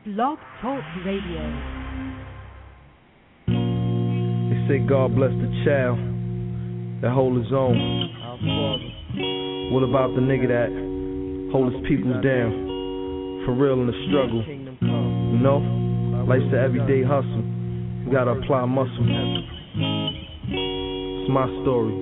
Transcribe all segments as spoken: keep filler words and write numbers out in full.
Blog Talk Radio. They say God bless the child that hold his own. What about the nigga that hold his peoples down for real in the struggle? You know, life's the everyday hustle. You gotta apply muscle. It's my story.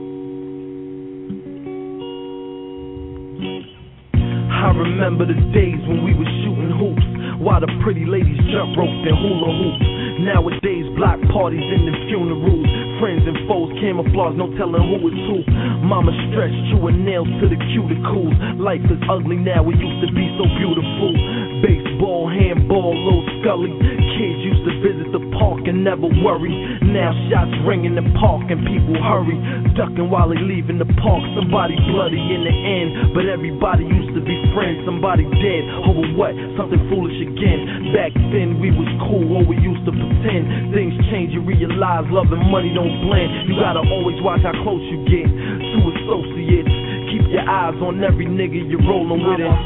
I remember the days when we were shooting hoops while the pretty ladies jump roped and hula hoops. Nowadays, block parties and then funerals. Friends and foes camouflage, no telling who is who. Mama stretched to her nails to the cuticles. Life is ugly now, it used to be so beautiful. Baseball, handball, little Scully. Kids used to visit the park and never worry. Now shots ring in the park and people hurry. Ducking while they leaving the park, somebody bloody in the end. But everybody used to be friends, somebody dead. Over what? Something foolish again. Back then we was cool, or we used to pretend. Things change, you realize love and money don't blend. You gotta always watch how close you get to associates. Keep your eyes on every nigga you're rolling with it.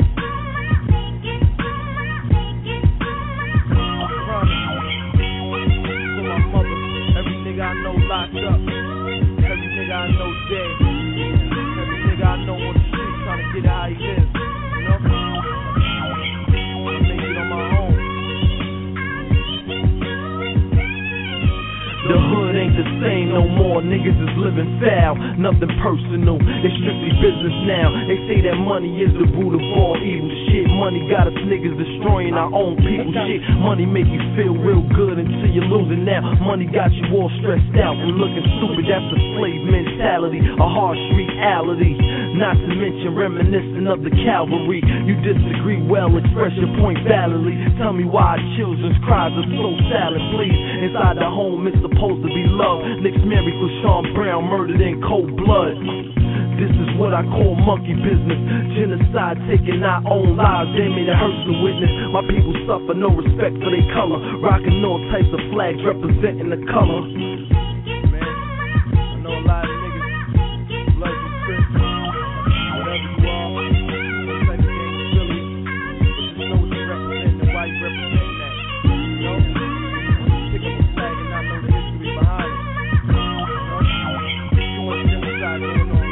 I know locked up, every nigga I know dead, every nigga I know on the street trying to get how he lives, you know, I make it on my own. The hood ain't the same no more, niggas is living foul, nothing personal, it's strictly business now. They say that money is the root of all evil shit. Money got us niggas destroying our own people shit. Money make you feel real good until you're losing now. Money got you all stressed out and looking stupid. That's a slave mentality, a harsh reality. Not to mention reminiscent of the cavalry. You disagree, well, express your point validly. Tell me why children's cries are so silent, please. Inside the home it's supposed to be love. Nick's married for Sean Brown, murdered in cold blood. This is what I call monkey business. Genocide, taking our own lives. Damn it, it hurts to witness. My people suffer, no respect for their color. Rocking all types of flags representing the color. Man, I know a lot of niggas blood and spit. Whatever you are, what type of game you really, but just know what you're representing and why you're representing that. You know? Pick up a flag and not know the history behind it. You know? Too much genocide going on.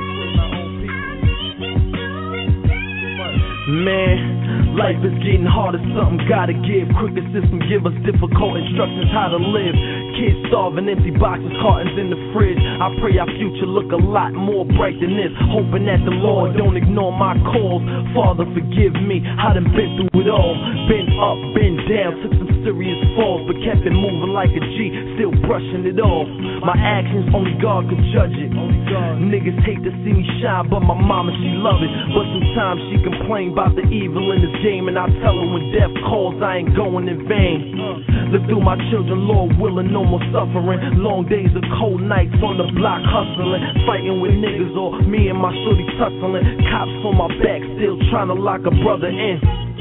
Man, life is getting harder, something gotta give. Crooked system give us difficult instructions how to live. Kids starving, empty boxes, cartons in the fridge. I pray our future look a lot more bright than this. Hoping that the Lord don't ignore my calls. Father, forgive me, I done been through it all. Been up, been down, took some serious falls, but kept it moving like a G, still brushing it off. My actions, only God could judge it. Niggas hate to see me shine, but my mama, she love it. But sometimes she complain about the evil in this game, and I tell her when death calls, I ain't going in vain. Live through my children, Lord willing, no more suffering. Long days of cold nights on the block hustling, fighting with niggas or me and my shorty tussling. Cops on my back, still trying to lock a brother in.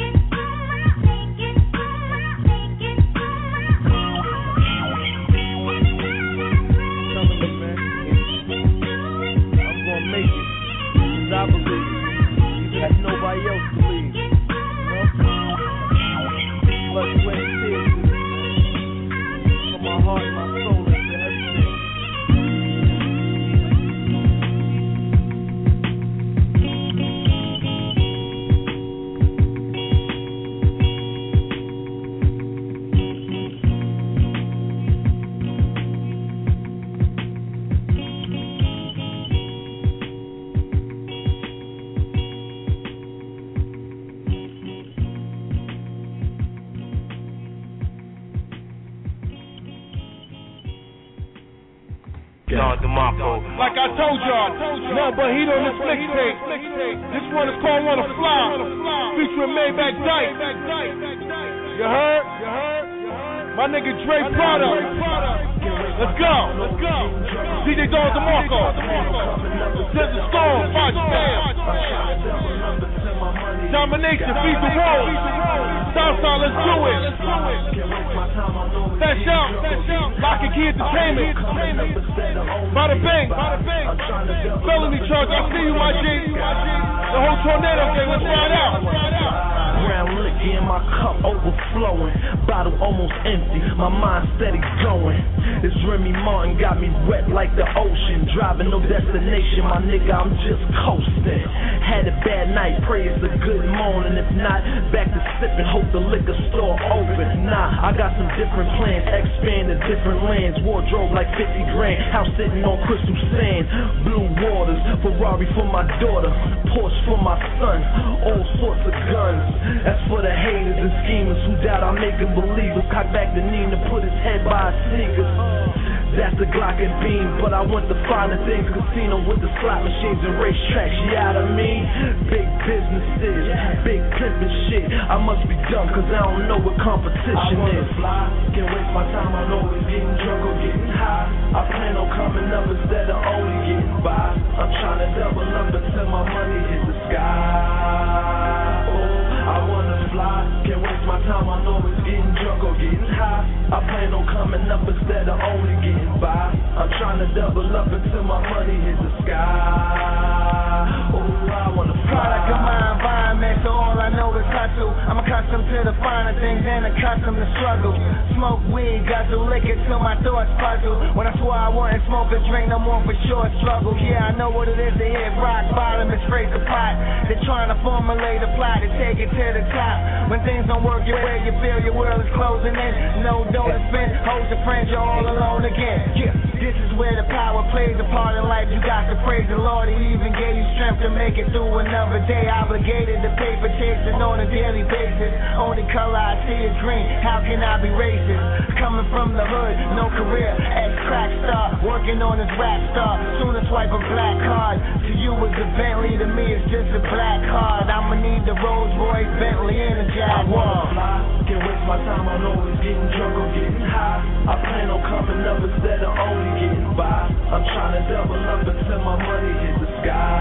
I believe, even if nobody else believes, you know? Blood, sweat, and tears, from my heart and my soul into everything. Like I told y'all, no but heat on this mixtape. This one is called Wanna Fly, featuring Maybach Dyke. You heard? My nigga Dre Prada. Let's go. D J Don DeMarco. Desert Storm, Fox Bam. Domination, feed the world. Southside, let's do it. That's out. Lock and Key Entertainment. Bada bang. Felony charge. I see you, my G. The whole tornado thing. Let's ride out. Brown liquor in my cup overflowing. empty, my mind steady going. This Remy Martin got me wet like the ocean. Driving no destination, my nigga, I'm just coasting. Had a bad night, pray it's a good morning. If not, back to sipping, hope the liquor store open. Nah, I got some different plans, expand to different lands. Wardrobe like fifty grand, house sitting on crystal sand. Blue waters, Ferrari for my daughter, Porsche for my son, all sorts of guns. That's for the haters and schemers who doubt I make them believers. Cock back the knee to put his head by his sneakers. That's the Glock and beam, but I want the finer things. Casino with the slot machines and racetracks, yeah, I mean big businesses, big pimpin' shit. I must be dumb cause I don't know what competition I wanna is. Fly, can't waste my time on always getting drunk or getting high. I plan on coming up instead of only getting by. I'm trying to double up until my money hit the sky. Oh, I wanna fly, can't waste my time on always getting drunk or getting high. I plan on coming up instead of only getting by. I'm trying to double up until my money hit the sky. Oh, I wanna fly. Product of my environment, so all I know is hustle. I'm accustomed to the finer things and accustomed to struggle. Smoke weed, guzzle liquor till my thoughts puzzle. When I swore I wouldn't smoke or drink no more for sure struggle. Yeah, I know what it is to hit rock bottom and scrape the pot. They're trying to formulate a plot to take it to the top. When things don't work your way, you feel your world is closing in. No dough to spend, hold your friends, you're all alone again. Yeah, this is where the power plays a part in life. You got to praise the Lord, He even gave you strength to make it through another day. Obligated to pay for chasing on a daily basis. Only color I see is green, how can I be racist? Coming from the hood, no career, ex-crack star, working on his rap star. Soon as swipe a black card. To you it's a Bentley, to me it's just a black card. I'ma need the Rolls Royce, Bentley, and a Jaguar. I wanna fly, can't waste my time on always getting drunk or getting high. I plan on coming up instead of only getting by. I'm trying to double up until my money hit the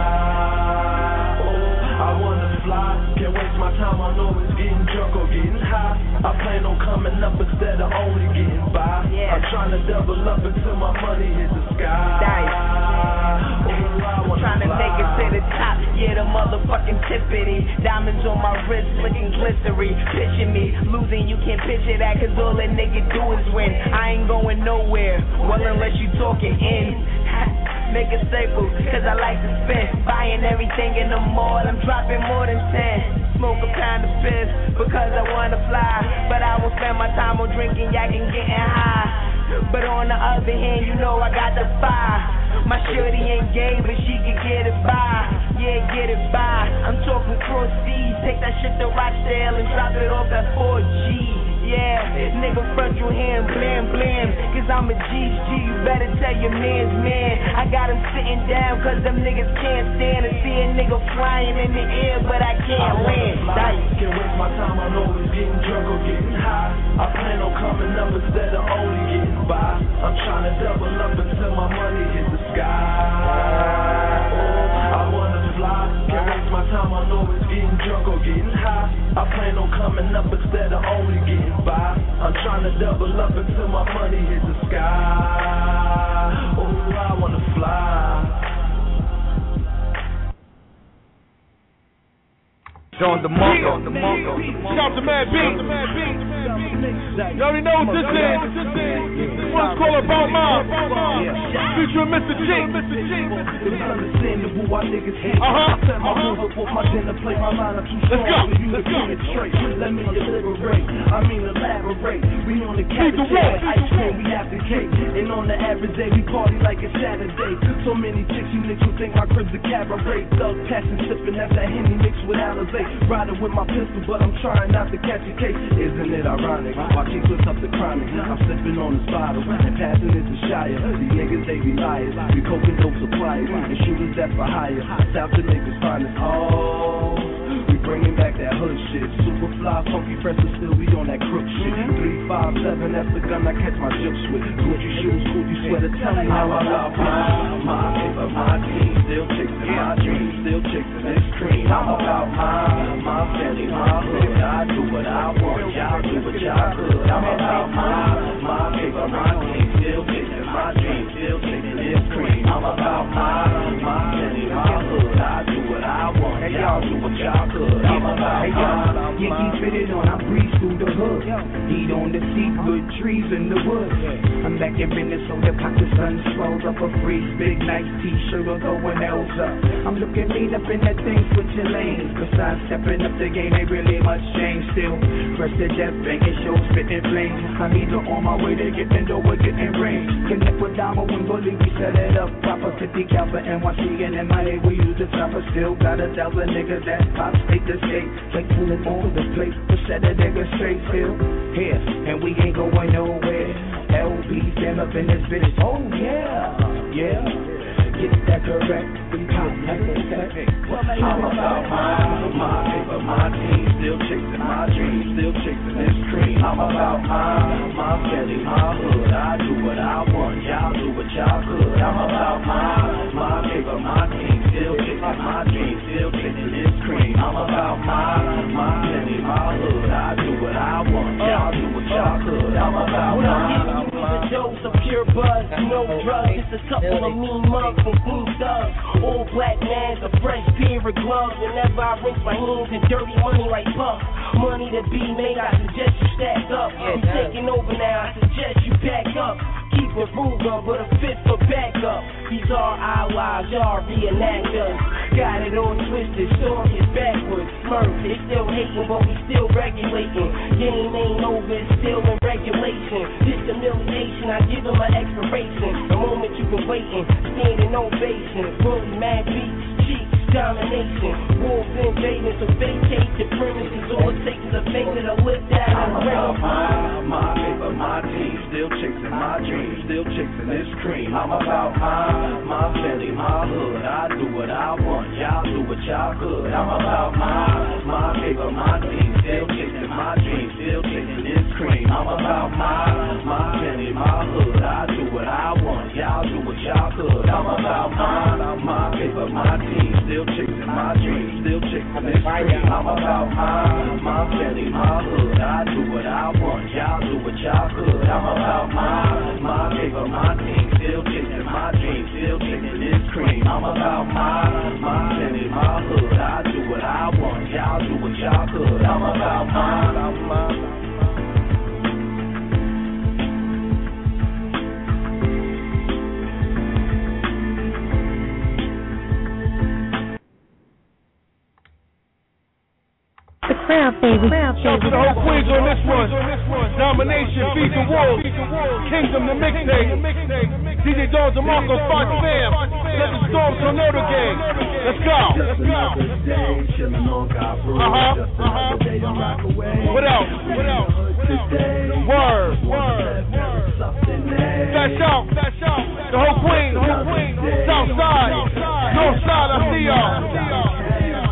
sky. Oh, I wanna fly, can't waste my time on always getting drunk or getting high. I plan on coming up instead of only getting by. Yeah. I'm trying to double up until my money hit the sky. Oh, I wanna trying to fly. make it to the top, yeah, the motherfucking tippity. Diamonds on my wrist, looking glistery. Picture me losing, you can't picture that, cause all that nigga do is win. I ain't going nowhere, well unless you talking in. Make a staple, cause I like to spend. Buying everything in the mall, I'm dropping more than ten. Smoke a pound of piss, because I wanna fly. But I won't spend my time on drinking, yak and getting high. But on the other hand, you know I got the fire. My shorty ain't gay, but she can get it by. Yeah, get it by. I'm talking cross seas, take that shit to Rochdale and drop it off at four G. Yeah, nigga front you hand blam blam. Cause I'm a G G, you better tell your man's man. I got him sitting down cause them niggas can't stand to see a nigga flying in the air, but I can't land. I can't waste my time on always getting drunk or getting high. I plan on coming up instead of only getting by. I'm trying to double up until my money hit the sky. Oh, I wanna fly, can't waste my time on always getting drunk or getting high. I plan on coming up instead of only getting by. I'm trying to double up until my money hit the sky. Oh, I wanna fly. John DeMarco, DeMarco, DeMarco. Shout to Mad B. You already know what this is. This one's called About Mom. Featuring Mister G. It's understandable why niggas hate. Uh-huh. I set my rules up off my dinner plate. My line up too strong for you to penetrate. Let me deliberate. I mean elaborate. We on the cabbage with ice cream. We have the cake. And on the average day we party like it's Saturday. So many chicks you niggas think my crib's a cabaret. Thug passing sipping. That's that Henny mixed with Alizé. Riding with my pistol, but I'm trying not to catch a case. Isn't it ironic? My king puts up the chronic. I'm sipping on this bottle and passing it to Shire. These niggas, they be liars. We coking dope suppliers and shooters that's for hire. South the niggas finest. Oh, we bringing back that hood shit. Super fly, funky, fresh, but still we on that crook shit. Three, five, seven, that's the gun I catch my jokes with. Gucci shoes, Gucci sweater. Tell me how I got my my paper, my team, still chasing my dreams, still chasing this cream. I'm about mine. My family, my hood, I do what I want, y'all do what y'all could. I'm about my, my paper, my team, still chasing my dreams, still chasing this cream. I'm about my, my family, my hood, I do what I want, y'all do what y'all could. I'm about my, Yankee fitted on, I breeze through the hood. Heat on the seat, good trees in the woods. I'm back in business on the pocket, sun swells up a freeze. Big nice t-shirt or throwing L's up. I'm looking mean up in that thing, switching lanes. Besides stepping up the game, ain't really much change. Still, press the death, banking shows, spitting flames. I'm either on my way to getting dough or getting range. Connect with Damo and Bully, we set it up proper. fifty cal for N Y C and M I A, we use the chopper. Still gotta tell the niggas that pop state the skate. Like fooling all the place, to set a nigga straight. Still here, and we ain't going nowhere. L B stand up in this bitch. Oh yeah, yeah. Get that correct. We pop like a set. I'm about my, my paper, my team. Still chasing my dreams, still chasing this cream. I'm about my, my family, my hood. I do what I want, y'all do what y'all could. I'm about my, my paper, my team. Still chasing my dreams, still chasing this cream. I'm about my, my family, my hood. I do what I want, y'all do what y'all could. I'm about my, a dose of pure buzz, no drugs. It's a couple of mean mugs from Blue Thugs. All black mans, a fresh pair of gloves. Whenever I rinse my hands in dirty money like Puff. Money to be made, I suggest you stack up. I'm taking over now, I suggest you back up. Keep it Ruger, but a fifth for backup. These are our lives, y'all reenactors. Got it all twisted, story is backwards. Smurf is still hating, but we still regulating. Game ain't over, it's still in regulation. This humiliation, I give him an expiration. The moment you been waiting, standing ovation. Really mad beats, cheeks, domination. Wolves invading, so vacate the premises. All it takes is a finger to lift that and ring. My, my paper, my team, still chasing my dreams, still chasing this cream. I'm about my, my family, my hood. I do what I want, y'all do what y'all could. I'm about my, my paper, my team, still chasing my dreams, still chasing this cream. I'm about my, my family, my hood. I do what I want, y'all do what y'all could. I'm about my, my paper, my team, still chasing my dreams, still chasing this cream. I'm about my, my family, my hood. I do what I want, y'all do what y'all could. I'm about my, my paper, my team, still chasing my dreams, still chasing this cream. I'm about my, my family, my hood. I do what I want, y'all do what y'all could. I'm about my, my. Crowd baby. Shout to the whole Queens on this one. Domination, Feed the Wolves, Kingdom the Mixtape, D J Don DeMarco, Fox Fam, Let the Storm Tornado Gang. Let's go. Just another day, chillin' on God Brew. Uh-huh, Just another uh-huh. day, don't rock away. What else? What else? Today, Word, word. Flash out, flash out. The whole Queens, South Side, North Side, I see y'all.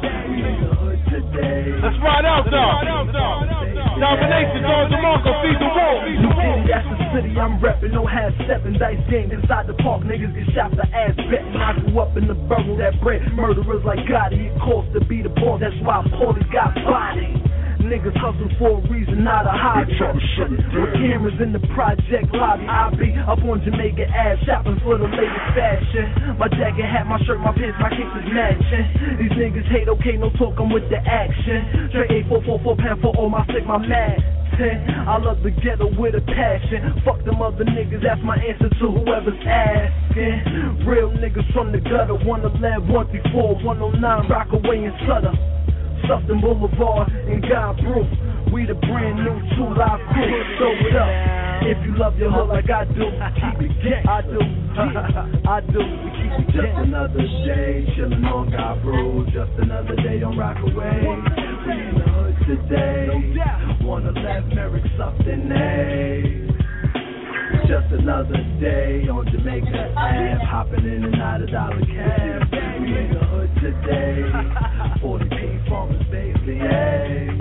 Let's ride out though. Domination, Don DeMarco, Feed the Wolves. New City, that's the city I'm reppin'. No half steppin', dice game inside the park. Niggas get shot for ass betting. I grew up in the borough that bred murderers like Gotti. It costs to be the boss, that's why Paulie got body. Niggas hustle for a reason, not a hobby. With cameras in the project lobby, I be up on Jamaica Ave, shopping for the latest fashion. My jacket, hat, my shirt, my pants, my kicks is matching. These niggas hate, okay, no talk, I'm with the action. Trey eight four four four pound for all my sick, my mad. I love the ghetto with a passion. Fuck them other niggas, that's my answer to whoever's asking. Real niggas from the gutter, one eleven, one three four, one oh nine, Rockaway and Sutter. Sufton Boulevard and God Brew. We the brand new two live crew. Show it up. If you love your hood like I do, keep it gang. I do, I do. We keep it gang. Just another day, chillin' on God Brew. Just another day, don't rock away. We in the hood today. one eleven Merrick Sufton A. Just another day on Jamaica Ave, hopping in and out of Dollar Cab. We in the hood today, forty P Farmers Bailey, yeah.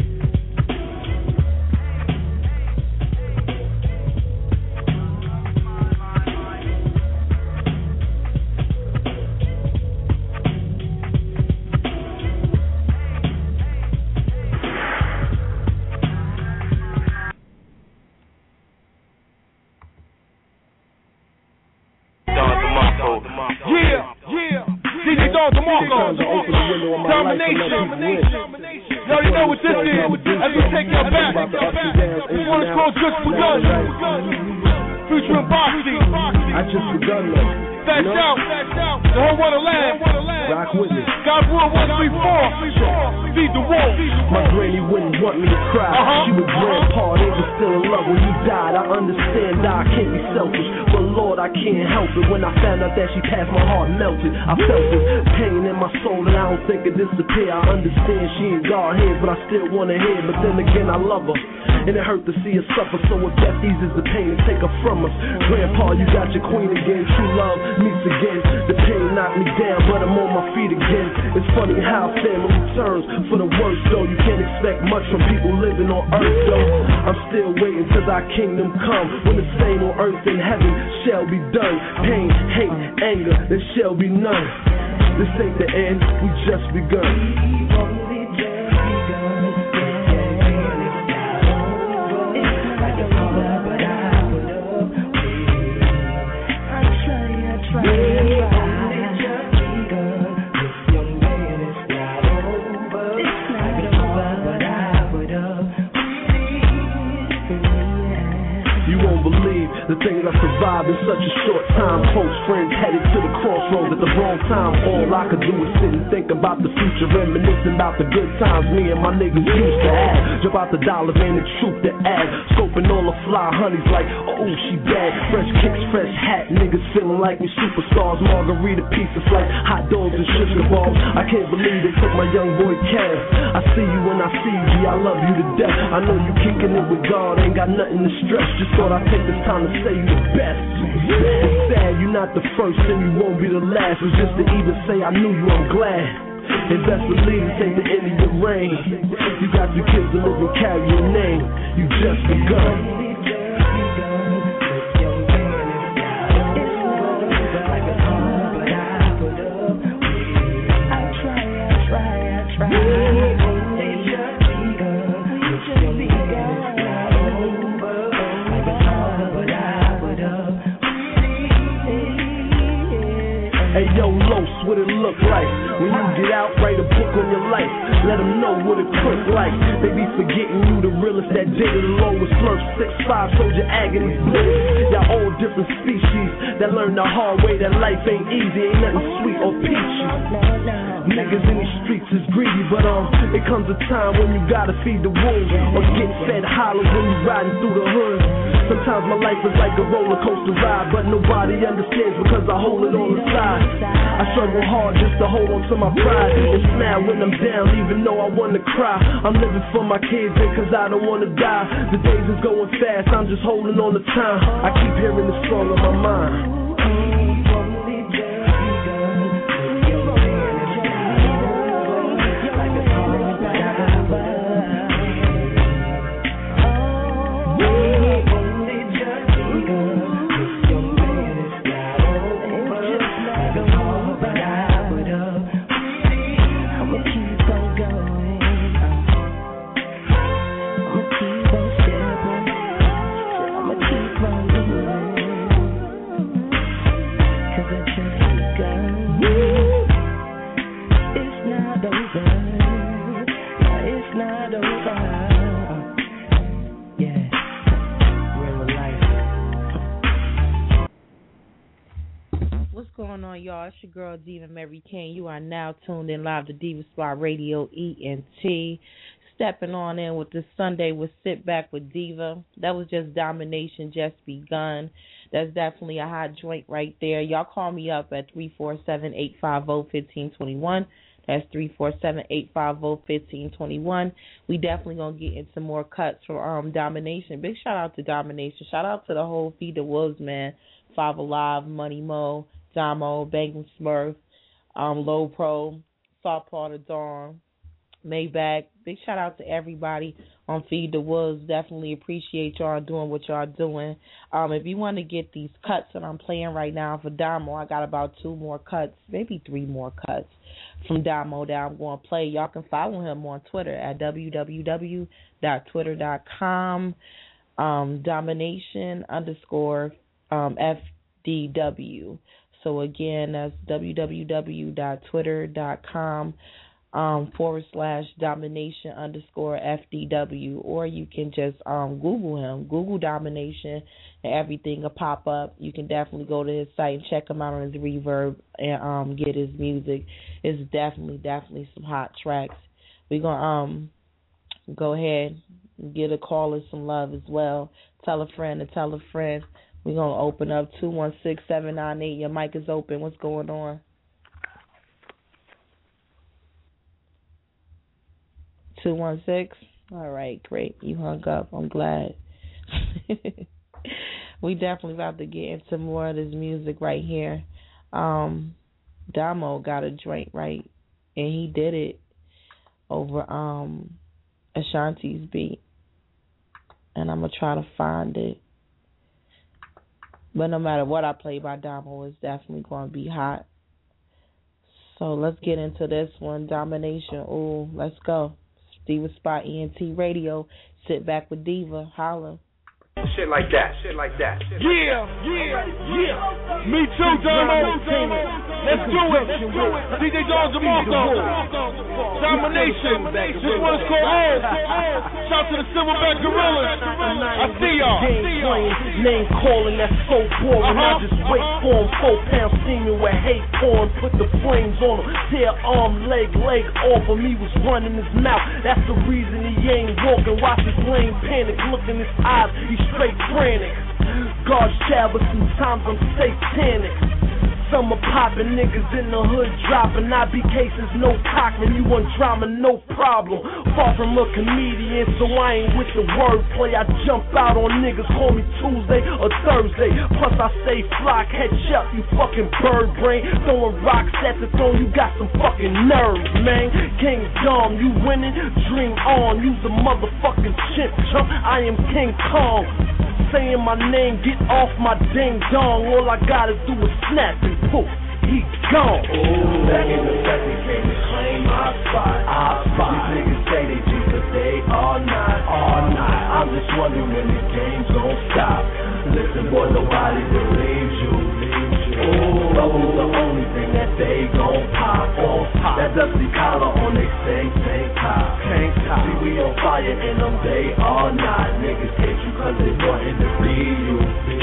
Yeah, yeah. D J Don DeMarco, Domination. You already know what this is. As we take your back, we want to called Just Begun. Featuring Boxy. I just begun though. Fast you know? out, the whole Wonderland. Rock with me. God rule one three four. Feed the wolf. My granny wouldn't want me to cry. Uh-huh. She was grandpa, they were still in love when he died. I understand I can't be selfish, but Lord, I can't help it. When I found out that she passed, my heart melted. I felt this pain in my soul and I don't think it disappear. I understand she in God's hands, but I still want to hear. But then again, I love her, and it hurt to see her suffer. So if death eases the pain and take her from us, Grandpa, you got your queen again. True love meets again. The pain knocked me down, but I'm on my feet again. It's funny how family turns for the worst, though. You can't expect much from people living on earth, though. I'm still waiting till thy kingdom come, when the same on earth and heaven shall be done. Pain, hate, anger, there shall be none. This ain't the end, we just begun. The things I survived in such a short time. Close friends headed to the crossroads at the wrong time. All I could do was sit and think about the future, reminiscing about the good times me and my niggas used to have. Jump out the dollar van and troop the ad, scoping all the fly honeys like, oh, she bad. Fresh kicks, fresh hat, niggas feeling like we superstars. Margarita pieces like hot dogs and sugar balls. I can't believe they took my young boy Kev. I see you when I see you, G, I love you to death. I know you kicking it with God, ain't got nothing to stress. Just thought I'd take this time to say you the best. It's sad you're not the first and you won't be the last. It's just to even say I knew you, I'm glad. And best believe this ain't the end of your reign. You got your kids to live and carry your name. You just begun. Hey yo, Los, what it look like? When you get out, write a book on your life. Let them know what it look like. They be forgetting you the realest that did it. The lowest slurp, six five, soldier agony bliss. Y'all all different species that learn the hard way that life ain't easy. Ain't nothing sweet or peachy. Niggas in these streets is greedy, but um, it comes a time when you gotta feed the wolves or get fed hollow when you riding through the hood. Sometimes my life is like a roller coaster ride, but nobody understands because I hold it on the side. I struggle hard just to hold on to my pride and smile when I'm down, even though I wanna cry. I'm living for my kids and cause I don't wanna die. The days is going fast, I'm just holding on to time. I keep hearing the song on my mind. Y'all, it's your girl Diva Mary King. You are now tuned in live to Diva Spot Radio E N T. Stepping on in with this Sunday with Sit Back with Diva. That was just Domination Just Begun. That's definitely a hot joint right there. Y'all call me up at three four seven, eight five zero, one five two one. That's three four seven, eight five zero, one five two one. We definitely going to get into more cuts from um, Domination. Big shout out to Domination. Shout out to the whole Feed the Wolves, man. Five Alive, Money Mo, Damo, Bangin' Smurf, um, Low Pro, Salt Part of Dawn, Maybach. Big shout out to everybody on Feed the Wolves. Definitely appreciate y'all doing what y'all doing. Um, if you want to get these cuts that I'm playing right now for Damo, I got about two more cuts, maybe three more cuts from Damo that I'm going to play. Y'all can follow him on Twitter at w w w dot twitter dot com, um, domination underscore um, F D W. So, again, that's w w w dot twitter dot com, um, forward slash domination underscore F D W, or you can just um, Google him. Google Domination, and everything will pop up. You can definitely go to his site and check him out on his Reverb and um, get his music. It's definitely, definitely some hot tracks. We're going to um, go ahead and get a caller some love as well. Tell a friend and tell a friend. We're going to open up two one six, seven nine eight. Your mic is open. What's going on? two one six. All right, great. You hung up. I'm glad. We definitely about to get into more of this music right here. Um, Damo got a joint right, and he did it over um, Ashanti's beat. And I'm going to try to find it. But no matter what I play by Damo, it's definitely going to be hot. So let's get into this one. Domination. Ooh, let's go. Diva Spot E N T Radio. Sit back with Diva. Holla. Shit like that, shit like that. Shit yeah, like that. yeah, yeah. Me too, Damo. Let's do it. D J Don DeMarco. Domination. This one's called Home. Shout to the Silverback Gorillas. I see y'all. Name calling, that's so boring. I just wait for him. Four pounds steaming with hate porn. Put the flames on him. Tear arm, leg, leg off of me. Was running his mouth. That's the reason he ain't walking. Watch his lane panic. Look in his eyes. He's straight frantic. God's child, but sometimes I'm satanic. Summer poppin', niggas in the hood dropping. I be cases, no Cockman. You want drama, no problem. Far from a comedian, so I ain't with the wordplay. I jump out on niggas, call me Tuesday or Thursday. Plus I stay fly, catch up, you fucking bird brain. Throwing rocks at the throne, you got some fucking nerves, man. King Dom, you winning? Dream on, you's a motherfucking chimp chump. I am King Kong. Saying my name, get off my ding dong. All I gotta do is snap and poof, he gone. Ooh, back in the back, they came to claim my spot. Our spot. These niggas say they do, but they are not. All night. I'm just wondering when the game's gon' stop. Listen, boy, nobody believes you. Ooh, bubble's the only thing that they gon' pop off. That dusty collar on they tank, tank top. Tank top. See, we on fire in them, they are not. Niggas hate you cause they wantin' to be you.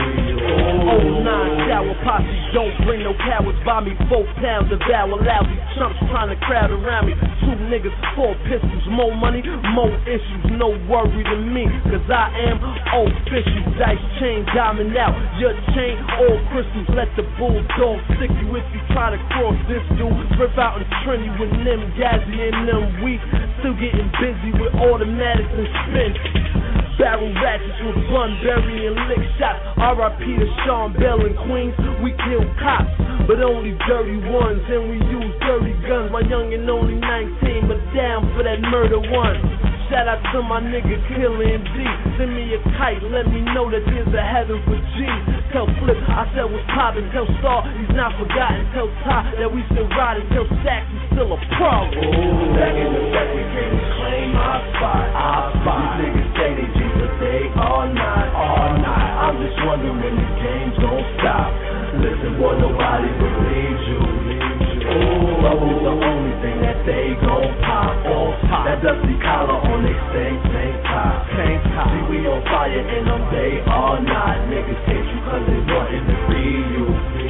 Oh, nine shower posse, don't bring no cowards by me. Four pounds of devour lousy chumps trying to crowd around me. Two niggas, four pistols, more money, more issues. No worry to me, cause I am official. Dice chain, diamond out, your chain, all crystals. Let the bulldog stick you if you try to cross this dude. Rip out and trim you with them, Gazzy and them weak. Still getting busy with automatics and spin. Barrel ratchets with Bunbury and lick shots. R I P to Sean Bell and Queens. We kill cops, but only dirty ones. And we use dirty guns. My youngin' only nineteen, but down for that murder one. Shout out to my nigga Killer and D. Send me a kite, let me know that there's a heaven for G. Tell Flip, I said what's poppin'. Tell Star, he's not forgotten. Tell Ty that we still riding. Tell Stack, he's still a problem. Ooh, back in the back, we came to claim our spot. Our spot. These niggas say they G, but they are not. All night. I'm just wondering when the game's gon' stop. Listen, boy, nobody believes you. Ooh, bubble's the only thing that they gon' pop off. That dusty collar on they tank, tank top. Tank top. See, we on fire in them, they are not. Niggas hate you cause they wantin' to be you.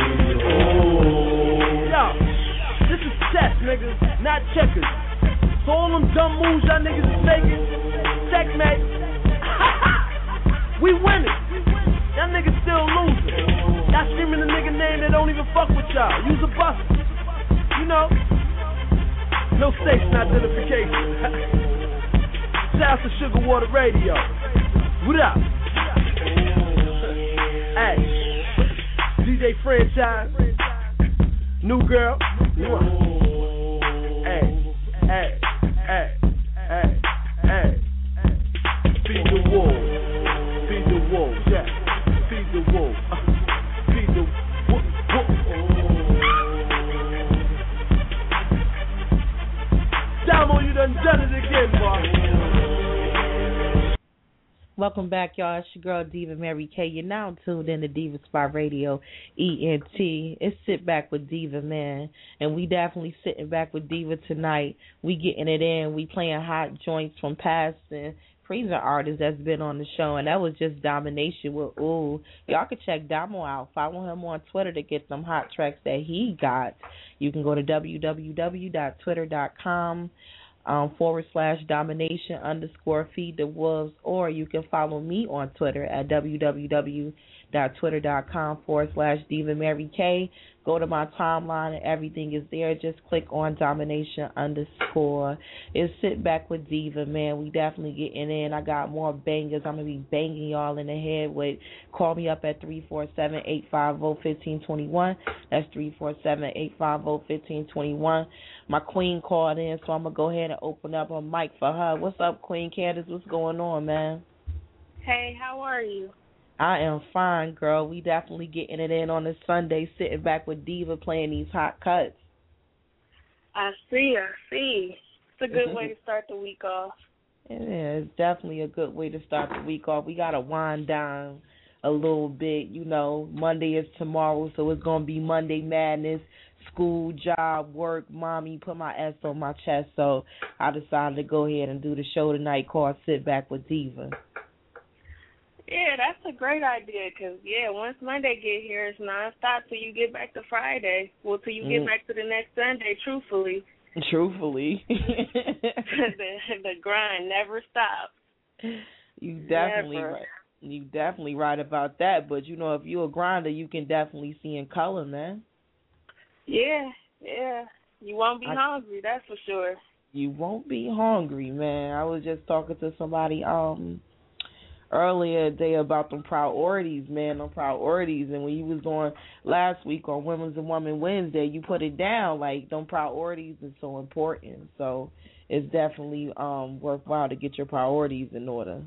Ooh. Yo, this is chess, niggas, not checkers. So all them dumb moves y'all niggas is making, checkmate. We winning. Y'all niggas still losing. Y'all screaming the nigga name that don't even fuck with y'all. Use a buster. You know, no station identification. Shout out to Sugar Water Radio. What up? Hey, D J Franchise, New Girl. Hey, hey, hey, hey, hey. Feed the wolves, feed the wolves, yeah. Feed the wolves, uh, feed the wolves. Damo, you done done it again, boy. Welcome back, y'all. It's your girl, Diva Mary K. You're now tuned in to Diva Spot Radio, E N T. It's Sit Back with Diva, man. And we definitely sitting back with Diva tonight. We getting it in. We playing hot joints from past and present artists that's been on the show. And that was just Domination with Ooh. Y'all can check Damo out. Follow him on Twitter to get some hot tracks that he got. You can go to w w w dot twitter dot com. Um, forward slash domination underscore feed the wolves, or you can follow me on Twitter at w w w dot twitter dot com forward slash Diva Mary K. Go to my timeline and everything is there. Just click on domination underscore. It's Sit Back with Diva, man. We definitely getting in. I got more bangers. I'm going to be banging y'all in the head with call me up at three four seven, eight five zero, one five two one. That's three four seven, eight five zero, one five two one. My queen called in, so I'm going to go ahead and open up a mic for her. What's up, Queen Candace? What's going on, man? Hey, how are you? I am fine, girl. We definitely getting it in on this Sunday, sitting back with Diva, playing these hot cuts. I see, I see. It's a good way to start the week off. It is definitely a good way to start the week off. We got to wind down a little bit. You know, Monday is tomorrow, so it's going to be Monday Madness, school, job, work, mommy, put my S on my chest. So I decided to go ahead and do the show tonight called Sit Back with Diva. Yeah, that's a great idea because, yeah, once Monday get here, it's nonstop till you get back to Friday. Well, till you get mm. back to the next Sunday, truthfully. Truthfully. the, the grind never stops. You definitely never. right. You definitely right about that. But, you know, if you're a grinder, you can definitely see in color, man. Yeah, yeah. You won't be I, hungry, that's for sure. You won't be hungry, man. I was just talking to somebody um earlier today about them priorities, man, them priorities. And when you was going last week on Women's and Woman Wednesday, you put it down, like, them priorities is so important. So it's definitely um worthwhile to get your priorities in order.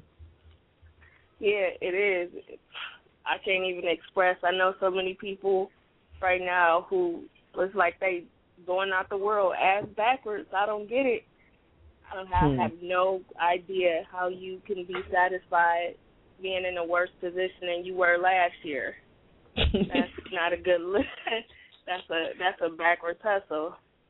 Yeah, it is. I can't even express. I know so many people right now who looks like they going out the world ass backwards. I don't get it. I don't have, hmm. have no idea how you can be satisfied being in a worse position than you were last year. That's not a good look. That's a that's a backwards hustle.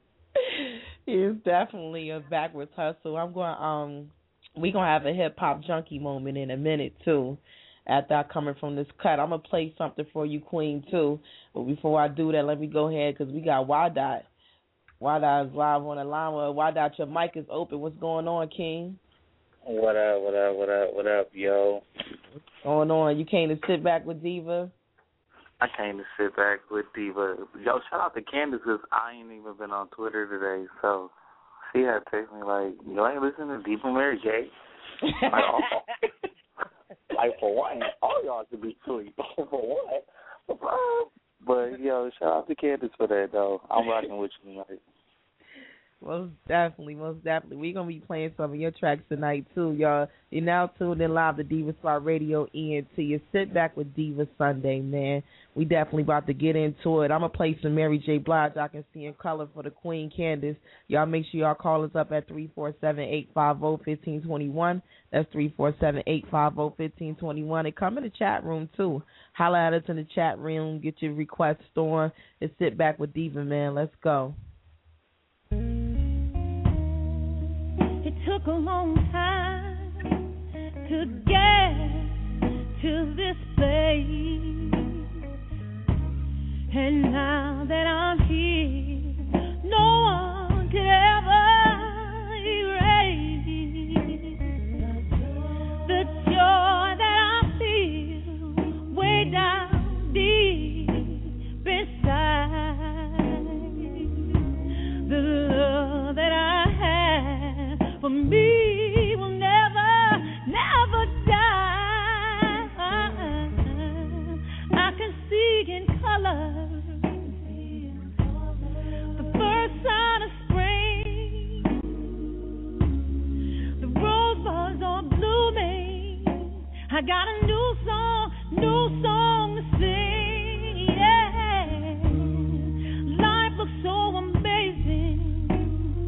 It's definitely a backwards hustle. I'm going. Um, we gonna have a hip hop junkie moment in a minute too. After I coming from this cut, I'm gonna play something for you, Queen, too. But before I do that, let me go ahead because we got Y Dot. Y Dot is live on the line. Well, Y Dot, your mic is open. What's going on, King? What up? What up? What up? What up, yo? What's going on? You came to sit back with Diva? I came to sit back with Diva. Yo, shout out to Candace because I ain't even been on Twitter today. So she had text me like, "You ain't listening to Diva Mary J?" Like, oh. Like, for one, all y'all should be sweet. For one. But, yo, shout out to Candace for that, though. I'm rocking with you tonight. Most definitely, most definitely. We're going to be playing some of your tracks tonight, too, y'all. You're now tuned in live to Diva Spot Radio E N T. You sit back with Diva Sunday, man. We definitely about to get into it. I'm going to play some Mary J. Blige. I can see in color for the Queen Candace. Y'all make sure y'all call us up at three four seven, eight five zero, one five two one. That's three four seven, eight five zero, one five two one. And come in the chat room, too. Holla at us in the chat room. Get your requests on. And sit back with Diva, man. Let's go. It took a long time to get to this place, and now that I'm here, no one could ever erase the joy that I feel way down deep inside, the love that I have for me will never, never die. I can see in color the first sign of spring. The rosebuds are blooming. I got a new song, new song to sing. Yeah, life looks so amazing.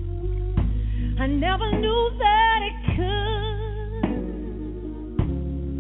I never knew that it could.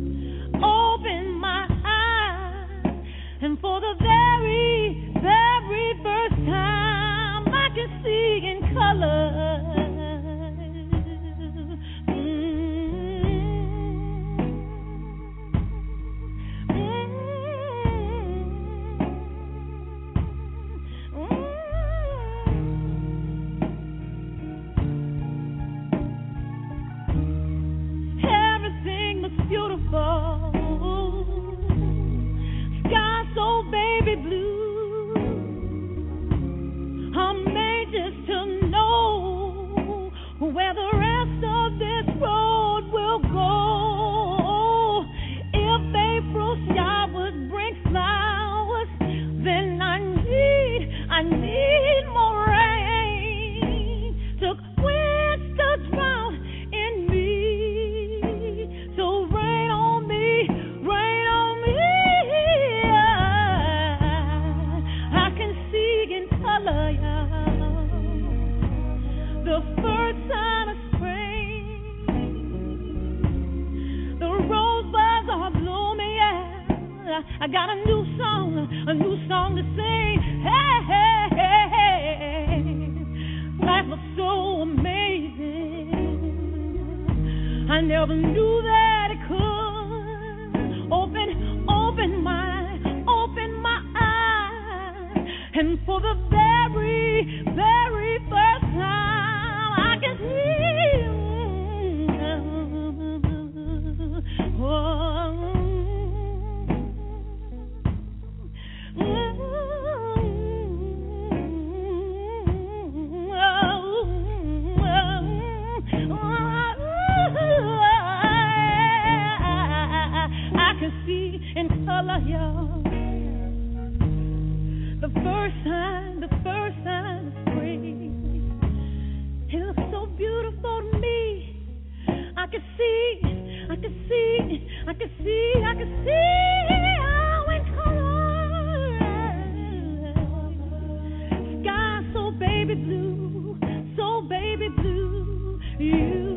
I got a new song, a new song to sing. Hey, hey, hey, hey. Life was so amazing. I never knew that it could open, open my, open my eyes. And for the very, very first time, I can see you. Oh. In color, y'all. The first time, the first time of spring, it looks so beautiful to me. I can see, I can see, I can see, I can see how in color. Sky so baby blue, so baby blue. You.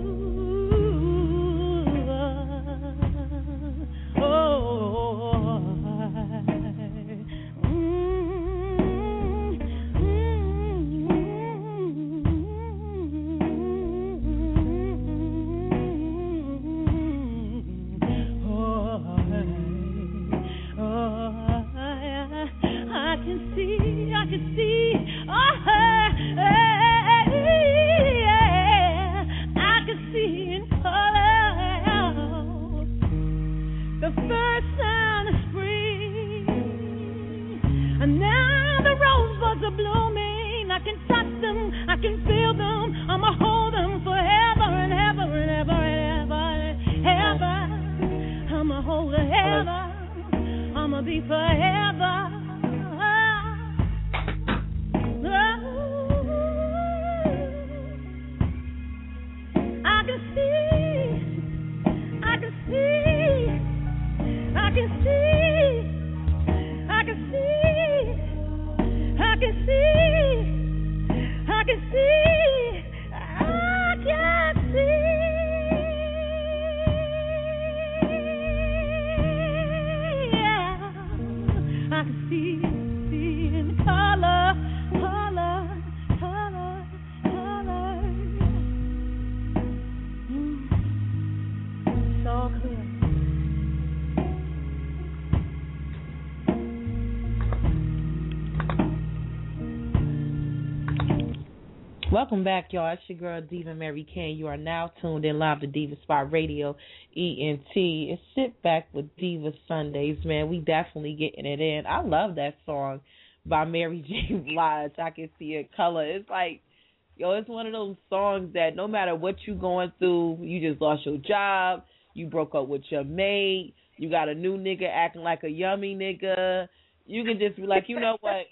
Welcome back, y'all. It's your girl, Diva Mary Kane. You are now tuned in live to Diva Spot Radio, E N T. It's Sit Back with Diva Sundays, man. We definitely getting it in. I love that song by Mary J. Blige, I Can See It Color. It's like, yo, it's one of those songs that no matter what you going through, you just lost your job, you broke up with your mate, you got a new nigga acting like a yummy nigga, you can just be like, you know what?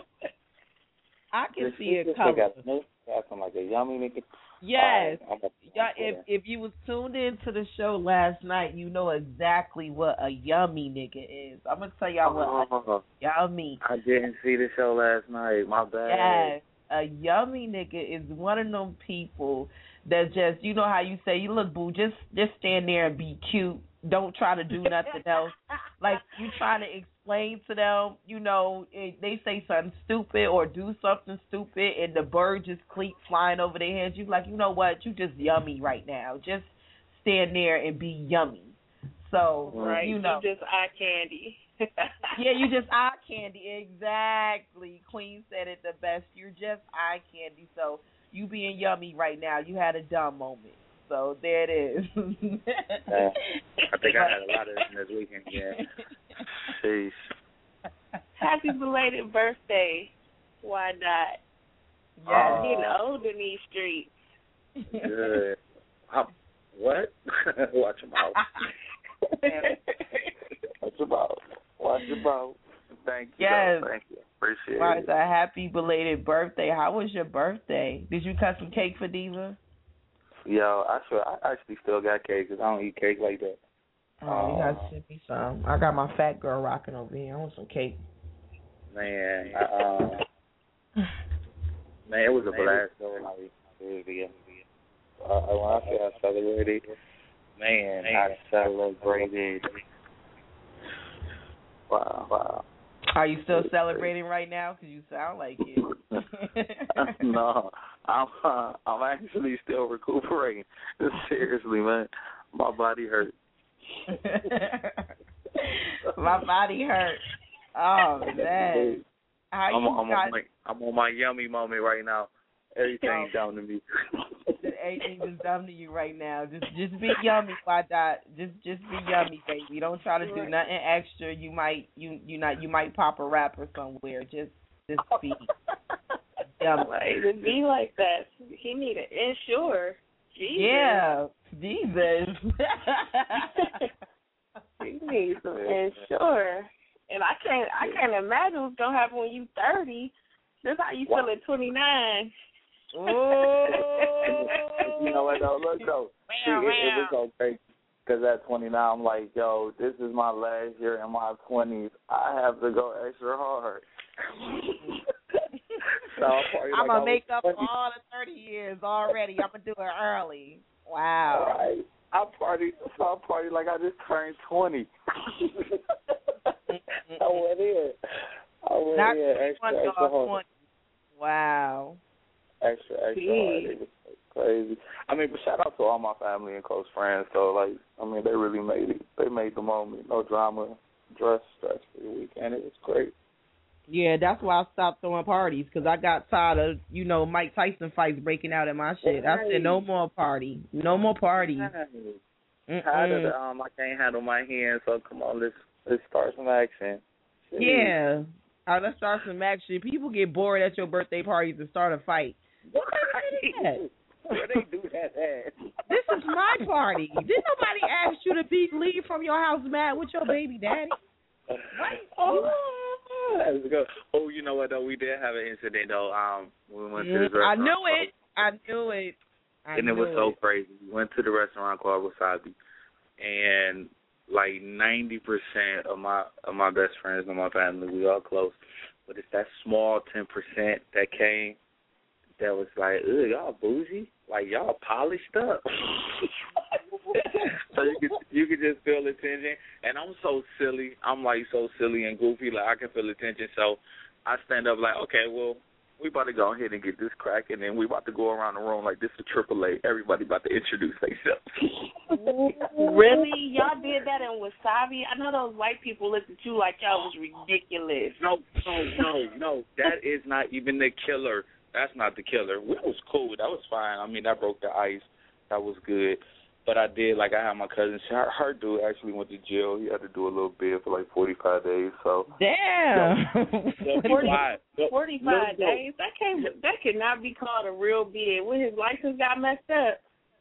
I can see it color. Acting like a yummy nigga. Yes. Right, yeah, if if you was tuned in to the show last night, you know exactly what a yummy nigga is. I'm gonna tell y'all what oh, a yummy. I didn't see the show last night. My bad. Yes. A yummy nigga is one of them people that just, you know how you say, you look, boo, just just stand there and be cute. Don't try to do nothing else. Like, you try to explain to them, you know, it, they say something stupid or do something stupid, and the bird just keep flying over their heads. You like, you know what? You just yummy right now. Just stand there and be yummy. So, right, you know. You just eye candy. Yeah, you just eye candy. Exactly. Queen said it the best. You're just eye candy. So, you being yummy right now, you had a dumb moment. So there it is. uh, I think I had a lot of it this weekend. Yeah. Sheesh. Happy belated birthday. Why not? Yeah. Uh, getting old in these streets. Good. I'm, what? Watch your mouth. Watch your mouth. Watch your mouth. Thank you. Yes. Though. Thank you. Appreciate right, it. So happy belated birthday. How was your birthday? Did you cut some cake for Diva? Yo, I sure I actually still got cake because I don't eat cake like that. Oh, uh, you gotta send me some. I got my fat girl rocking over here. I want some cake. Man, I, uh, man, it was a blast though. Like, really, uh, when I say I celebrated, man, I celebrated. Wow, wow. Are you still celebrating right now? Because you sound like it. No, I'm uh, I'm actually still recuperating. Seriously, man, my body hurt. My body hurt. Oh man, how I'm, you I'm, got? on my, I'm on my yummy moment right now. Everything's down to me. Everything's just dumb to you right now. Just just be yummy, why not? Just just be yummy, baby. Don't try to do nothing extra. You might you you not you might pop a rapper somewhere. Just just be yummy. To be like that, he need to insure. Jesus. Yeah, Jesus. He needs some insure. And I can't I can't imagine what's gonna happen when you thirty. That's how you feel at twenty nine. Oh. You know what though? Look though, see, it, it was okay because at twenty nine I'm like, yo, this is my last year in my twenties. I have to go extra hard. So I'm like gonna make up twenty. for all the thirty years already. I'm gonna do it early. Wow. All right. I party, so I party like I just turned twenty. I went in. I went Not in extra, extra hard. twenty. Wow. Extra, extra hard. It was crazy. I mean, but shout out to all my family and close friends. So, like, I mean, they really made it. They made the moment. No drama, dress, stress free weekend. It was great. Yeah, that's why I stopped throwing parties, because I got tired of, you know, Mike Tyson fights breaking out in my shit. Right. I said, no more party. No more parties. Right. Tired of the, um, I can't handle my hands, so come on, let's, let's start some action. Jeez. Yeah. Uh, let's start some action. People get bored at your birthday parties and start a fight. Right. Where they do that at? This is my party. Did nobody ask you to be leave from your house mad with your baby daddy? Right. Oh. Let's go. Oh, you know what, though? We did have an incident, though. Um, we went to this restaurant. I knew it. I knew it. I and knew it was so it. crazy. We went to the restaurant called Wasabi, and like ninety percent of my of my best friends and my family, we all close. But it's that small ten percent that came that was like, ugh, y'all bougie? Like, y'all polished up. So you could you could just feel the tension, and I'm so silly. I'm like so silly and goofy, like I can feel the tension. So I stand up like, okay, well, we about to go ahead and get this cracking, and we about to go around the room like this is Triple A. Everybody about to introduce themselves. Really? Y'all did that in Wasabi? I know those white people looked at you like y'all was ridiculous. No, no, no, no. That is not even the killer. That's not the killer. It was cool. That was fine. I mean, that broke the ice. That was good. But I did, like, I had my cousin. Her, her dude actually went to jail. He had to do a little bit for, like, forty-five days. So Damn. So, forty-five, forty-five days? That can't, that could not be called a real bid. When his license got messed up?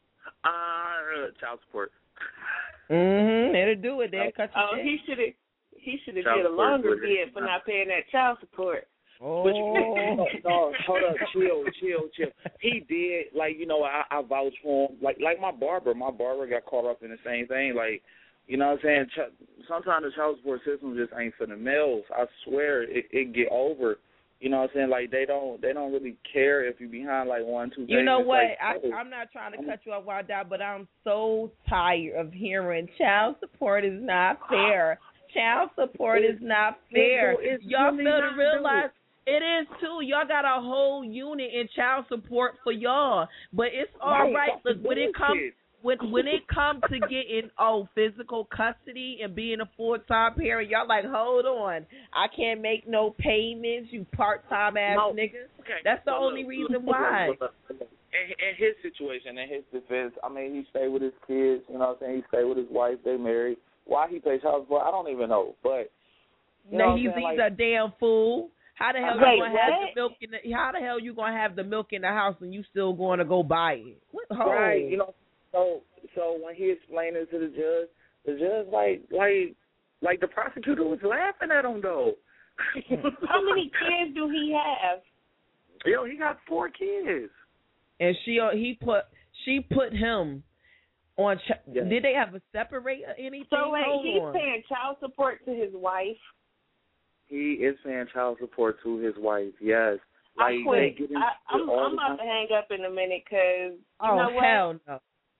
Uh, child support. Mm-hmm. It'll do it. They'll cut you Oh, down. he should have he should have did a longer bid for not paying that child support. Oh. But you, no, no, hold up, chill, chill, chill. He did, like, you know, I, I vouch for him. Like, like my barber, my barber got caught up in the same thing. Like, you know what I'm saying? Ch- sometimes the child support system just ain't for the males. I swear, it, it get over. You know what I'm saying? Like, they don't, they don't really care if you behind like one, two. You know days. what? Like, I, I'm not trying to cut you off, Wild Out, but I'm so tired of hearing child support is not fair. Child support is not fair. It's Y'all really fail not, to realize. It is, too. Y'all got a whole unit in child support for y'all. But it's all right. Look, when it comes when when it comes to getting, oh, physical custody and being a full-time parent, y'all like, hold on. I can't make no payments, you part-time ass no. niggas. Okay. That's the well, only look, reason look, why. Look, look, look, look. In, in his situation, in his defense, I mean, he stayed with his kids. You know what I'm saying? He stayed with his wife. They married. Why he pays child support, I don't even know. But you know now, he's, he's like, a damn fool. How the hell Wait, you gonna what? have the milk in the? How the hell you gonna have the milk in the house and you still going to go buy it? What, oh. Right, you know. So, so when he explained it to the judge, the judge like, like, like the prosecutor was laughing at him though. How many kids do he have? Yo, he got four kids. And she, he put, she put him on. Ch- yes. Did they have a separate or anything? So wait, Hold he's on. paying child support to his wife. He is paying child support to his wife. Yes. Like, I quit. Get I, I'm, I'm about to hang up in a minute because you oh, know what? hell no.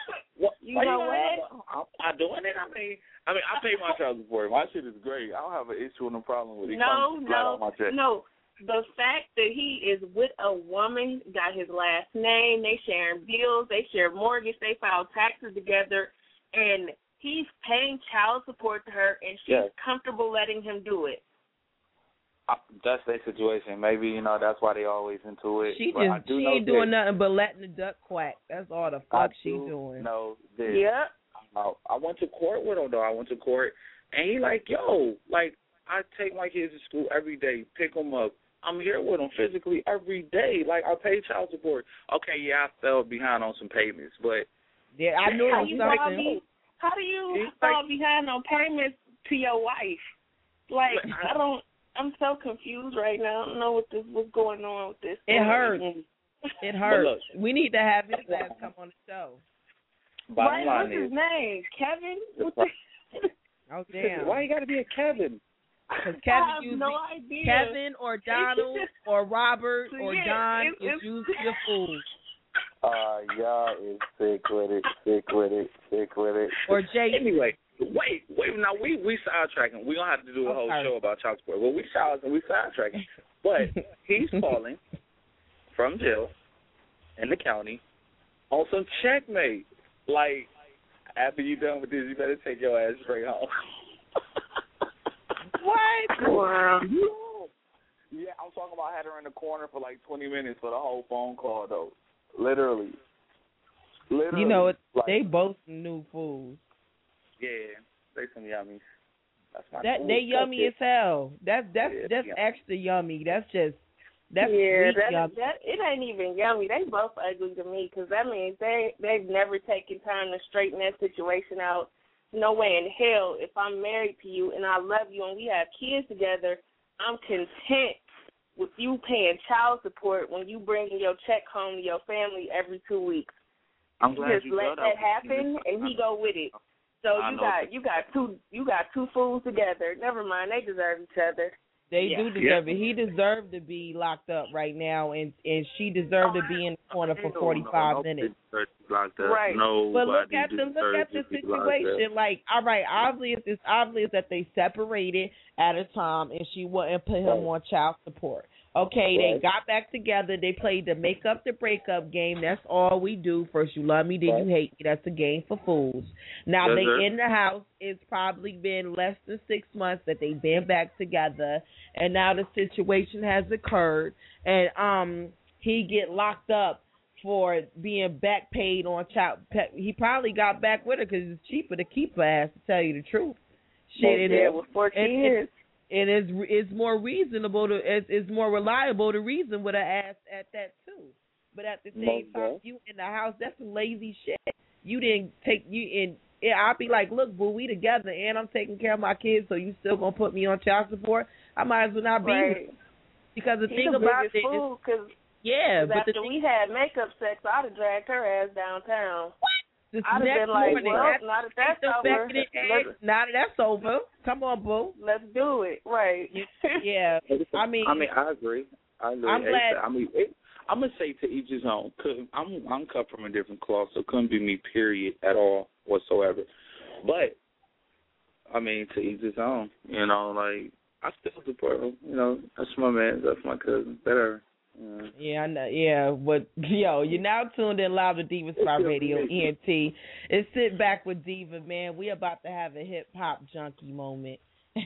What, you know what? I'm not doing it. I mean, I mean, I pay my child support. My shit is great. I don't have an issue and a problem with it. No, It no, no, no. The fact that he is with a woman, got his last name, they sharing bills, they share mortgage, they file taxes together, and he's paying child support to her, and she's yes. comfortable letting him do it. I, that's their situation. Maybe, you know, that's why they always into it. She but just I do she know ain't this. doing nothing but letting the duck quack. That's all the fuck I she do doing. know this. Yeah. I, I went to court with him, though. I went to court, and he like, yo, like, I take my kids to school every day, pick them up. I'm here with them physically every day. Like, I pay child support. Okay, yeah, I fell behind on some payments, but yeah, I knew how it was you something. Be, how do you He's fall like, behind on payments to your wife? Like, I don't. I'm so confused right now. I don't know what this what's going on with this. It hurts. Mm-hmm. It hurts. Look, we need to have his ass come on the show. Right? Bottom What's line his is, name? Kevin? What the? Oh damn! Why you got to be a Kevin? Because I Kevin have usually no idea. Kevin or Donald or Robert or Yeah, Don it's- is it's- usually a fool. Uh, y'all is sick with it, sick with it, sick with it. Or Jay. Anyway, wait, wait. Now we we sidetracking. We don't have to do a whole Okay. show about child support. Well, we side we sidetracking. But he's calling from jail in the county on some checkmate. Like, after you done with this, you better take your ass straight home. What? Wow. Yeah, I'm talking about had her in the corner for like twenty minutes for the whole phone call, though. Literally. Literally. You know, it, like, they both new fools. Yeah, they some yummies. That's my That food. they yummy as That's it. hell. That's that's Yeah, that's yeah. extra yummy. That's just that's yeah, sweet that, yummy. that it ain't even yummy. They both ugly to me because that means they they've never taken time to straighten that situation out. No way in hell. If I'm married to you and I love you and we have kids together, I'm content with you paying child support when you bringing your check home to your family every two weeks. I'm glad Just you let brought that up- happen and he go with it. So I you know got that- you got two you got two fools together. Never mind, they deserve each other. They Yeah. do deserve it. He deserved to be locked up right now, and and she deserved to be in the corner for forty five minutes. Like that. Right. Nobody But look at the look at the deserves to be locked up. situation. Like, all right, obvious it's obvious that they separated at a time, and she wouldn't put him Right. on child support. Okay, Right. they got back together. They played the make up the breakup game. That's all we do. First you love me, then Right. you hate me. That's a game for fools. Now Yes, they sir. in the house. It's probably been less than six months that they've been back together, and now the situation has occurred, and um he get locked up for being back paid on child. He probably got back with her because it's cheaper to keep her ass. To tell you the truth, shit. It yeah, is. with four it- kids. It is it's more reasonable to it's, it's more reliable to reason with her ass at that too. But at the same Most time, deaf. you in the house, that's some lazy shit. You didn't take you in. Yeah, I'll be like, look, boo, we together, and I'm taking care of my kids, so you still gonna put me on child support? I might as well not be Right. here. Because the He's thing the about it biggest is, fool, cause yeah, but after the thing, we had makeup sex, I'd have dragged her ass downtown. this I'd have next been like, morning, well, that- now that that's the over, fact that it- let's, now that that's over, come on, boo. let's do it. Right. Yeah, I mean, I mean, I agree. I agree. I'm glad- I mean, it, I'm gonna say to each his own. Couldn't, I'm I'm cut from a different cloth, so it couldn't be me. Period. At all whatsoever. But I mean, to each his own. You know, like I still support him. You know, that's my man. That's my cousin. Better. Yeah. Yeah, I know. Yeah, but yo, you're now tuned in live to Diva Spot Radio E N T. It's Sit Back with Diva, man. We about to have a hip hop junkie moment.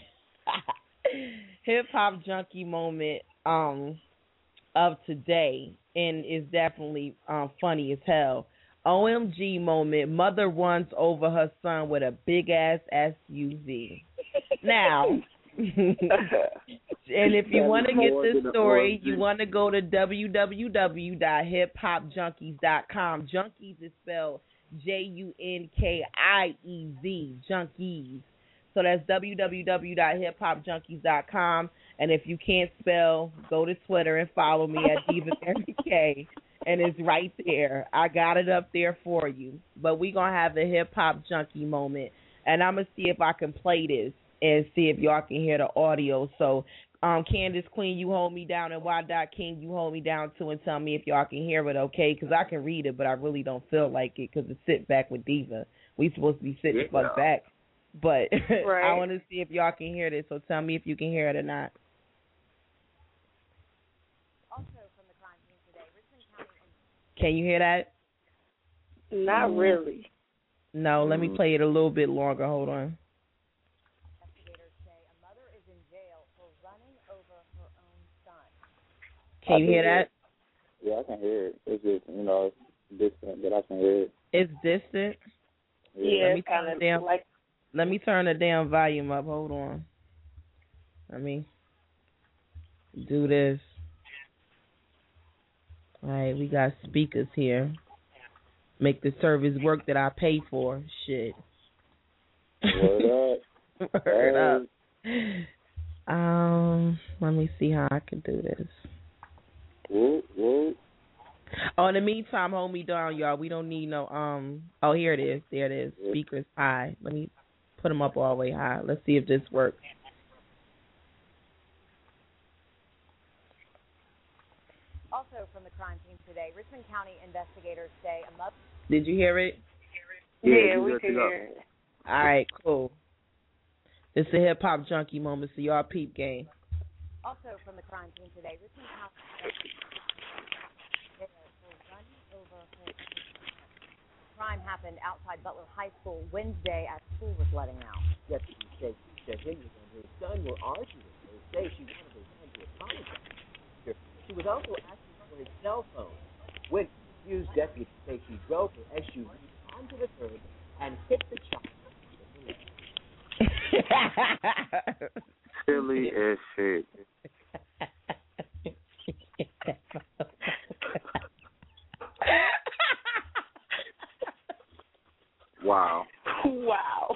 Hip hop junkie moment um of today, and is definitely um funny as hell. O M G moment. Mother runs over her son with a big ass S U V. Now. And if you want to get this story, you want to go to w w w dot hip hop junkies dot com. Junkies is spelled J U N K I E Z, junkies. So that's w w w dot hip hop junkies dot com. And if you can't spell, go to Twitter and follow me at Diva Mary K. And it's right there. I got it up there for you. But we're going to have a hip hop junkie moment. And I'm going to see if I can play this and see if y'all can hear the audio. So Um, Candace Queen, you hold me down, and Y. King, you hold me down too, and tell me if y'all can hear it, okay? Because I can read it, but I really don't feel like it because it's sit back with Diva. We supposed to be sitting yeah. fuck back, but right. I want to see if y'all can hear this. So tell me if you can hear it or not. Also from the crime scene today, Richmond County. Can you hear that? Not really. No, let me play it a little bit longer. Hold on. Can you hear that? Yeah, I can hear it. It's just, you know, it's distant, but I can hear it. It's distant? Yeah, let me it's kind turn of the damn, like... Let me turn the damn volume up. Hold on. Let me do this. All right, we got speakers here. Make the service work that I pay for. Shit. Word up. Word up. Um, let me see how I can do this. Whoop, whoop. Oh, in the meantime, hold me down, y'all. We don't need no, um, oh, here it is. There it is. Speakers high. Let me put them up all the way high. Let's see if this works. Also from the crime scene today, Richmond County investigators say a mother... Did you hear it? Yeah, yeah we can hear it. All right, cool. This is a hip-hop junkie moment, so y'all peep game. Also from the crime scene today, Richmond County crime happened outside Butler High School Wednesday as school was letting out. Deputy said that Higgins and her son were arguing. They say she wanted her son to apologize. She was also asking for his cell phone. When confused, deputies say she drove her S U V onto the curb and hit the child. Silly as shit. Wow. Wow.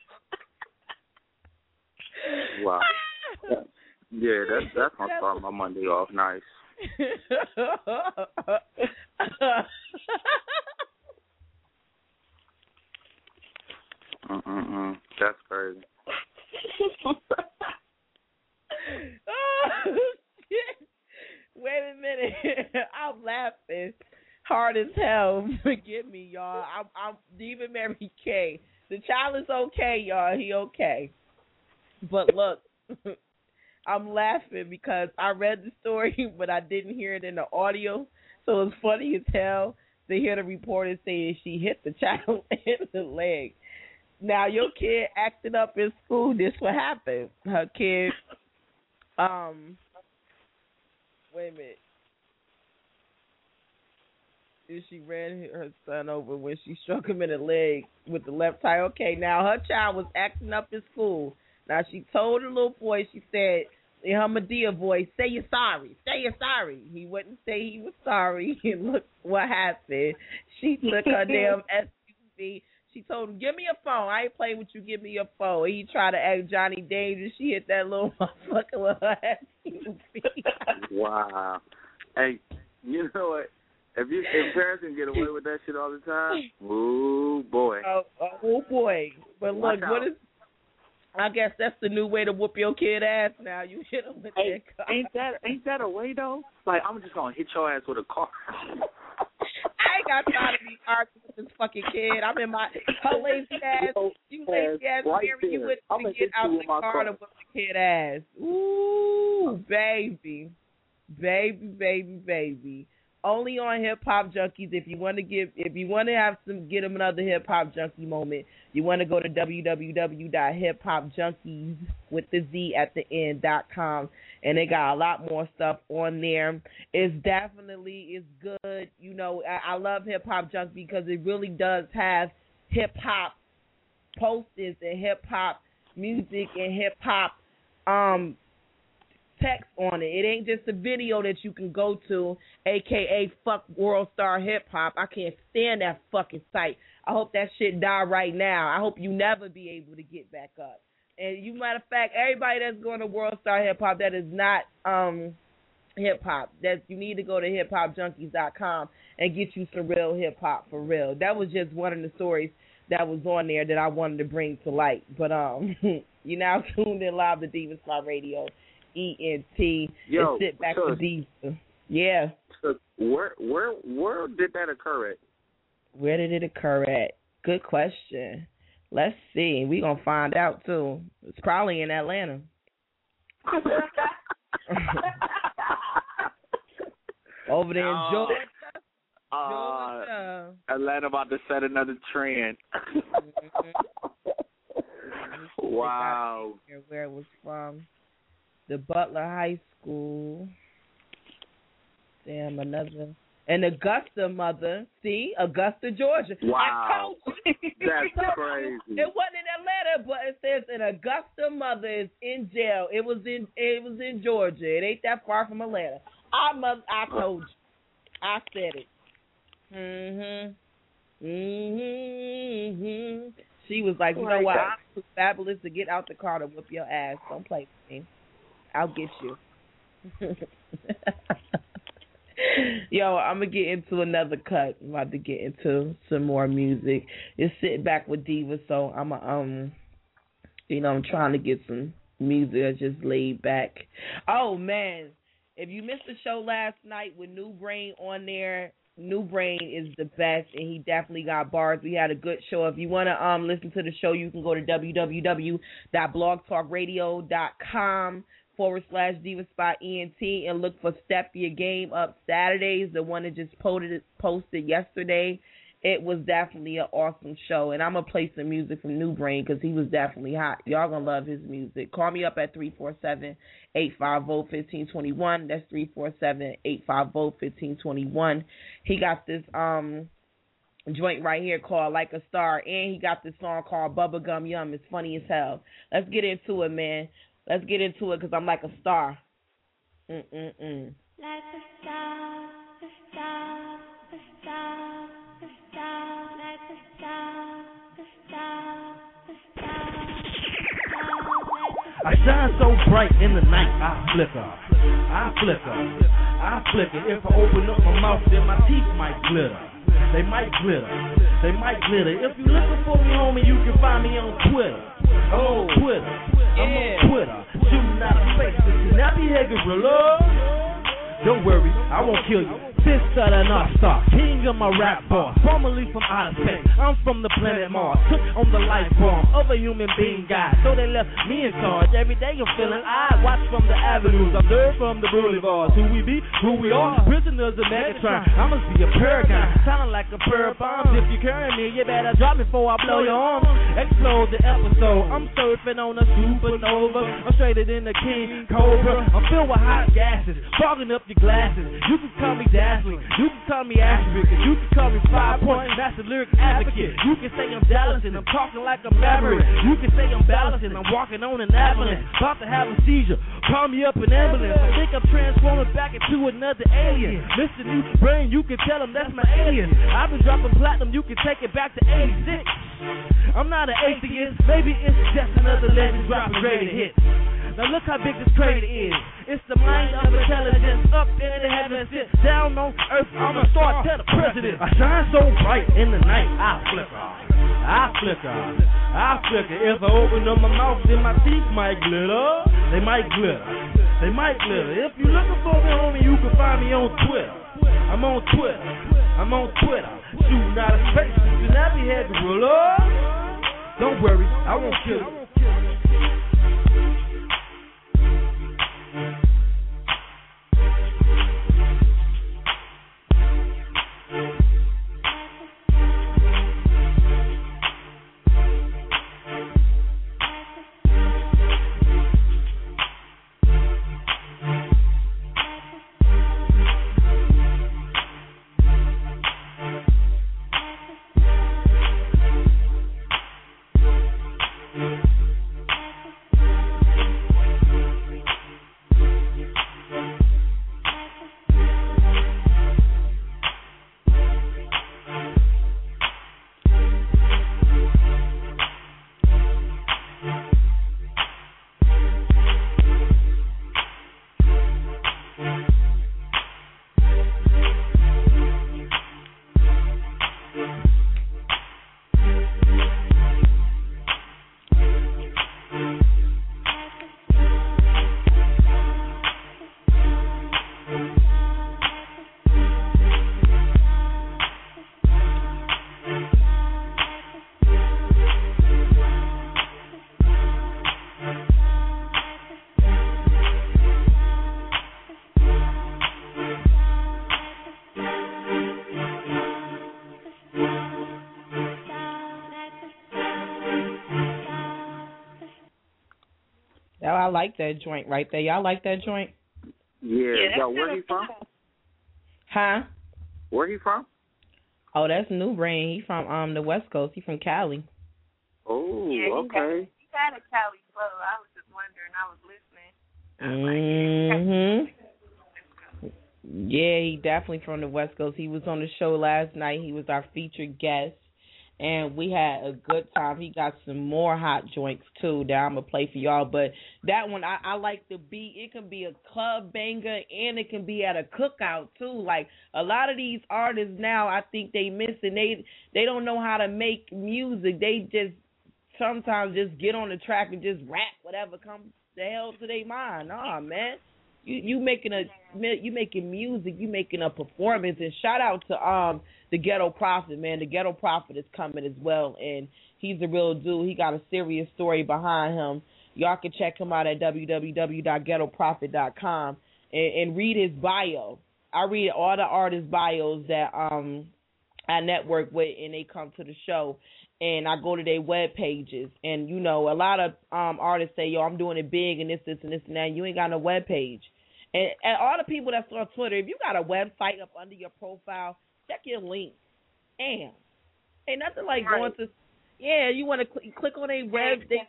Wow. Yeah, that's that's gonna start my Monday off nice. Mm-mm-mm. That's crazy. Oh, shit. Wait a minute. I'm laughing hard as hell. Forgive me, y'all. I'm, I'm Diva Mary K. The child is okay, y'all. He okay. But look, I'm laughing because I read the story, but I didn't hear it in the audio. So it's funny as hell to hear the reporter saying she hit the child in the leg. Now, your kid acted up in school. This what happened. Her kid, um, wait a minute. She ran her son over when she struck him in the leg with the left tire. Okay, now her child was acting up in school. Now, she told the little boy, she said, in her Medea voice, say you're sorry. Say you're sorry. He wouldn't say he was sorry. And look what happened. She took her damn S U V. She told him, give me your phone. I ain't playing with you. Give me your phone. He tried to act Johnny Dangerous. She hit that little motherfucker with her S U V. Wow. Hey, you know what? If you if parents can get away with that shit all the time, oh boy. Oh, oh boy. But look, what is? I guess that's the new way to whoop your kid ass. Now you hit him with hey, that car. Ain't that ain't that a way though? Like I'm just gonna hit your ass with a car. I ain't got time to be arguing with this fucking kid. I'm in my her lazy ass. You lazy ass right Mary, you wouldn't even get out the car, car to whoop the kid ass. Ooh, baby, baby, baby, baby. Only on Hip Hop Junkies. If you want to give, if you want to have some, get them another Hip Hop Junkie moment, you want to go to w w w dot hip hop junkies with the Z at the end dot com, and they got a lot more stuff on there. It's definitely it's good. You know, I, I love Hip Hop Junkie because it really does have hip hop posters and hip hop music and hip hop um. text on it. It ain't just a video that you can go to, aka fuck World Star Hip Hop. I can't stand that fucking site. I hope that shit die right now. I hope you never be able to get back up. And you, matter of fact, everybody that's going to World Star Hip Hop that is not um hip hop, that you need to go to hip hop junkies dot com and get you some real hip hop for real. That was just one of the stories that was on there that I wanted to bring to light. But um, you now tuned in live to Diva Spot Radio. E N T. Yo, and sit back so, with Diva. Yeah. So where where where did that occur at? Where did it occur at? Good question. Let's see. We're going to find out, too. It's probably in Atlanta. Over there in uh, Georgia. Uh, Georgia. Atlanta about to set another trend. Wow. Where it was from. The Butler High School. Damn, another. And Augusta, mother. See? Augusta, Georgia. Wow. I told you. That's crazy. It wasn't in Atlanta, but it says an Augusta mother is in jail. It was in it was in Georgia. It ain't that far from Atlanta. I mother, I told you. I said it. Mhm. Mhm. She was like, you know what? I'm too fabulous to get out the car to whoop your ass. Don't play with me. I'll get you. Yo, I'm going to get into another cut. I'm about to get into some more music. It's Sitting Back with Diva, so I'm, a, um, you know, I'm trying to get some music that's just laid back. Oh, man. If you missed the show last night with New Brain on there, New Brain is the best, and he definitely got bars. We had a good show. If you want to um listen to the show, you can go to www.blogtalkradio.com forward slash Diva Spot E N T and look for Step Your Game Up Saturdays, the one that just posted posted yesterday. It was definitely an awesome show, and I'm going to play some music from New Brain because he was definitely hot. Y'all going to love his music. Call me up at three four seven, eight five zero, one five two one. That's three four seven, eight five zero, one five two one. He got this um joint right here called Like a Star, and he got this song called Bubblegum Yum. It's funny as hell. Let's get into it, man. Let's get into it because I'm like a star. Mm-mm-mm. Like a star, a star, a star, a star, like a star, a star, a star, I shine so bright in the night, I flicker, I flicker, I flicker. If I open up my mouth, then my teeth might glitter. They might glitter, they might glitter. If you looking for me, homie, you can find me on Twitter. I'm on Twitter, I'm on Twitter. Shooting out of space, this is not the head gorilla. Don't worry, I won't kill you. Sister the North Star, king of my rap boss, formerly from outer space. I'm from the planet Mars, took on the life form of a human being guy. So they left me in charge. Every day I'm feeling I watch from the avenues, observe from the boulevards. Who we be, who we are, prisoners of Megatron. I must be a paragon, sounding like a pair of bombs. If you carry me, you better drop me before I blow your arm. Explode the episode, I'm surfing on a supernova. I'm straighter than the King Cobra. I'm filled with hot gases, fogging up your glasses. You can call me dazzling, you can call me asterisk, you can call me five point master lyric advocate. You can say I'm Dallas and I'm talking like a maverick. You can say I'm balancing, I'm walking on an avalanche, about to have a seizure. Call me up an ambulance. I think I'm transforming back into another alien. Mister New Brain, you can tell him that's my alien. I've been dropping platinum, you can take it back to eighty-six. I'm not an atheist, maybe it's just another legend dropping greater hits. Now look how big this crater is. It's the mind of intelligence up in the heavens, sit down on earth. I'm a star, tell the president. I shine so bright in the night, I flicker, I flicker, I flicker. If I open up my mouth, then my teeth might glitter. They might glitter, they might glitter. If you looking for me, homie, you can find me on Twitter. I'm on Twitter, I'm on Twitter. Shooting out of space, the nappy head gorilla. Don't worry, I won't kill you. star. Oh, I like that joint right there. Y'all like that joint? Yeah. Yeah, Yo, where he from? Huh? Where he from? Oh, that's New Brain. He from um the West Coast. He from Cali. Oh, Yeah, he got, okay. he got a Cali flow. I was just wondering. I was listening. Mhm. Yeah, he definitely from the West Coast. He was on the show last night. He was our featured guest, and we had a good time. He got some more hot joints too that I'm gonna play for y'all. But that one, I, I like the beat. It can be a club banger and it can be at a cookout too. Like a lot of these artists now, I think they miss it. They they don't know how to make music. They just sometimes just get on the track and just rap whatever comes the hell to their mind. Nah, man. You you making a you making music, you making a performance, and shout out to um the Ghetto Prophet, man. The Ghetto Prophet is coming as well, and he's a real dude. He got a serious story behind him. Y'all can check him out at w w w dot ghetto prophet dot com and, and read his bio. I read all the artist bios that um I network with, and they come to the show. And I go to their web pages, and you know, a lot of um artists say, "Yo, I'm doing it big and this, this, and this, and that." You ain't got no web page, and, and all the people that's on Twitter, if you got a website up under your profile, check your link. Damn, ain't nothing like right. going to, yeah, you want to cl- click on a web. They,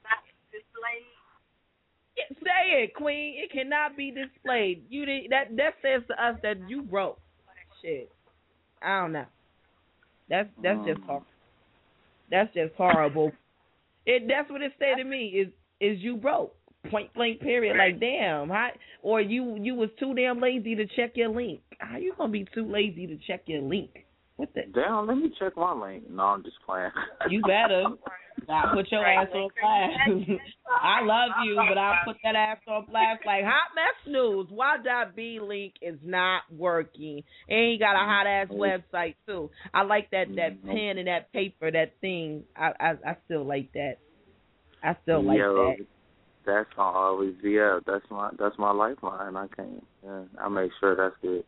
yeah, say it, Queen. It cannot be displayed. You did, that that says to us that you broke. Shit, I don't know. That's that's just hard. That's just horrible. It that's what it said to me is is you broke. Point blank period. Like damn, how, or you you was too damn lazy to check your link. How you gonna be too lazy to check your link? What the damn, let me check my link. No, I'm just playing. You better. I put your ass on blast. I love you, but I'll put that ass on blast like hot mess news. Y dot B link is not working. And he got a hot ass website too. I like that that pen and that paper, that thing. I I, I still like that. I still like Yo, that. That's gonna always be up. That's my that's my lifeline. I can't. Yeah, I make sure that's good.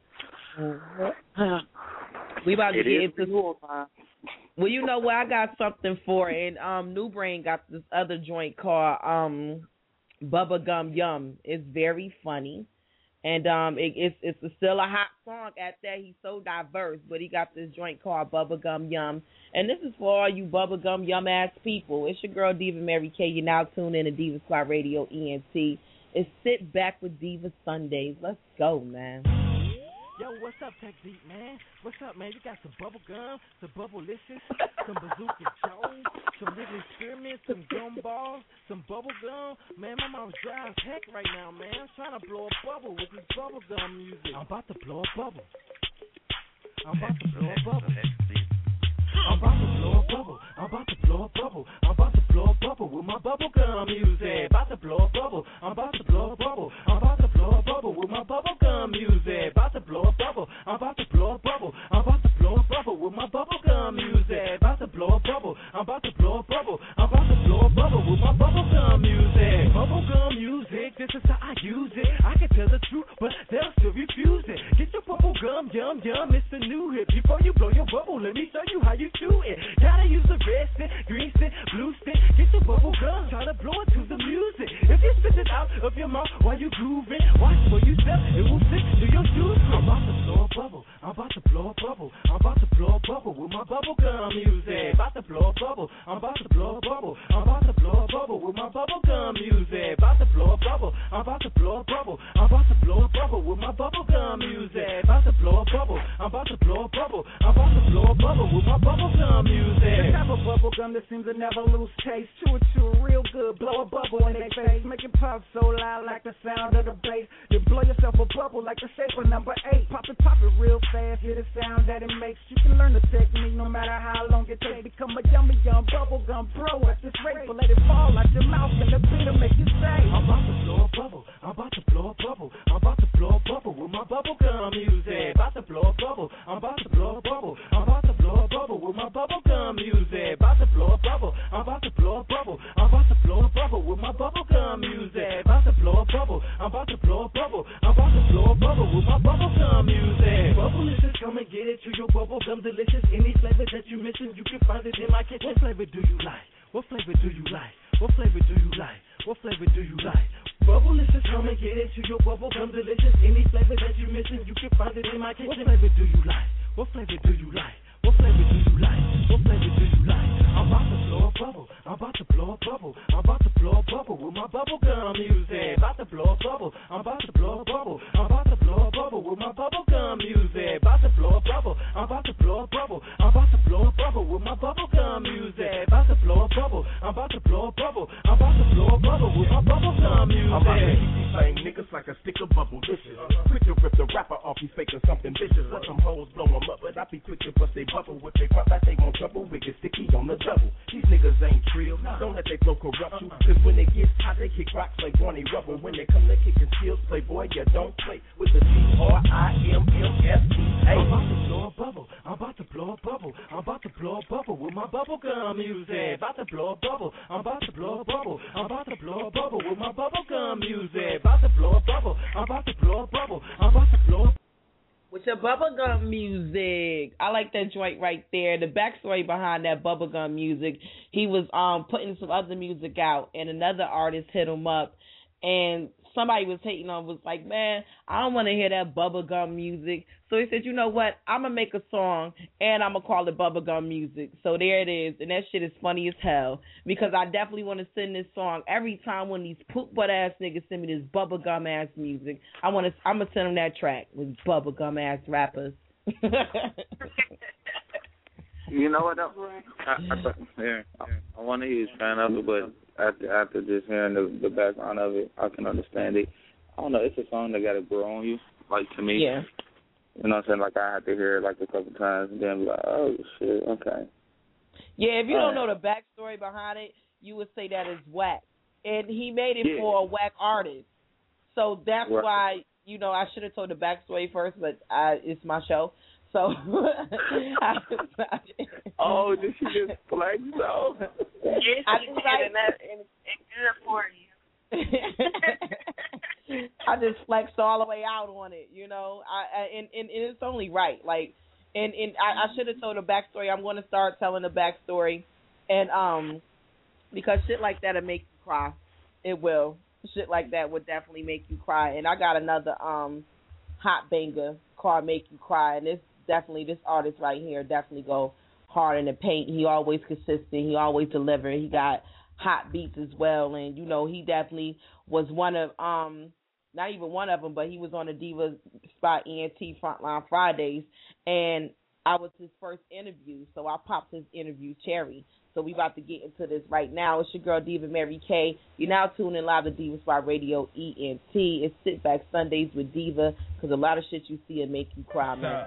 Mm-hmm. We about to it get into cool time. Well, you know what? I got something for it. And um, New Brain got this other joint called um, Bubba Gum Yum. It's very funny, and um, it, it's it's still a hot song. At that, he's so diverse, but he got this joint called Bubba Gum Yum, and this is for all you Bubba Gum Yum ass people. It's your girl Diva Mary K. You now tune in to Diva Squad Radio E N T. It's Sit Back with Diva Sundays. Let's go, man. Yo, what's up, Tech Beat, man? What's up, man? You got some bubble gum, some bubblicious, some Bazooka Jones, some Wrigley Spearmint, some gum balls, some bubble gum. Man, my mom's dry as heck right now, man. I'm trying to blow a bubble with this bubble gum music. I'm about to blow a bubble. I'm about to blow a bubble. I'm about to blow a bubble. I'm about to blow a bubble. I'm about to blow a bubble with my bubble gum music. About to blow a bubble. I'm about to blow a bubble. I'm about to blow a bubble with my bubble gum music. About to blow a bubble. I'm about to blow a bubble. I'm about to blow a bubble with my bubble gum music. About to blow a bubble. I'm about to blow a bubble. I'm about to blow a bubble with my bubble gum music. Bubble gum music. This is how I use it. I can tell the truth, but they'll still refuse it. Get your bubble gum, yum yum. It's the new hit. Before you blow your bubble, let me show you how you do it. Gotta use the red stick, green stick, blue stick. Get your bubble gum, try to blow it to the music. If you spit it out of your mouth while you grooving, watch where you step, it will stick to your shoes. I'm about to blow a bubble, I'm about to blow a bubble. I'm about to blow a bubble with my bubble gum music. About to blow a bubble, I'm about to blow a bubble. I'm about to blow a bubble with my bubble gum music. About to blow a bubble, I'm about to blow a bubble. I'm about to blow a bubble with my bubble gum music. About to blow a bubble, I'm about to blow a bubble. I'm about to blow a bubble with my bubble gum music. The type of bubble gum that seems to never lose taste. Chew it, chew it real good, blow a bubble in their face. Make it pop so loud like the sound of the bass. You blow yourself a bubble like the shape of number eight. Pop it, pop it real fast, hear the sound that it makes. You can learn the technique no matter how long it takes. Become a yummy young bubble gum pro at this rate. But let it fall out your mouth and the beat'll make you say, I'm about to blow a bubble, I'm about to blow a bubble. I'm about to blow a bubble with my bubble gum music. About to blow a bubble, I'm about to blow a bubble. I'm about to blow a bubble with my bubble gum music. About to blow a bubble, I'm about to blow a bubble. I'm about to blow a bubble with my bubble gum music. About to blow a bubble, I'm about to blow a bubble. I'm about to blow a bubble with my bubble gum music. Bubblicious, come and get it. To your bubble gum delicious. Any flavor that you missing, you can find it in my kitchen. What flavor do you like? What flavor do you like? What flavor do you like? What flavor do you like? Bubblicious, come and get into your bubble gum delicious. Any flavor that you're missing, you can find it in my kitchen. What flavor do you like? What flavor do you like? What flavor do you like? What flavor do you like? I'm about to blow a bubble. I'm about to blow a bubble. I'm about to blow a bubble with my bubble gum music. About to blow a bubble. I'm about to blow a bubble. I'm about to blow a bubble with my bubble gum music. About to blow a bubble. I'm about to blow a bubble. I'm about to blow a bubble with my bubble gum music. About to blow a bubble. I'm about to blow a bubble. I'm about to blow a bubble with my bubble gum music. I'm about to keep these same niggas like a stick of bubble dishes. Quick to rip the rapper off, he's faking something vicious. Let them hoes blow him up, but I be quick to bust they bubble. With they front back, they won't trouble. We get sticky on the double. These niggas ain't trill. Don't let they flow corrupt you. Cause when they get hot, they kick rocks like Barney Rubble. When they come, they kicking skills. Playboy, you don't play with the C R I M M S T A. I'm about to blow a bubble. I'm about to blow a bubble. I'm about to blow a bubble with my bubble gum music. About to blow a bubble. I'm about to blow a bubble. I'm about to blow a bubble with my bubble gum music. About to blow a bubble. I'm about to blow a bubble. I'm about to blow a with your bubblegum music. I like that joint right there. The backstory behind that bubblegum music, he was um putting some other music out, and another artist hit him up, and somebody was hating on, was like, man, I don't want to hear that bubblegum music. So he said, you know what, I'm going to make a song, and I'm going to call it bubblegum music. So there it is, and that shit is funny as hell, because I definitely want to send this song every time when these poop butt-ass niggas send me this bubblegum-ass music. I want to, I'm going to send them that track with bubblegum-ass rappers. You know what, though? I, I, yeah, I, I want to hear his fan of it, but after after just hearing the, the background of it, I can understand it. I don't know, it's a song that got to grow on you, like, to me. Yeah. You know what I'm saying? Like, I had to hear it, like, a couple times, and then be like, oh, shit, okay. Yeah, if you All don't right. know the backstory behind it, you would say that is whack. And he made it Yeah. for a whack artist. So that's Right. why, you know, I should have told the backstory first, but I, it's my show. So I Oh, did she just flex though? Yes, I you just did, like- and, that, and it's good for you. I just flexed all the way out on it, you know. I, I and, and, and it's only right. Like, and, and I, I should have told the backstory. I'm going to start telling the backstory, and um, because shit like that'll make you cry. It will. Shit like that would definitely make you cry. And I got another um hot banger called "Make You Cry," and this definitely this artist right here definitely go hard in the paint. He always consistent. He always deliver. He got hot beats as well, and you know he definitely was one of um not even one of them, but he was on the Diva Spot E N T Frontline Fridays, and I was his first interview, so I popped his interview cherry. So we about to get into this right now. It's your girl Diva Mary K. You're now tuning live to Diva Spot Radio E N T. It's Sit Back Sundays with Diva, because a lot of shit you see will make you cry, man.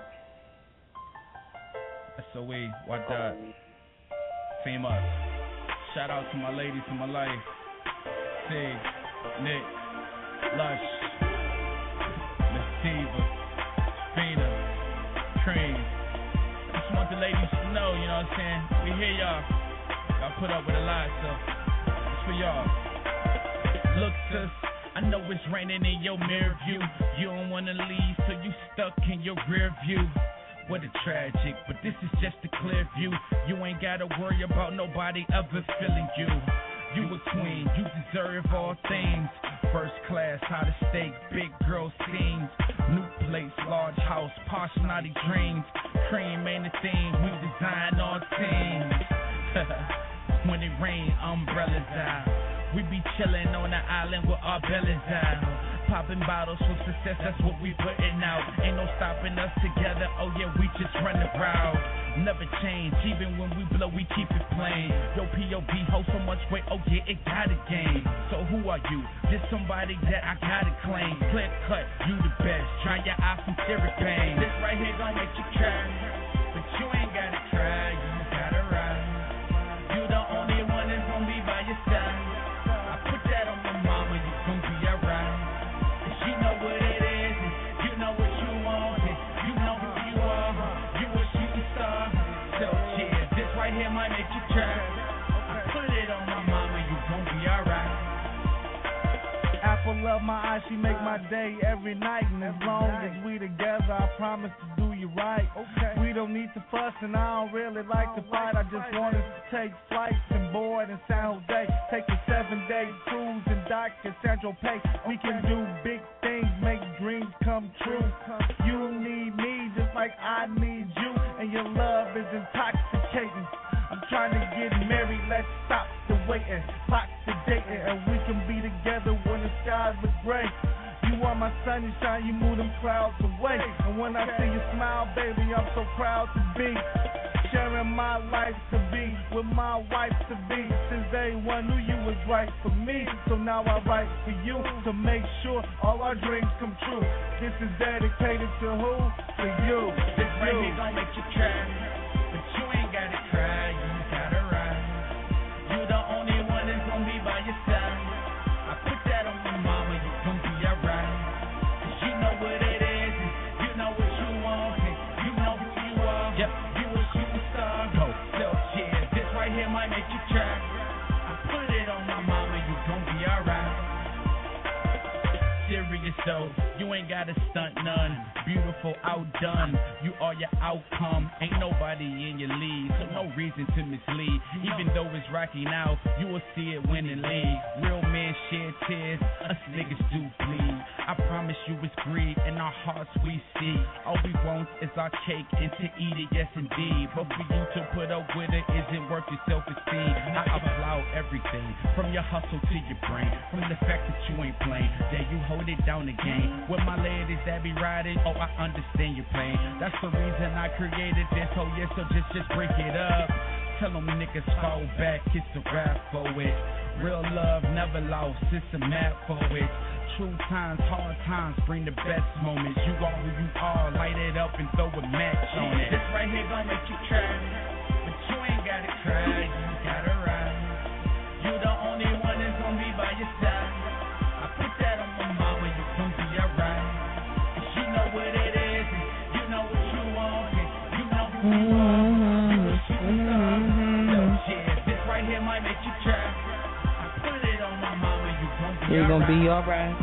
S O E, what that? Famous. Shout out to my ladies in my life. Sig, Nick, Lush, Miss Diva, Spina, Cream. I just want the ladies to know, you know what I'm saying? We hear y'all. Y'all put up with a lot, so it's for y'all. Look, sis, I know it's raining in your mirror view. You don't want to leave, so you stuck in your rear view. What a tragic, but this is just a clear view. You ain't gotta worry about nobody ever feeling you. You a queen, you deserve all things. First class, high to steak, big girl scenes. New place, large house, posh naughty dreams. Cream ain't a thing, we design our teams. When it rain, umbrellas out. We be chillin' on the island with our bellies out. Popping bottles for success, that's what we putting out. Ain't no stopping us together, oh yeah, we just run the route. Never change, even when we blow, we keep it plain. Yo, P O V hold so much weight, oh yeah, it got a game. So who are you? Just somebody that I gotta claim. Clear cut, you the best, try your eyes from spirit pain. This right here gon' make you cry, but you ain't gotta cry, you gotta ride. You the only one that's gon' be by your side. I put that on my mama, you gon' be alright. You know what it is, and you know what you want, and you know who you are, you a shooting star. So yeah, this right here might make you cry. I put it on my mama, you gon' be alright. I apple of my eye, she make my day every night. And as long as we together, I promise to do you right. Okay. We don't need to fuss, and I don't really like to fight. I just wanted to take flights and board in San Jose. Take a seven-day cruise and dock at Central Pay. We can do big things, make dreams come true. You need me just like I need you, and your love is intoxicating. I'm trying to get married, let's stop the waiting, clock the dating, and we can be together when the skies look gray. You are my sunshine, you move them clouds away. And when I see you smile, baby, I'm so proud to be sharing my life to be with my wife to be. Since day one, knew you was right for me. So now I write for you to make sure all our dreams come true. This is dedicated to who? To you. This right here gon' make you cry, but you ain't gotta cry, you gotta ride. You the only one that's gonna be by your side. I put that on my mama, you gon' be alright. Cause you know what it is, and you know what you want, and you know who you are. Yep, you a shooting star. Go, so yeah, this right here might make you cry. I put it on my mama, you gon' be alright. Serious though, you ain't gotta stunt none. Beautiful, outdone, you are your outcome. Ain't nobody in your league, so no reason to mislead. Even though it's rocky now, you will see it when it league. Real men shed tears, us niggas do bleed. I promise you it's greed, in our hearts we see. All we want is our cake and to eat it, yes indeed. But for you to put up with it isn't worth your self-esteem. I applaud everything, from your hustle to your brain. From the fact that you ain't playing, that you hold it down again. With my ladies that be riding, oh I understand your pain. That's the reason I created this, oh yeah, so just, just break it up. Tell them niggas fall back, it's a rap for it. Real love never lost, it's a map for it. True times, hard times, bring the best moments. You are who you are, light it up and throw a match on it. This right here gon' make you cry, but you ain't gotta cry, you gotta ride. You the only one that's gon' be by your side. I put that on my mama, you gon' be alright. Cause you know what it is, and you know what you want, and you know who you are. You a shooting star. So yeah, this right here might make you cry. I put it on my mama, you gon' be You're alright. gonna be alright.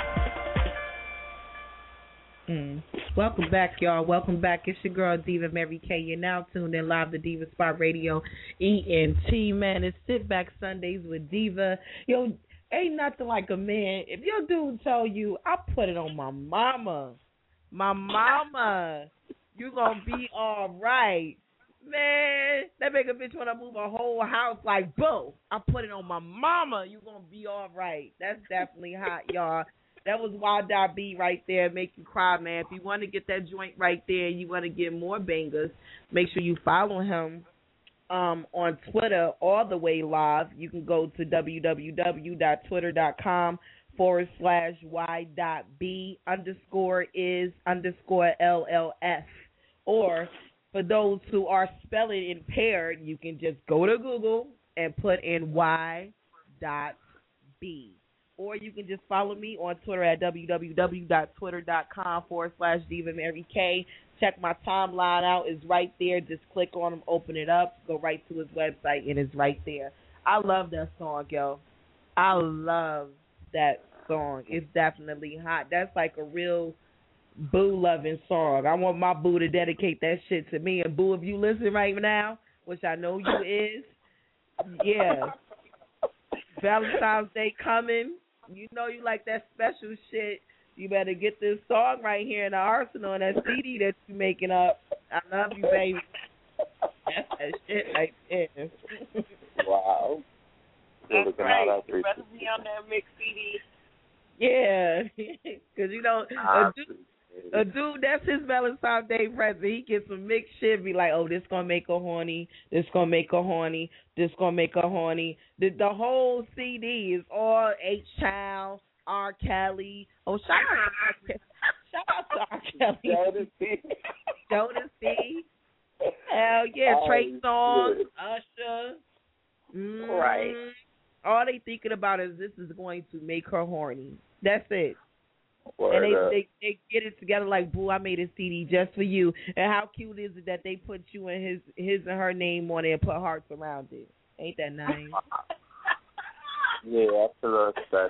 Mm. Welcome back, y'all. Welcome back. It's your girl Diva Mary K. You're now tuned in live to Diva Spot Radio E N T. Man, it's Sit Back Sundays with Diva. Yo, ain't nothing like a man. If your dude tell you, I put it on my mama, my mama, you gonna be all right. Man, that make a bitch want to move a whole house like, boo, I put it on my mama, you gonna be all right. That's definitely hot, y'all. That was Wild Dot B right there, make you cry, man. If you want to get that joint right there, you want to get more bangers, make sure you follow him um, on Twitter all the way live. You can go to www.twitter.com forward slash Y dot B underscore is underscore L L F. Or for those who are spelling impaired, you can just go to Google and put in Y dot B. Or you can just follow me on Twitter at www.twitter.com forward slash Diva Mary K. Check my timeline out. It's right there. Just click on him, open it up, go right to his website, and it's right there. I love that song, yo. I love that song. It's definitely hot. That's like a real boo-loving song. I want my boo to dedicate that shit to me. And, boo, if you listen right now, which I know you is, yeah. Valentine's Day coming. You know you like that special shit. You better get this song right here in the arsenal and that C D that you making up. I love you, baby. That's that shit right there. Wow. That's right. You better be on that mix C D. Yeah. Because, you know, a dude, a dude, that's his Valentine's Day present. He gets some mixed shit, be like, oh, this going to make her horny. This going to make her horny. This going to make her horny. The, the whole C D is all H-Child, R. Kelly. Oh, shout out to, shout out to R. Kelly. Jodeci. Jodeci. Hell yeah. Oh, Trey Songz, shit. Usher. Mm, Right. All they thinking about is this is going to make her horny. That's it. Word and they, up. they they get it together like, boo, I made a C D just for you. And how cute is it that they put you and his his and her name on it and put hearts around it? Ain't that nice? Yeah, I feel uh, special.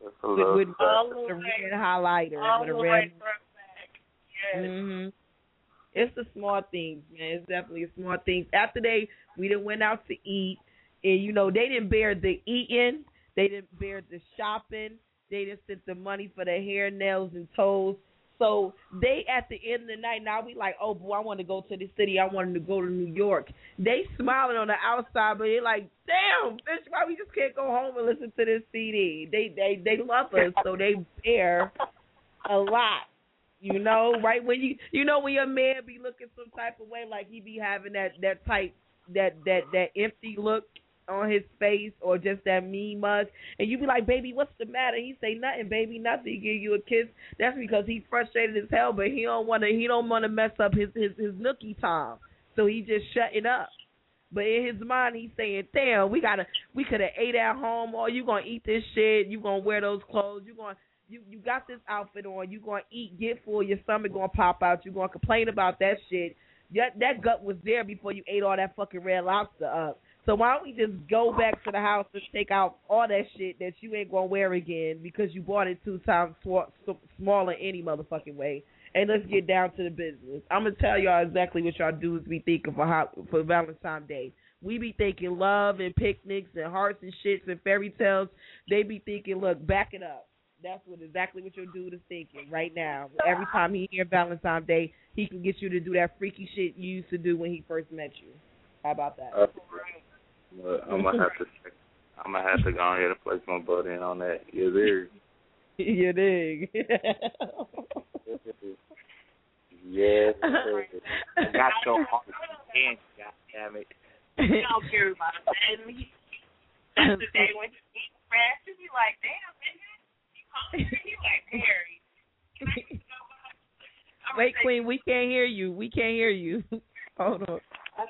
with, with, with all the, the, the way, red highlighter, all with a the red. way back. Yes. Mm-hmm. It's the small things, man. It's definitely the small things. After they, we done went out to eat, and you know they didn't bear the eating, they didn't bear the shopping, they didn't send the money for their hair, nails, and toes. So they, at the end of the night, now we like, oh boy, I want to go to the city. I wanted to go to New York. They smiling on the outside, but they're like, damn, bitch, why we just can't go home and listen to this C D? They they they love us, so they bear a lot. You know, right when you you know when your man be looking some type of way, like he be having that that type that that that empty look on his face, or just that mean mug, and you be like, baby, what's the matter? He say nothing, baby, nothing. He give you a kiss. That's because he's frustrated as hell, but he don't want to. He don't want to mess up his his his nookie time, so he just shutting up. But in his mind, he's saying, damn, we gotta we could have ate at home, or you gonna eat this shit, you gonna wear those clothes, you gonna. You you got this outfit on. You gonna eat, get full. Your stomach gonna pop out. You gonna complain about that shit. That that gut was there before you ate all that fucking Red Lobster up. So why don't we just go back to the house and take out all that shit that you ain't gonna wear again because you bought it two times sw- smaller any motherfucking way. And let's get down to the business. I'm gonna tell y'all exactly what y'all dudes be thinking for hot, for Valentine's Day. We be thinking love and picnics and hearts and shits and fairy tales. They be thinking, look, back it up. That's what exactly what your dude is thinking right now. Every time he hear Valentine's Day, he can get you to do that freaky shit you used to do when he first met you. How about that? Uh, well, I'm gonna have to. I'm gonna have to go ahead and place my butt in on that. You dig? You dig? Yes. I got your heart. God damn it. You don't care about it, man. That's the day when you eat trash, you be like, damn, nigga. Wait, Queen, we can't hear you. We can't hear you. Hold on.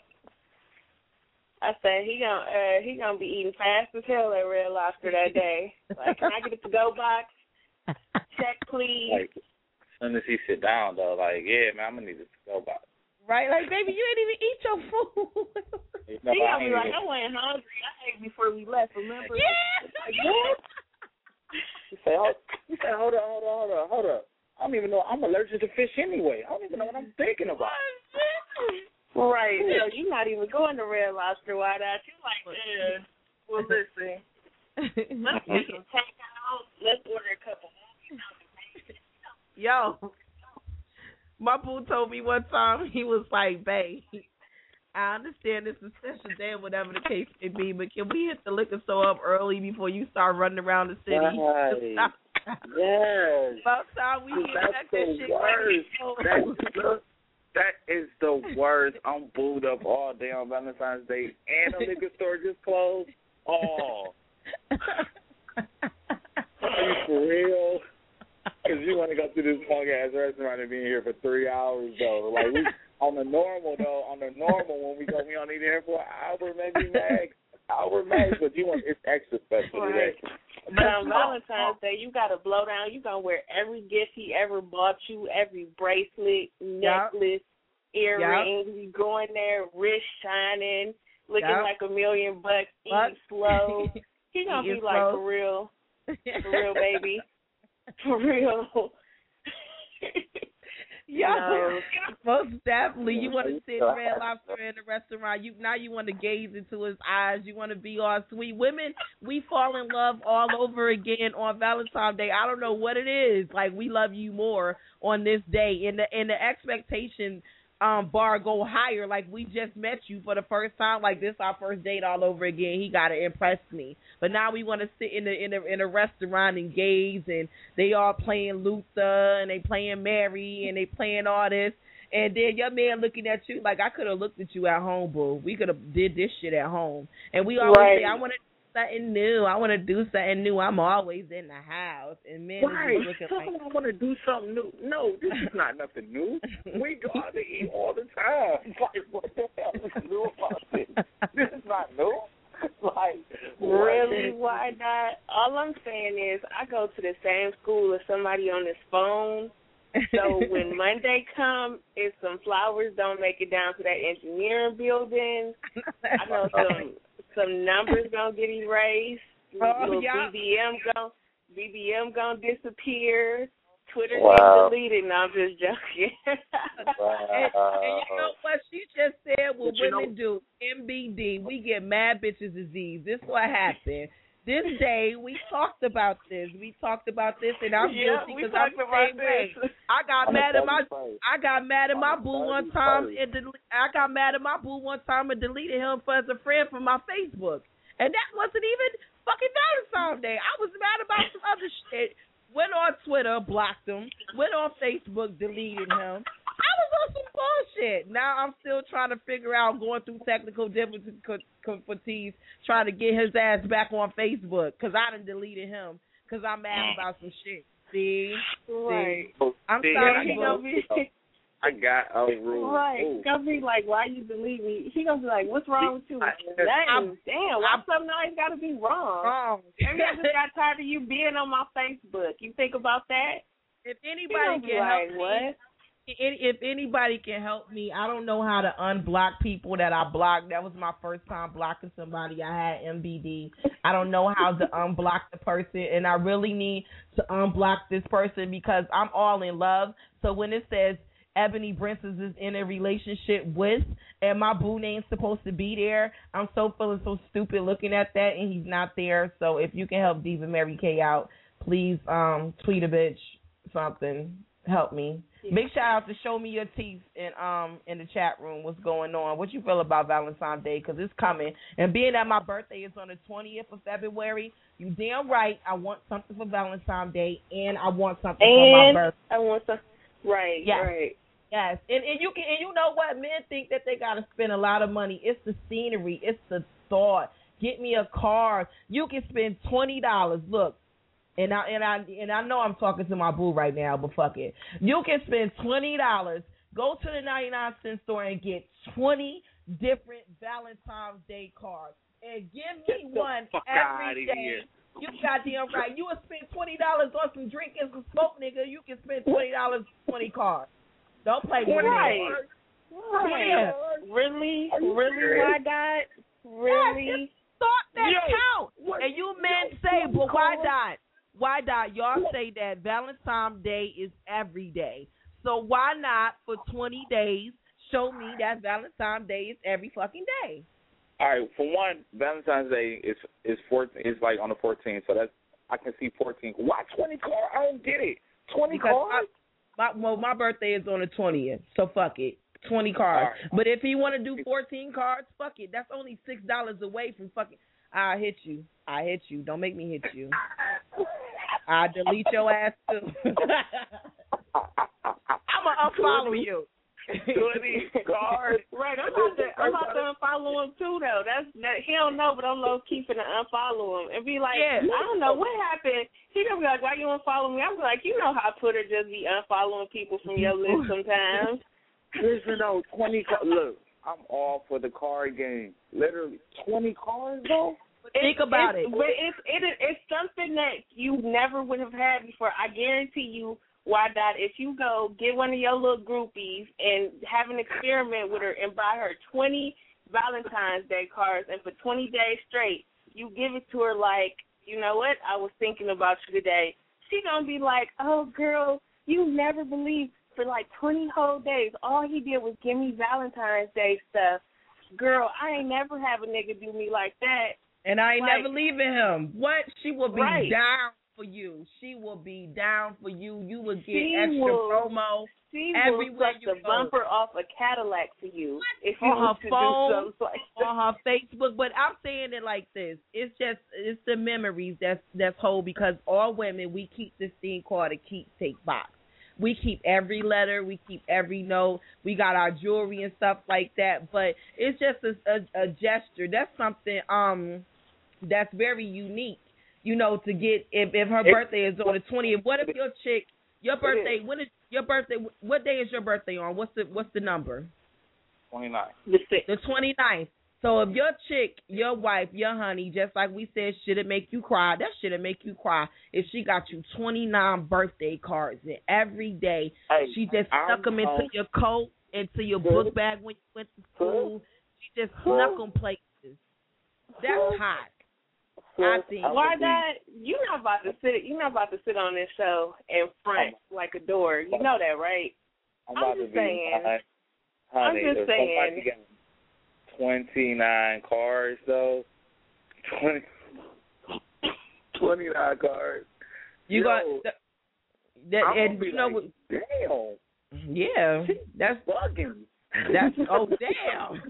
I said he gonna uh, he gonna be eating fast as hell at Red Lobster that day. Like, can I get a to-go box? Check, please. Like, as soon as he sit down, though, like, yeah, man, I'm gonna need a to-go box. Right, like, baby, you ain't even eat your food. He gonna be like, I wasn't hungry. I ate before we left. Remember? Yeah. Like, what? He said, hold, he said, hold up, hold up, hold up, hold up. I don't even know. I'm allergic to fish anyway. I don't even know what I'm thinking about. Right. Yo, you're not even going to Red Lobster. Why not? You're like, yeah. Well, listen. Let's get some takeout. Let's order a couple movies. Yo, my boo told me one time, he was like, babe, I understand it's a special day or whatever the case may be, but can we hit the liquor store up early before you start running around the city? Right. Yes. About time we get back that shit. That's the, that is the worst. I'm booed up all day on Valentine's Day, and the liquor store just closed. Oh. Are you for real? Because you want to go to this punk-ass restaurant and be in here for three hours, though. Like, we... On the normal, though, on the normal, when we go, we don't need here for an hour, maybe max, hour max, but you want, it's extra special right. today. But on Valentine's Day, you got to blow down. You're going to wear every gift he ever bought you, every bracelet, necklace, yep. earrings. Yep. You go in there, wrist shining, looking yep. like a million bucks, eating slow. He going to be like, slow. for real, for real, baby, for real. Yo, no. Most definitely. You want to sit Red Lobster in the restaurant. You now you want to gaze into his eyes. You want to be all sweet. Women, we fall in love all over again on Valentine's Day. I don't know what it is. Like, we love you more on this day, and the and the expectation um bar go higher. Like, we just met you for the first time. Like, this our first date all over again. He gotta impress me. But now we want to sit in the in a in a restaurant and gaze, and they all playing Luther and they playing Mary and they playing all this, and then your man looking at you like, I could have looked at you at home, boo. We could have did this shit at home. And we always right. say, I want to do something new. I want to do something new. I'm always in the house, and men right. is looking like, I want to do something new. No, this is not nothing new. We go out to eat all the time. Like, what the hell is new about this? This is not new. Like, really? Why not? All I'm saying is I go to the same school as somebody on this phone. So when Monday comes, if some flowers don't make it down to that engineering building, I know some some numbers gonna get erased. Oh, little yeah. B B M gonna B B M gonna disappear. Twitter Wow. gets deleted. No, I'm just joking. Wow. And, and you know what she just said? What But you women do? M B D. We get mad bitches disease. This what happened. This day we talked about this. We talked about this, and I'm Yeah, guilty we because I'm talked the about same way. this. I got I'm mad a at my thirty-first. I got mad at my I'm a boo one time thirty-first. and del- I got mad at my boo one time and deleted him for as a friend from my Facebook, and that wasn't even fucking Valentine's Day. I was mad about some other shit. Went on Twitter, blocked him. Went on Facebook, deleted him. I was on some bullshit. Now I'm still trying to figure out, going through technical difficulties, trying to get his ass back on Facebook because I done deleted him because I'm mad about some shit. See? Right. See? I'm See, sorry, He gonna be, I got a rule. right. Ooh. He gonna be like, why you delete me? He gonna be like, what's wrong with you? I- Dang, damn, why I- something always gotta be wrong? Wrong. Maybe I just got tired of you being on my Facebook. You think about that? If He anybody gonna be can like, help what? me, if anybody can help me, I don't know how to unblock people that I blocked. That was my first time blocking somebody. I had M B D. I don't know how to unblock the person, and I really need to unblock this person because I'm all in love. So when it says Ebony Brinces is in a relationship with, and my boo name's supposed to be there, I'm so feeling so stupid looking at that, and he's not there. So if you can help Diva Mary K out, please um tweet a bitch something. Help me. Yeah. Big shout out to Show Me Your Teeth in um in the chat room. What's going on? What you feel about Valentine's Day? Because it's coming. And being that my birthday is on the twentieth of February, you damn right I want something for Valentine's Day, and I want something And for my birthday. I want some. Right. Yes. Right. Yes, and and you can and you know what? Men think that they gotta spend a lot of money. It's the scenery. It's the thought. Get me a car. You can spend twenty dollars. Look, and I and I and I know I'm talking to my boo right now, but fuck it. You can spend twenty dollars. Go to the ninety-nine cent store and get twenty different Valentine's Day cards, and give me Get the one fuck every outta day. here. You goddamn right. You will spend twenty dollars on some drink and some smoke, nigga. You can spend twenty dollars on twenty cards. Don't play with Right. it. Right. Yeah. Really? Really, my God? Really? Thought that Yo, count. what- And you men yo, say, twenty but why cards? not? Why not? Y'all say that Valentine's Day is every day. So why not for twenty days show me that Valentine's Day is every fucking day? All right, for one, Valentine's Day is is fourteen. Is like on the fourteenth, so that's I can see fourteen. Why twenty cards? I don't get it. Twenty Because cards. My, well, my birthday is on the twentieth, so fuck it. twenty cards. Right. But if he want to do fourteen cards, fuck it. That's only six dollars away from fucking. I'll hit you. I hit you. Don't make me hit you. I'll delete your ass too. I'm going to unfollow you. Twenty cards. Right, I'm about to I'm about to unfollow him too though. That's that he don't know, but I'm low key finna unfollow him and be like, Yeah. I don't know what happened. He gonna be like, why you unfollow me? I'm like, you know how Twitter just be unfollowing people from your list sometimes. Listen though, twenty cards. Look, I'm all for the card game. Literally, twenty cards though. Think about it's, it. But it's it, it's something that you never would have had before. I guarantee you. Why not? If you go get one of your little groupies and have an experiment with her and buy her twenty Valentine's Day cards, and for twenty days straight, you give it to her like, you know what? I was thinking about you today. She gonna be like, oh girl, you never believe. For like twenty whole days, all he did was give me Valentine's Day stuff. Girl, I ain't never have a nigga do me like that. And I ain't Like, never leaving him. What? She will be Right. down for you. She will be down for you. You will get She extra will- promo She everywhere will you suck the go. bumper off a Cadillac for you if you On want her to phone, do something like that. on her Facebook. But I'm saying it like this. It's just, it's the memories that's, that's whole, because all women, we keep this thing called a keepsake box. We keep every letter. We keep every note. We got our jewelry and stuff like that. But it's just a, a, a gesture. That's something um that's very unique, you know, to get, if, if her birthday is on the twentieth. What if your chick, your birthday, when is your birthday, what day is your birthday on? What's the what's the number? twenty-nine. The sixth. The twenty-ninth. So if your chick, your wife, your honey, just like we said, should it make you cry? That should make you cry. If she got you twenty-nine birthday cards and every day Hey, she just I'm stuck them into home. your coat, into your Good. book bag when you went to school. She just snuck them places. That's hot. I think. Why that? You're not about to sit. You're not about to sit on this show and front I'm, like a door. You know that, right? I'm, I'm about just to saying. Be, honey, I'm just if saying. Got twenty-nine cars though. Twenty. twenty-nine cars. You Yo, got that, that and you know like, damn. Yeah, that's bugging. That's oh damn.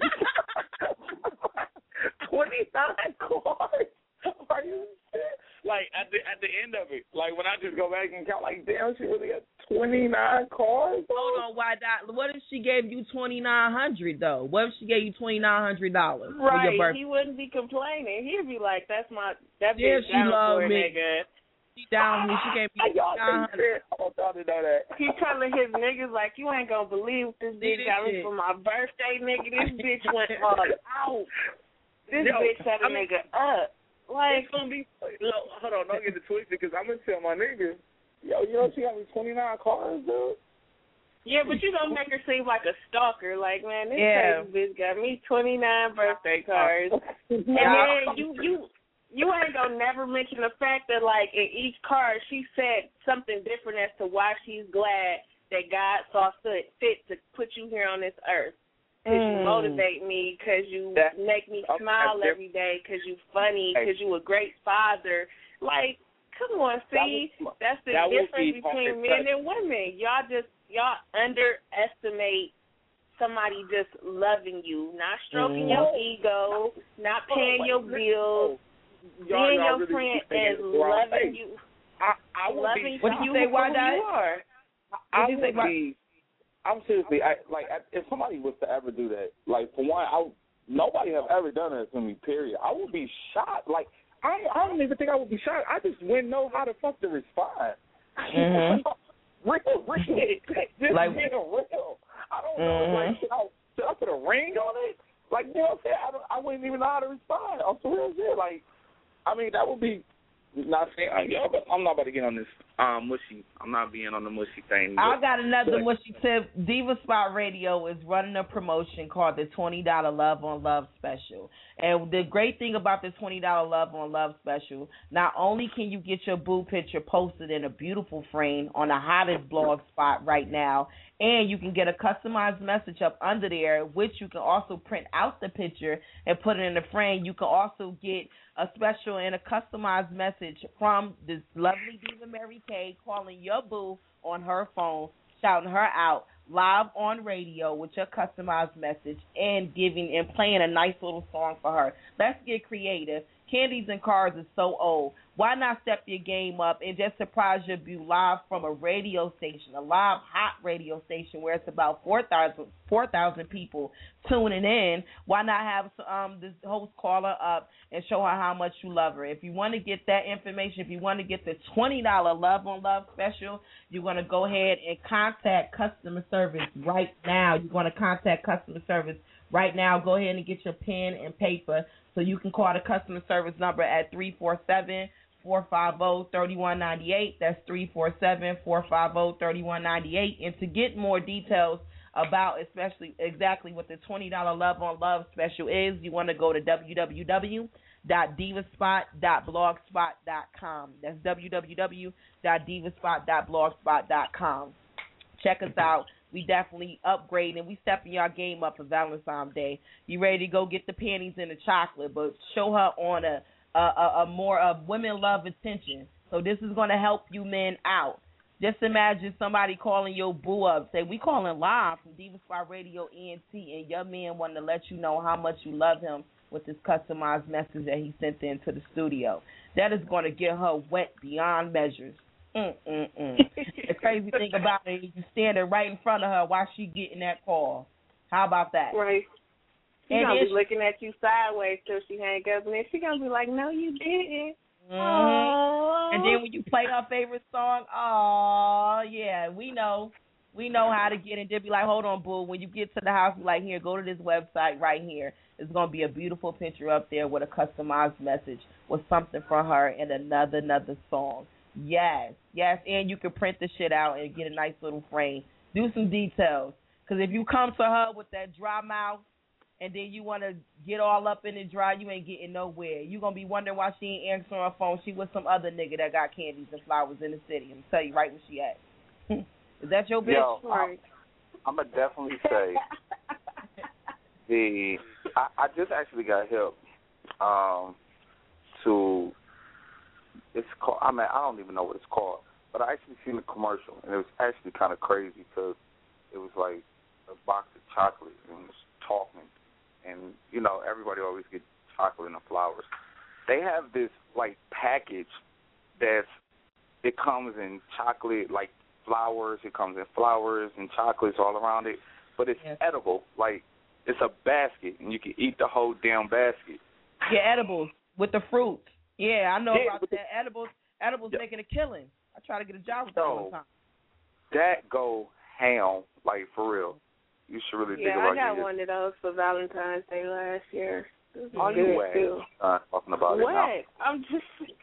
twenty-nine cars. Are you serious? Like at the at the end of it, like when I just go back and count, like damn, she really got twenty-nine cars. Bro? Hold on, why that? What if she gave you twenty-nine hundred though? What if she gave you twenty-nine hundred dollars right, for your birthday? He wouldn't be complaining. He'd be like, "That's my that yeah, bitch she down love for a me. nigga." She down me. She gave me twenty-nine hundred. I want y'all to know that. He telling his niggas like, "You ain't gonna believe what this bitch got me for my birthday, nigga. This bitch went all out. This Yo, bitch set a I mean, nigga up." Like, it's gonna be. Look, hold on, don't get it twisted, because I'm gonna tell my niggas, yo, you know she got me twenty-nine cars, dude. Yeah, but you don't make her seem like a stalker. Like, man, this yeah. crazy bitch got me twenty-nine birthday cards, and yeah. then you you you ain't gonna never mention the fact that like in each card she said something different as to why she's glad that God saw fit fit to put you here on this earth. Because mm. you motivate me, because you that, make me smile every day, because you funny, because you a great father. Like, come on, see? That was, that's the that difference between men and women. Y'all just, y'all underestimate somebody just loving you, not stroking mm. your ego, not paying your bills, y'all, being y'all your really friend, and loving you. I, I loving be, what you you say, why who that? you are. I would be... I'm seriously, I, like, if somebody was to ever do that, like, for one, I, nobody have ever done that to me, period. I would be shocked. Like, I, I don't even think I would be shocked. I just wouldn't know how the fuck to respond. Mm-hmm. real, real. Just like, real, real. I don't know. Mm-hmm. Like, should I, should I put a ring on it? Like, you know what I'm saying? I, don't, I wouldn't even know how to respond. I'm for real shit. Like, I mean, that would be, not saying, uh, yeah, but I'm not about to get on this um, mushy. I'm not being on the mushy thing. I got another but, mushy tip. Diva Spot Radio is running a promotion called the twenty dollars Love on Love Special. And the great thing about the twenty dollars Love on Love Special, not only can you get your boo picture posted in a beautiful frame on the hottest blog spot right now, and you can get a customized message up under there, which you can also print out the picture and put it in the frame. You can also get a special and a customized message from this lovely Diva Mary Kay calling your boo on her phone, shouting her out live on radio with your customized message and giving and playing a nice little song for her. Let's get creative. Candies and cards is so old. Why not step your game up and just surprise your boo live from a radio station, a live hot radio station where it's about four thousand people tuning in? Why not have um, this host call her up and show her how much you love her? If you want to get that information, if you want to get the twenty dollars Love on Love special, you're going to go ahead and contact customer service right now. You're going to contact customer service right now. Go ahead and get your pen and paper so you can call the customer service number at three four seven, four five zero, three one nine eight. That's three four seven, four five zero, three one nine eight. And to get more details about especially exactly what the twenty dollars Love on Love special is, you want to go to w w w dot divaspot dot blogspot dot com. That's w w w dot divaspot dot blogspot dot com. Check us out. We definitely upgrading. We stepping y'all game up for Valentine's Day. You ready to go get the panties and the chocolate, but show her on a a, a more of women love attention. So this is going to help you men out. Just imagine somebody calling your boo up, say, we calling live from Diva Spot Radio E N T, and your man wanting to let you know how much you love him with this customized message that he sent into the studio. That is going to get her wet beyond measures. Mm-mm-mm. The crazy thing about it is you standing right in front of her while she getting that call. How about that? Right. She's And going to be she, looking at you sideways till she hang up, and then she's going to be like, no, you didn't. Mm-hmm. And then when you play her favorite song, oh, yeah, we know. We know how to get in. They'll be like, hold on, boo. When you get to the house, be like, here, go to this website right here. It's going to be a beautiful picture up there with a customized message with something for her and another, another song. Yes, yes, and you can print the shit out and get a nice little frame. Do some details. Because if you come to her with that dry mouth and then you want to get all up in it dry, you ain't getting nowhere. You going to be wondering why she ain't answering her phone. She with some other nigga that got candies and flowers in the city. I'm going to tell you right where she at. Is that your bitch? Yo, I'm, I'm going to definitely say the I, I just actually got help um, to, it's called, I mean, I don't even know what it's called, but I actually seen the commercial, and it was actually kind of crazy because it was like a box of chocolate and it was talking. And, you know, everybody always gets chocolate and the flowers. They have this, like, package that's, it comes in chocolate, like, flowers. It comes in flowers and chocolates all around it. But it's yes. edible. Like, it's a basket, and you can eat the whole damn basket. Yeah, edibles with the fruit. Yeah, I know yeah, about that. The, edibles edibles yeah. making a killing. I try to get a job with that so, one time. That go ham, like, for real. You should really yeah, think about it. Yeah, I got one of those for Valentine's Day last year. Oh, you wait. Uh, talking about what? it now. I'm just...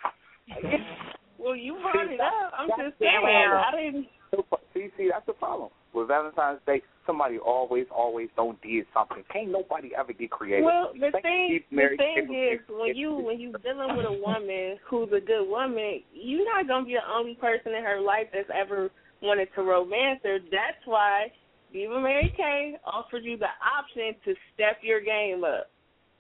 well, you brought it up. I'm just saying. I didn't... See, see, that's the problem. With Valentine's Day, somebody always, always don't did something. Can't nobody ever get creative. Well, the Thank thing, the thing is, people. when you when you dealing with a woman who's a good woman, you're not gonna be the only person in her life that's ever wanted to romance her. That's why Diva Mary Kay offered you the option to step your game up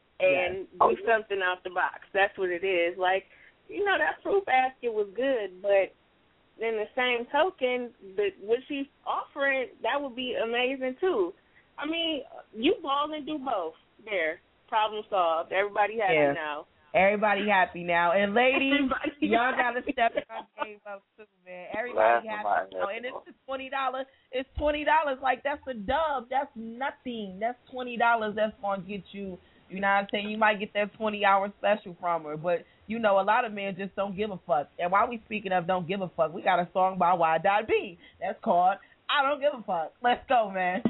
and yeah. oh, do something out the box. That's what it is. Like, you know, that fruit basket was good, but in the same token, the, what she's offering, that would be amazing too. I mean, you ball and do both. There, problem solved. Everybody happy yeah. now. Everybody happy now. And ladies, y'all got to step your game up too, man. Everybody happy now. And it's twenty dollars. It's twenty dollars. Like, that's a dub. That's nothing. That's twenty dollars that's going to get you, you know what I'm saying? You might get that twenty-hour special from her. But, you know, a lot of men just don't give a fuck. And while we speaking of don't give a fuck, we got a song by Y B that's called I Don't Give a Fuck. Let's go, man.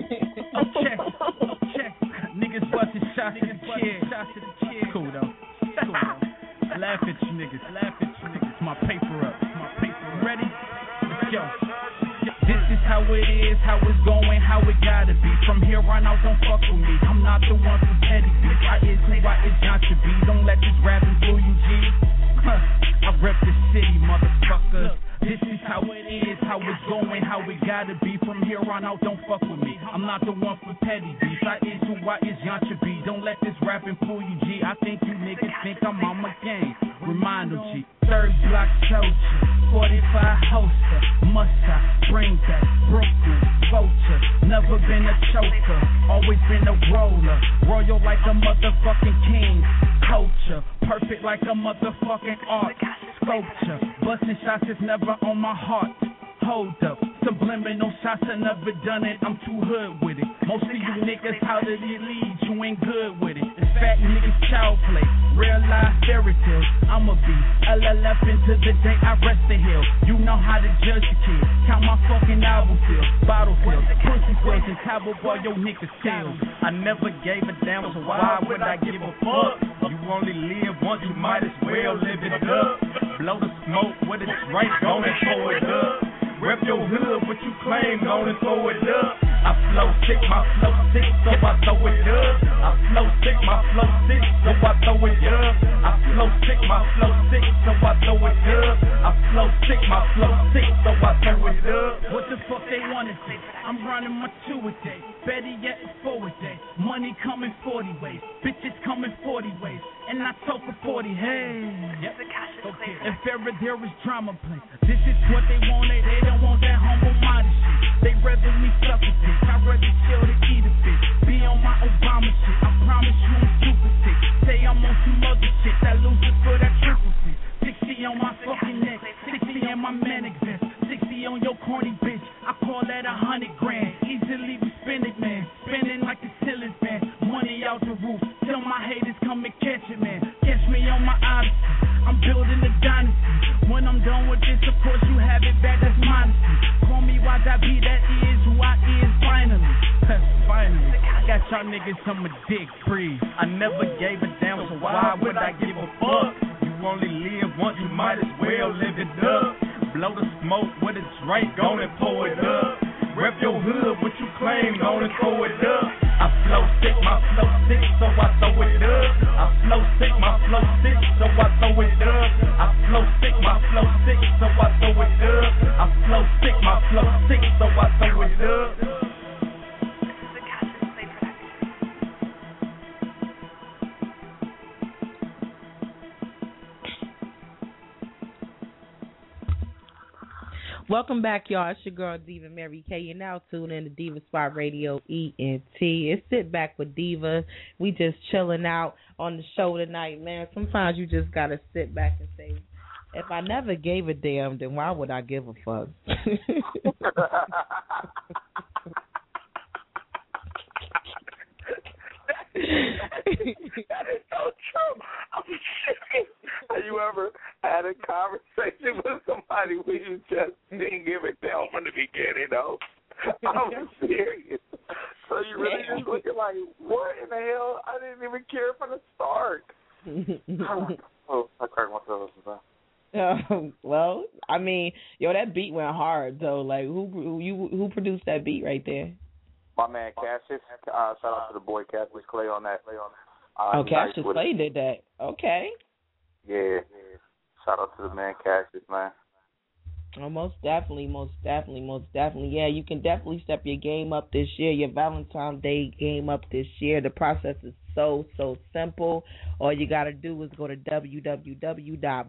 Okay. Okay. Niggas busting shots to the kid. Cool, though. Cool, though. Laugh at you niggas. Laugh at you niggas. My paper up. My paper up. Ready? Yo. This is how it is, how it's going, how it gotta be. From here on out, don't fuck with me. I'm not the one for petty bitch. I is who I is not to be. Don't let this rapping fool you, G. Huh. I rep the city, motherfuckers. This is how it is, how it's going, how it gotta be. From here on out, don't fuck with me. I'm not the one for petty beef. I is who I is not to be. Don't let this rapping fool you, G. I think you niggas think I'm on my game. Reminder, G. Third block soldier, forty-five holster. Must I bring back Brooklyn vulture? Never been a choker, always been a roller. Royal like a motherfucking king. Culture, perfect like a motherfucking art. Sculpture, busting shots is never on my heart. Hold up, subliminal shots, I never done it. I'm too hood with it. Most of you niggas out of the lead, you ain't good with it. It's fat niggas child play, real life fairy tales. I'ma be L L F into the day I rest the hill. You know how to judge a kid. Count my fucking album fill, bottle fill, pussy fills, and cowboy boy your niggas tails. I never gave a damn, so why would I give a fuck? You only live once, you might as well live it up. Blow the smoke with it right, gonna throw it up. Rep your hood, what you claim, gonna throw it up. I flow sick, my flow sick, so I throw it up. I flow sick, my flow sick, so I throw it up. I flow sick, my flow sick, so I throw it up. I flow sick, my flow sick, so I throw it up. What the fuck they wanna say? I'm running my two a day, better yet four a day. Money coming forty ways, bitches coming forty ways, and I talk for forty. Hey, yep. Okay. If ever there is drama play, this is what they want. They, they don't want that humble minded shit. They rather me suck a dick. I'd rather chill to eat a bitch. Be on my Obama shit. I promise you I'm super sick. Say I'm on some other shit. That loses for that triple six. Sixty on my fucking neck. Sixty on my manic vest. Sixty on your corny bitch. I call that a hundred grand. Easily we spend it, man. Spending like the ceiling's man. Money out the roof. Tell my haters come and catch it, man. Catch me on my odyssey. I'm building a dynasty. When I'm done with this, of course you have it back. That's modesty. Call me Y B, that is who I is finally. Finally. Got y'all niggas on my dick, breathe. I never gave a damn, so why would I give a fuck? You only live once, you might as well live it up. Blow the smoke with a drink, gonna pour it up. Rep your hood, what you claim, gonna throw it up. I flow sick, my flow sick, so I throw it up. I flow sick, my flow sick, so I throw it up. I flow sick, my flow sick, so I throw it up. I flow sick, my flow sick, so I throw it up. Welcome back, y'all. It's your girl, Diva Mary K. You're now tuned in to Diva Spot Radio E N T. It's Sit Back with Diva. We just chilling out on the show tonight, man. Sometimes you just got to sit back and say, if I never gave a damn, then why would I give a fuck? That is so true. I'm serious. Have you ever had a conversation with somebody where you just didn't give a damn from the beginning, though? I'm serious. So you really yeah. just looking like, what in the hell? I didn't even care from the start. Oh, I cracked myself up. Um, well, I mean, yo, that beat went hard though. Like, who who you who produced that beat right there? My man Cassius. Uh, shout out to the boy Cassius Clay on that. Clay on that. Uh, oh, Cassius nice Clay did that. Okay. Yeah, yeah. Shout out to the man Cassius, man. Oh, most definitely, most definitely, most definitely. Yeah, you can definitely step your game up this year, your Valentine's Day game up this year. The process is so, so simple. All you got to do is go to w w w dot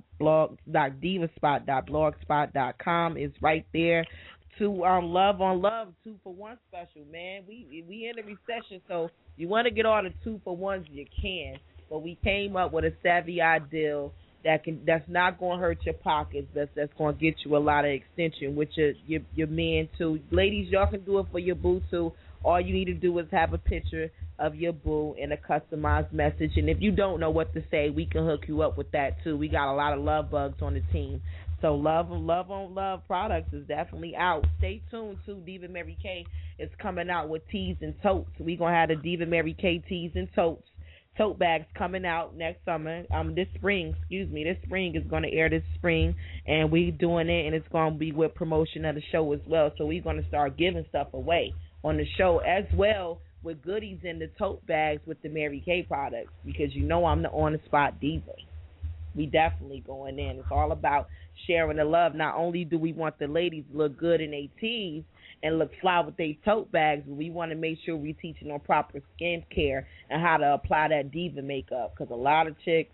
divaspot dot blogspot dot com. It's right there. To um, Love on Love, two for one special, man. We we in a recession, so you want to get all the two for ones you can. But we came up with a savvy ideal that can that's not going to hurt your pockets. That's that's going to get you a lot of extension with your your, your men too. Ladies, y'all can do it for your boo too. All you need to do is have a picture of your boo and a customized message. And if you don't know what to say, we can hook you up with that too. We got a lot of love bugs on the team. So Love Love on Love products is definitely out. Stay tuned to Diva Mary K is coming out with tees and totes. We're going to have the Diva Mary K tees and totes. Tote bags coming out next summer. Um, this spring, excuse me. This spring is going to air this spring, and we doing it, and it's going to be with promotion of the show as well. So we're going to start giving stuff away on the show as well with goodies in the tote bags with the Mary K products because you know I'm the on-the-spot diva. We definitely going in. It's all about sharing the love. Not only do we want the ladies to look good in their tees and look fly with their tote bags, but we want to make sure we're teaching on proper skin care and how to apply that diva makeup because a lot of chicks,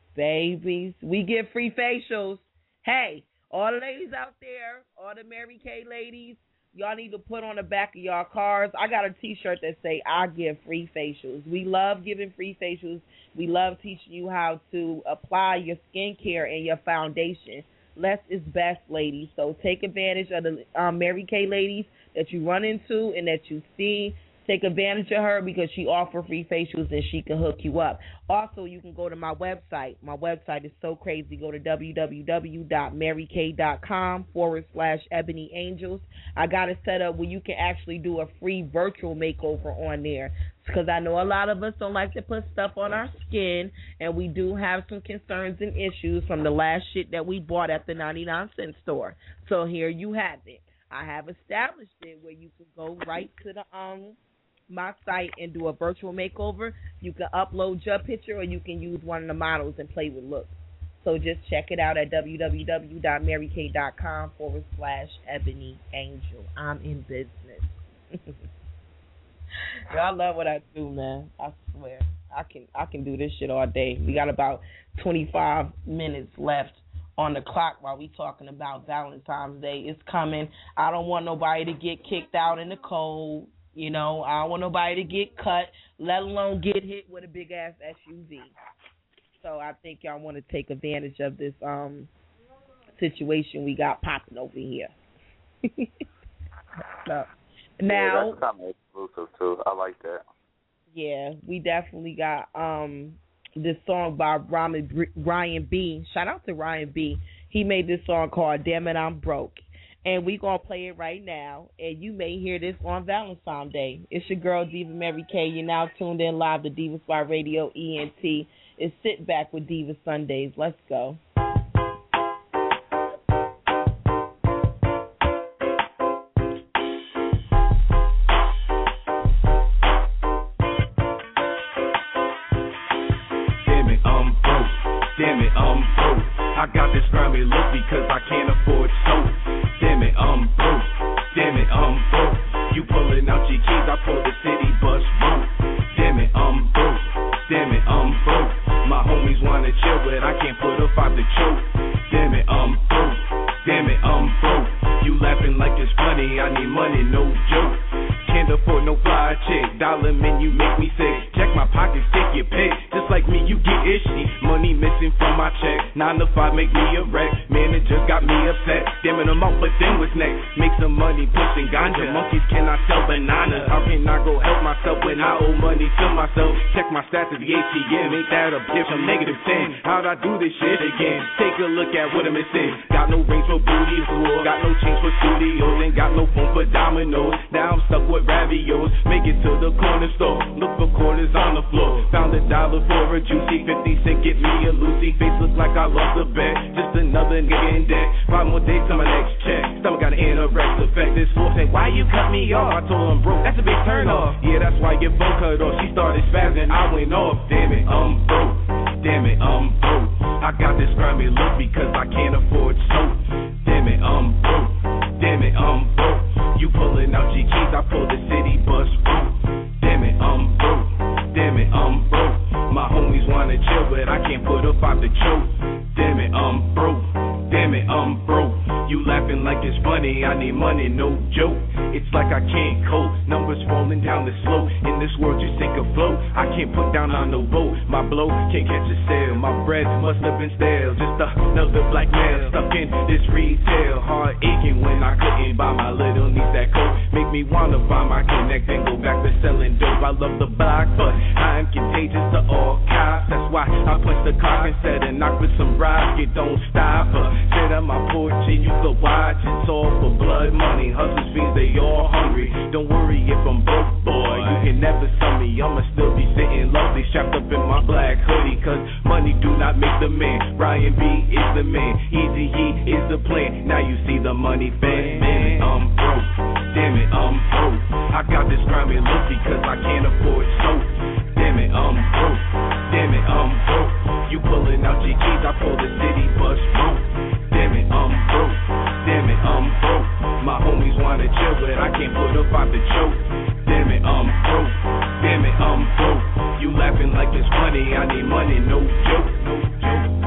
babies, we get free facials. Hey, all the ladies out there, all the Mary Kay ladies, y'all need to put on the back of y'all cars. I got a T-shirt that say, I give free facials. We love giving free facials. We love teaching you how to apply your skincare and your foundation. Less is best, ladies. So take advantage of the um, Mary Kay ladies that you run into and that you see. Take advantage of her because she offers free facials and she can hook you up. Also, you can go to my website. My website is so crazy. Go to w w w dot mary kay dot com forward slash Ebony Angels. I got it set up where you can actually do a free virtual makeover on there because I know a lot of us don't like to put stuff on our skin, and we do have some concerns and issues from the last shit that we bought at the ninety-nine cent store. So here you have it. I have established it where you can go right to the um my site and do a virtual makeover. You can upload your picture or you can use one of the models and play with looks. So just check it out at w w w dot mary kay dot com forward slash Ebony Angel. I'm in business. Yo, I love what I do, man. I swear. I can I can do this shit all day. We got about twenty-five minutes left on the clock while we talking about Valentine's Day. It's coming. I don't want nobody to get kicked out in the cold. You know, I don't want nobody to get cut, let alone get hit with a big-ass S U V. So I think y'all want to take advantage of this um situation we got popping over here. so, now, yeah, that's kind of exclusive, too. I like that. Yeah, we definitely got um this song by Ryan B. Shout out to Ryan B. He made this song called Damn It, I'm Broke. And we're going to play it right now. And you may hear this on Valentine's Day. It's your girl, Diva Mary K. You're now tuned in live to Diva Spot Radio E N T. It's Sit Back with Diva Sundays. Let's go. it, I'm broke. Damn it, I'm broke. You pulling out your keys, I pull the city bus broke. Damn it, I'm broke. Damn it, I'm broke. My homies wanna chill, but I can't put up out the choke. Damn it, I'm broke. Damn it, I'm broke. You laughing like it's funny, I need money, no joke. Can't afford no fly chick, dollar menu make me sick. Check my pockets, take your pick. Just like me, you get ishy. Money missing from my check. Nine to five make me a wreck. Manager got me upset. Damn it, I'm out, but then what's next? Make some money pushing ganja. Monkeys cannot sell bananas. How can I go help myself when I owe money to myself? Check my stats at the A T M. Ain't that a bitch? I'm negative ten. How'd I do this shit again? Take a look at what I'm missing. Got no rings for booty, got no change for studios, ain't got no phone for dominoes. Now I'm stuck with raviolis. Make it to the corner store. Look for quarters on the floor. Found a dollar for a juicy fifty cent. Get me a Lucy. Face look like I lost a bet. Just another nigga in debt. Five more days to my next check. Stomach got an anorex effect. This fool said, why you cut me off? I told him broke. That's a big turn off. Yeah, that's why your phone cut off. She started spazzing. I went off. Damn it, I'm broke. Damn it, I'm broke. I got this grimy look because I can't afford soap. Damn it, I'm broke. Damn it, I'm broke. You pulling out your keys, I pull the city bus broke. Damn it, I'm broke. Damn it, I'm broke. My homies wanna chill, but I can't put up out the choke. Damn it, I'm broke. Damn it, I'm broke. You laughing like it's funny, I need money, no joke. It's like I can't cope, numbers falling down the slope. In this world you sink afloat, I can't put down on no boat. My blow can't catch a sail, my breath must have been stale. Just another black man stuck in this retail. Heart aching when I couldn't buy my little niece that coat. Make me wanna find my connect and go back to selling dope. I love the block, but I am contagious to all cops. That's why I punch the clock and said and knock with some rocks. It don't stop her. Sit on my porch and you could watch. It's all for blood money. Hustlers fiends, they all hungry. Don't worry if I'm broke, boy. You can never sell me. I'ma still be sitting lovely, strapped up in my black hoodie. Cause money do not make the man. Ryan B is the man. Easy E is the plan. Now you see the money bang. Damn it, I'm broke. Damn it, I'm broke. I got this grimy look because I can't afford soap. Damn it, I'm broke. Damn it, I'm broke. You pulling out your keys, I pull the city bus broke. Damn it, I'm broke. Damn it, I'm broke. My homies wanna chill, but I can't put up out the choke. Damn it, I'm broke. Damn it, I'm broke. You laughing like it's funny, I need money, no joke, no joke, no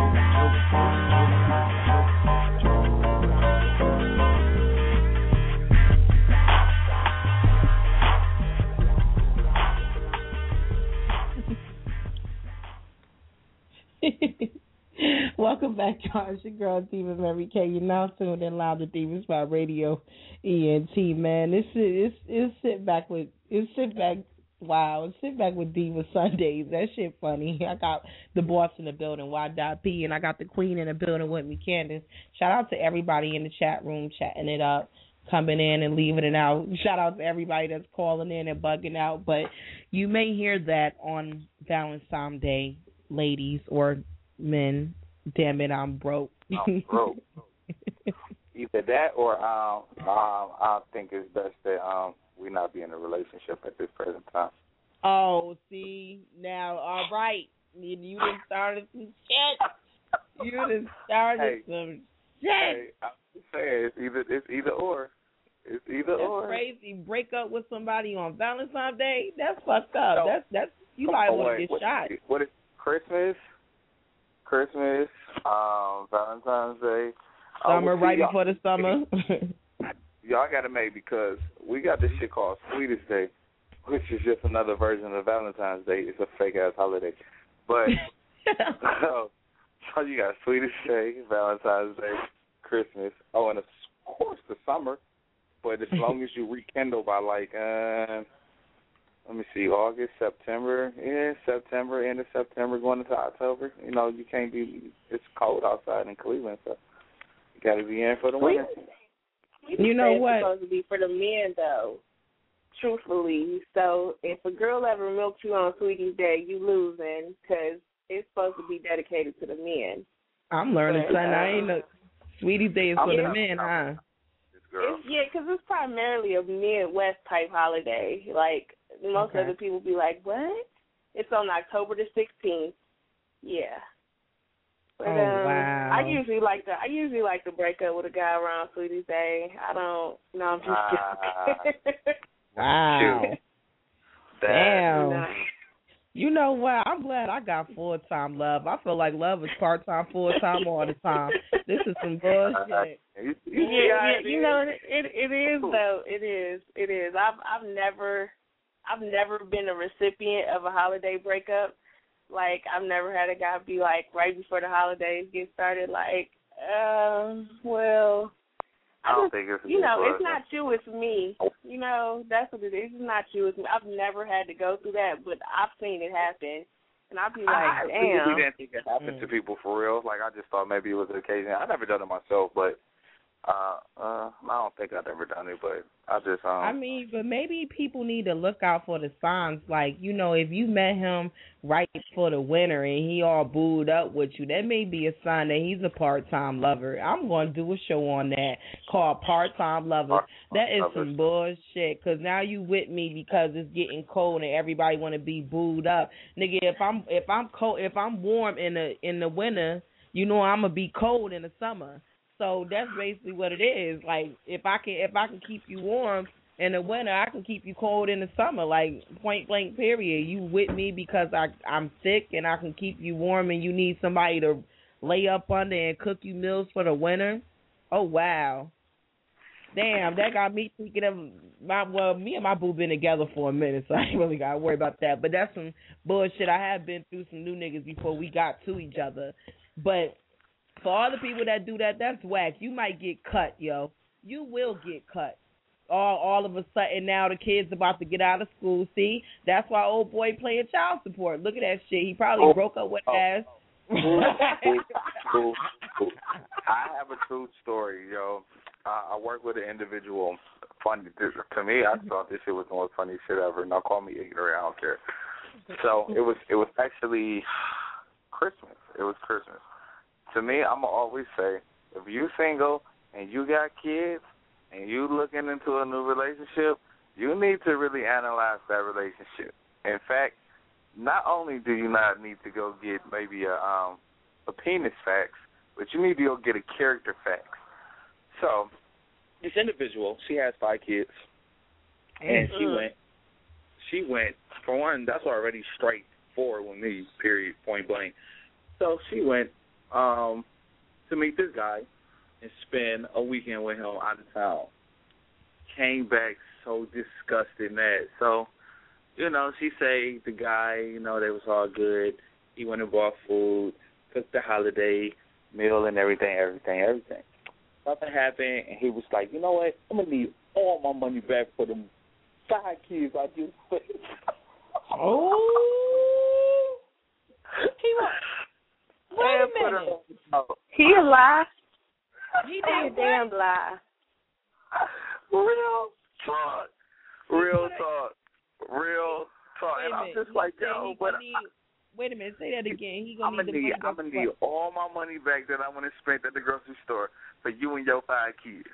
Welcome back, y'all. It's your girl, Diva Mary K. You're now tuned in live to Diva Spot Radio E N T, man. It's, it's, it's sit back with, it's sit back, wow, it's sit back with Diva Sundays. That shit funny. I got the boss in the building, Y P, and I got the queen in the building with me, Candace. Shout out to everybody in the chat room chatting it up, coming in and leaving it out. Shout out to everybody that's calling in and bugging out. But you may hear that on Valentine's Day, ladies or men. Damn it, I'm broke. I'm broke. Either that or um, um, I think it's best that um, we not be in a relationship at this present time. Oh, see, now, all right. You, you done started some shit. You done started hey, some shit. Hey, I'm just saying, it's either, it's either or. It's either that's or. Crazy. Break up with somebody on Valentine's Day? That's fucked up. No. That's, that's, you might want to get what, shot. What is Christmas? Christmas, um, Valentine's Day. Summer, uh, right before the summer. Y'all got to make, because we got this shit called Sweetest Day, which is just another version of Valentine's Day. It's a fake-ass holiday. But, so, so you got Sweetest Day, Valentine's Day, Christmas. Oh, and of course the summer. But as long as you rekindle by, like, uh, let me see, August, September, yeah, September, end of September, going into October. You know, you can't be, it's cold outside in Cleveland, so you got to be in for the winter. You know what? It's supposed to be for the men, though, truthfully. So if a girl ever milks you on Sweetie's Day, you losing, because it's supposed to be dedicated to the men. I'm learning but, something. Uh, I ain't know. Sweetie's Day is for yeah, the men, huh? It's, yeah, because it's primarily a Midwest type holiday. Like, most okay. other people be like, what? It's on October the sixteenth. Yeah. But, oh um, wow! I usually like to I usually like to break up with a guy around Sweetie's Day. I don't. No, I'm just joking. Uh, wow! that, Damn. No. You know what? I'm glad I got full time love. I feel like love is part time, full time all the time. This is some bullshit. you, you, Yeah, yeah, you know it, it. It is though. It is. It is. I've I've never, I've never been a recipient of a holiday breakup. Like I've never had a guy be like right before the holidays get started, like, um, well, I don't just, think it's you know, for it's not you, it's me. You know, that's what it is. It's not you, it's me. I've never had to go through that, but I've seen it happen, and I'll be like, I damn. really didn't think it happened to people for real. Like I just thought maybe it was an occasion. I never done it myself, but uh, uh, I don't think I've ever done it. But I just um. I mean, but maybe people need to look out for the signs. Like, you know, if you met him right before the winter and he all booed up with you, that may be a sign that he's a part-time lover. I'm going to do a show on that called Part-Time Lovers. That is some bullshit, because now you with me because it's getting cold and everybody want to be booed up. Nigga, if I'm if I'm cold, if I'm warm in the in the winter, you know I'm going to be cold in the summer. So that's basically what it is. Like, if I can if I can keep you warm in the winter, I can keep you cold in the summer. Like, point blank period. You with me because I I'm sick and I can keep you warm, and you need somebody to lay up under and cook you meals for the winter. Oh wow, damn, that got me thinking of my well. Me and my boo been together for a minute, so I ain't really gotta worry about that. But that's some bullshit. I have been through some new niggas before we got to each other, but. For all the people that do that, that's whack. You might get cut, yo. You will get cut. All all of a sudden now the kid's about to get out of school. See, that's why old boy playing child support. Look at that shit. He probably oh, broke up with oh. ass. Cool, cool, cool. I have a true story, yo. Uh, I work with an individual. Funny to me, I thought this shit was the most funny shit ever. Now call me ignorant. I don't care. So it was it was actually Christmas. It was Christmas. To me, I'm going to always say, if you single and you got kids and you looking into a new relationship, you need to really analyze that relationship. In fact, not only do you not need to go get maybe a um, a penis facts, but you need to go get a character facts. So this individual, she has five kids, and she went, she went, for one, that's already straightforward with me, period, point blank. So she went, Um, to meet this guy and spend a weekend with him out of town. Came back so disgusted mad. So, you know, she say the guy, you know, they was all good. He went and bought food, cooked the holiday meal and everything, everything, everything. Something happened, and he was like, you know what? I'm going to need all my money back for them five kids I just put. Oh. He was. Wait a minute. He a lie. He did a damn lie. Real talk. Real talk. Real talk. And I'm just like, yo, but need, wait a minute, say that again. He gonna I'm need, I'm gonna need all my money back that I want to spend at the grocery store for you and your five kids.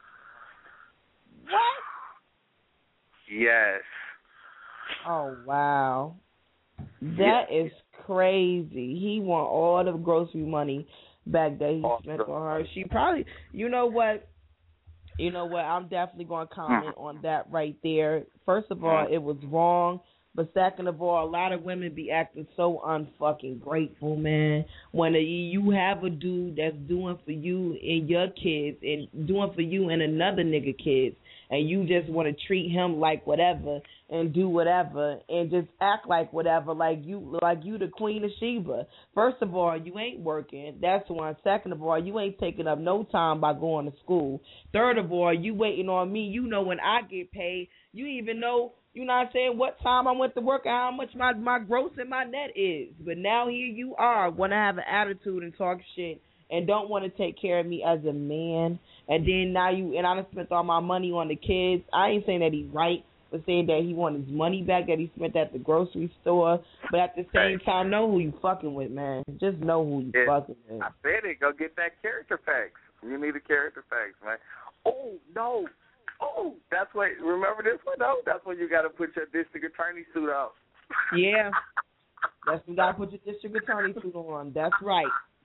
What? Yes. Oh wow. That yeah. is crazy. He want all the grocery money back that he oh, spent on her. She probably, you know what? You know what? I'm definitely going to comment mm. on that right there. First of all, it was wrong. But second of all, a lot of women be acting so unfucking grateful, man. When a, you have a dude that's doing for you and your kids and doing for you and another nigga kids, and you just want to treat him like whatever and do whatever and just act like whatever, like you like you the Queen of Sheba. First of all, you ain't working. That's one. Second of all, you ain't taking up no time by going to school. Third of all, you waiting on me. You know when I get paid, you even know, you know what I'm saying, what time I went to work and how much my, my gross and my net is. But now here you are, want to have an attitude and talk shit and don't want to take care of me as a man. And then now you, and I done spent all my money on the kids. I ain't saying that he's right, but saying that he want his money back that he spent at the grocery store. But at the same time, know who you fucking with, man. Just know who you yeah, fucking with. I said it. Go get that character facts. You need a character facts, man. Oh, no. Oh, that's what, remember this one, though? That's when you got to put your district attorney suit on. Yeah. That's when you got to put your district attorney suit on. That's right.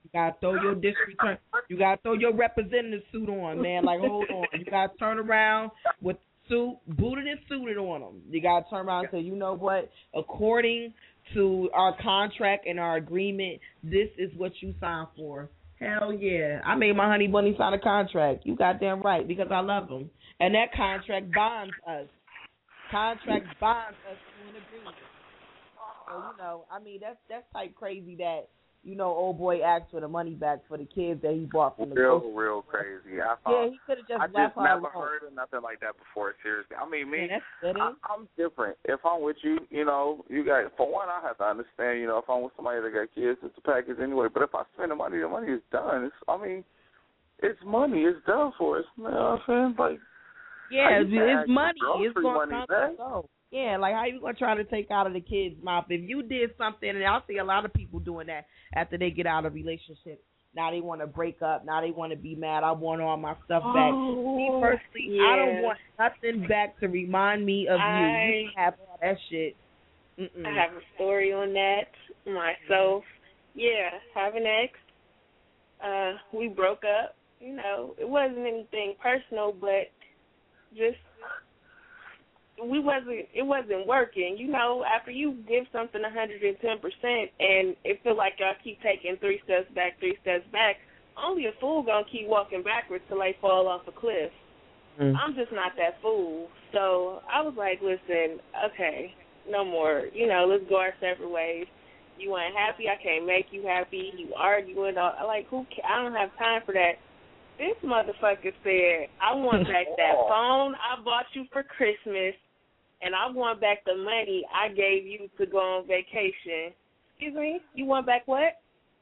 You gotta throw your district return. You gotta throw your representative suit on, man. Like, hold on. You gotta turn around with suit, booted and suited on them. You gotta turn around and say, you know what? According to our contract and our agreement, this is what you signed for. Hell yeah. I made my honey bunny sign a contract. You goddamn right, because I love them. And that contract bonds us. Contract bonds us to an agreement. So, you know, I mean, that's that's type crazy that, you know, old boy asked for the money back for the kids that he bought from the Real, grocery real crazy. I thought, yeah, he could have just I left just her never alone. heard of nothing like that before, seriously. I mean, me, Yeah, that's I, I'm different. If I'm with you, you know, you got, for one, I have to understand, you know, if I'm with somebody that got kids, it's a package anyway. But if I spend the money, the money is done. It's, I mean, it's money. It's done for us. You know what I'm saying? Like, yeah, it's, it's money. It's grocery going money to back. go. Yeah, like how you gonna try to take out of the kid's mouth? If you did something, and I see a lot of people doing that after they get out of relationships. Now they want to break up. Now they want to be mad. I want all my stuff back. Oh, me personally, yeah. I don't want nothing back to remind me of I, you. You can have all that shit. Mm-mm. I have a story on that myself. Yeah, have an ex. Uh, we broke up. You know, it wasn't anything personal, but just we wasn't. It wasn't working. You know, after you give something one hundred ten percent, and it feel like y'all keep taking three steps back, three steps back. Only a fool gonna keep walking backwards till they fall off a cliff. Mm. I'm just not that fool. So I was like, listen, okay, no more. You know, let's go our separate ways. You ain't happy, I can't make you happy. You arguing, all, like who? I don't have time for that. This motherfucker said, I want back that phone I bought you for Christmas, and I want back the money I gave you to go on vacation. Excuse me? You want back what?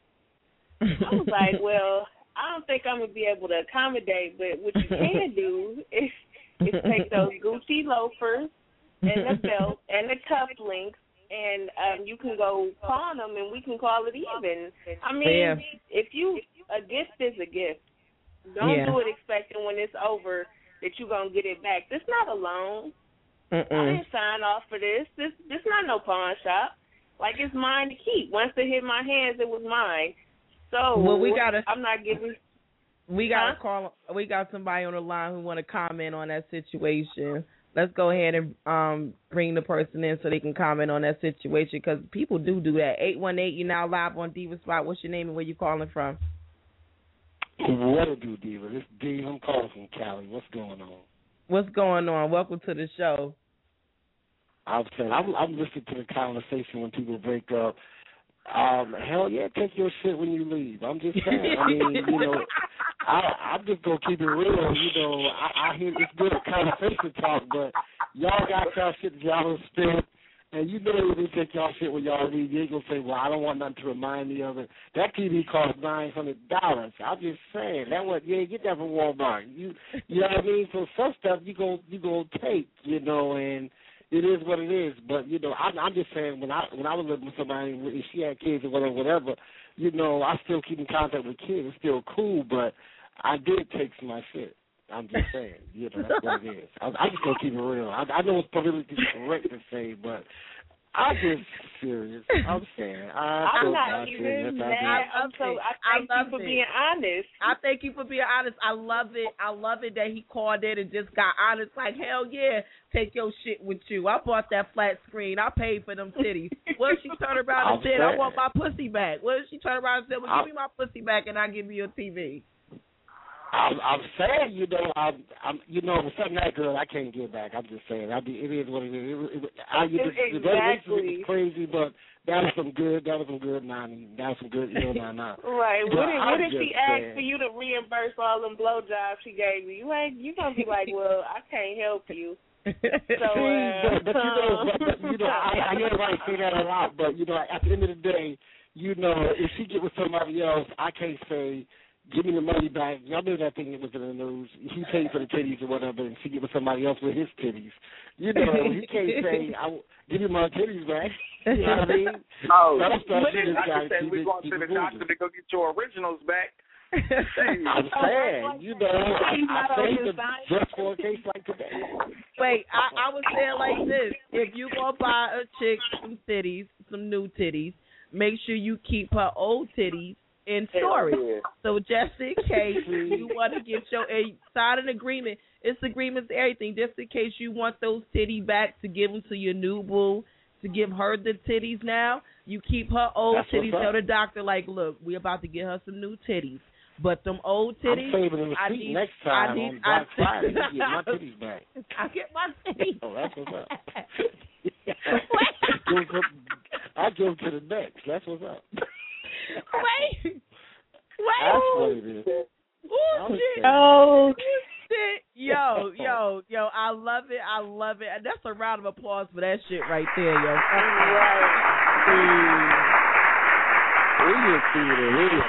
I was like, well, I don't think I'm going to be able to accommodate, but what you can do is, is take those Gucci loafers and the belt and the cufflinks, and um, you can go pawn them, and we can call it even. I mean, yeah. if you, a gift is a gift. Don't yeah. do it expecting when it's over that you're going to get it back. This not a loan. Mm-mm. I didn't sign off for this. This this not no pawn shop. Like, it's mine to keep. Once it hit my hands, it was mine. So well, we gotta, I'm not giving. We got huh? call. We got somebody on the line who want to comment on that situation. Let's go ahead and um, bring the person in so they can comment on that situation, because people do do that. eight one eight, you're now live on Diva Spot. What's your name and where you calling from? What to do, Diva? This is Dave. I'm calling from Cali. What's going on? What's going on? Welcome to the show. I'm saying I'm, I'm listening to the conversation when people break up. Um, hell yeah, take your shit when you leave. I'm just saying. I mean, you know, I, I'm just gonna keep it real. You know, I, I hear it's good conversation talk, but y'all got y'all shit that y'all don't spend. And you know when they take y'all shit when y'all leave, you ain't gonna say, well, I don't want nothing to remind me of it. That T V costs nine hundred dollars. I'm just saying that what you ain't get that from Walmart. You you know what I mean? So some stuff you gonna you gonna take, you know, and it is what it is. But you know, I'm, I'm just saying when I when I was living with somebody, if she had kids or whatever, whatever, you know, I still keep in contact with kids. It's still cool, but I did take some of my shit. I'm just saying, you know, that's what it is. I, I just gonna keep it real. I, I know it's politically correct to say, but I'm just serious. I'm saying, I I'm not even mad. I'm so, I thank I you for it. being honest. I thank you for being honest. I love it. I love it that he called in and just got honest. Like, hell yeah, take your shit with you. I bought that flat screen. I paid for them titties. What if she turned around and said, I want my pussy back? What if she turned around and said, well, I'm, give me my pussy back and I'll give you a T V? I'm, I'm saying, you know, I'm, I'm, you know, with something that good, I can't get back. I'm just saying, I be, it is what it is. It, it, I, you, exactly. The resolution was crazy, but that was some good. That was some good. Nah, that was some good. You know, nah, nah. Right. But what did, what did she ask saying, for you to reimburse all them blowjobs she gave you? You ain't. You gonna be like, well, I can't help you. So, uh, but, but you know, but, but, you know, I, I hear everybody say that a lot, but you know, at the end of the day, you know, if she get with somebody else, I can't say, give me the money back. Y'all know that thing that was in the news. He paid for the titties or whatever, and she get with somebody else with his titties. You know, he can't say, I give me my titties back. You know what I mean? Oh, Some stuff but she just got to say we're going to the doctor to go get your originals back. I'm saying, you know, I, I saved them just for a case like today. Wait, I, I was saying like this. If you go buy a chick some titties, some new titties, make sure you keep her old titties in Hell storage. yeah. So just in case you want to get your a, sign an agreement, it's agreements to everything. Just in case you want those titties back to give them to your new boo, to give her the titties now, you keep her old That's titties. what's Tell up. the doctor, like, look, we about to get her some new titties. But them old titties, I'm saving the I receipt need, next I time need, on Black I, Friday. You get my titties back. I get my titties. Oh, that's what's up. I give them- I give them to the next. That's what's up. Wait, wait. That's what it is. Oh, shit. Okay. Oh, shit. Yo, yo, yo, I love it. I love it. And that's a round of applause for that shit right there, yo. We just see it in video.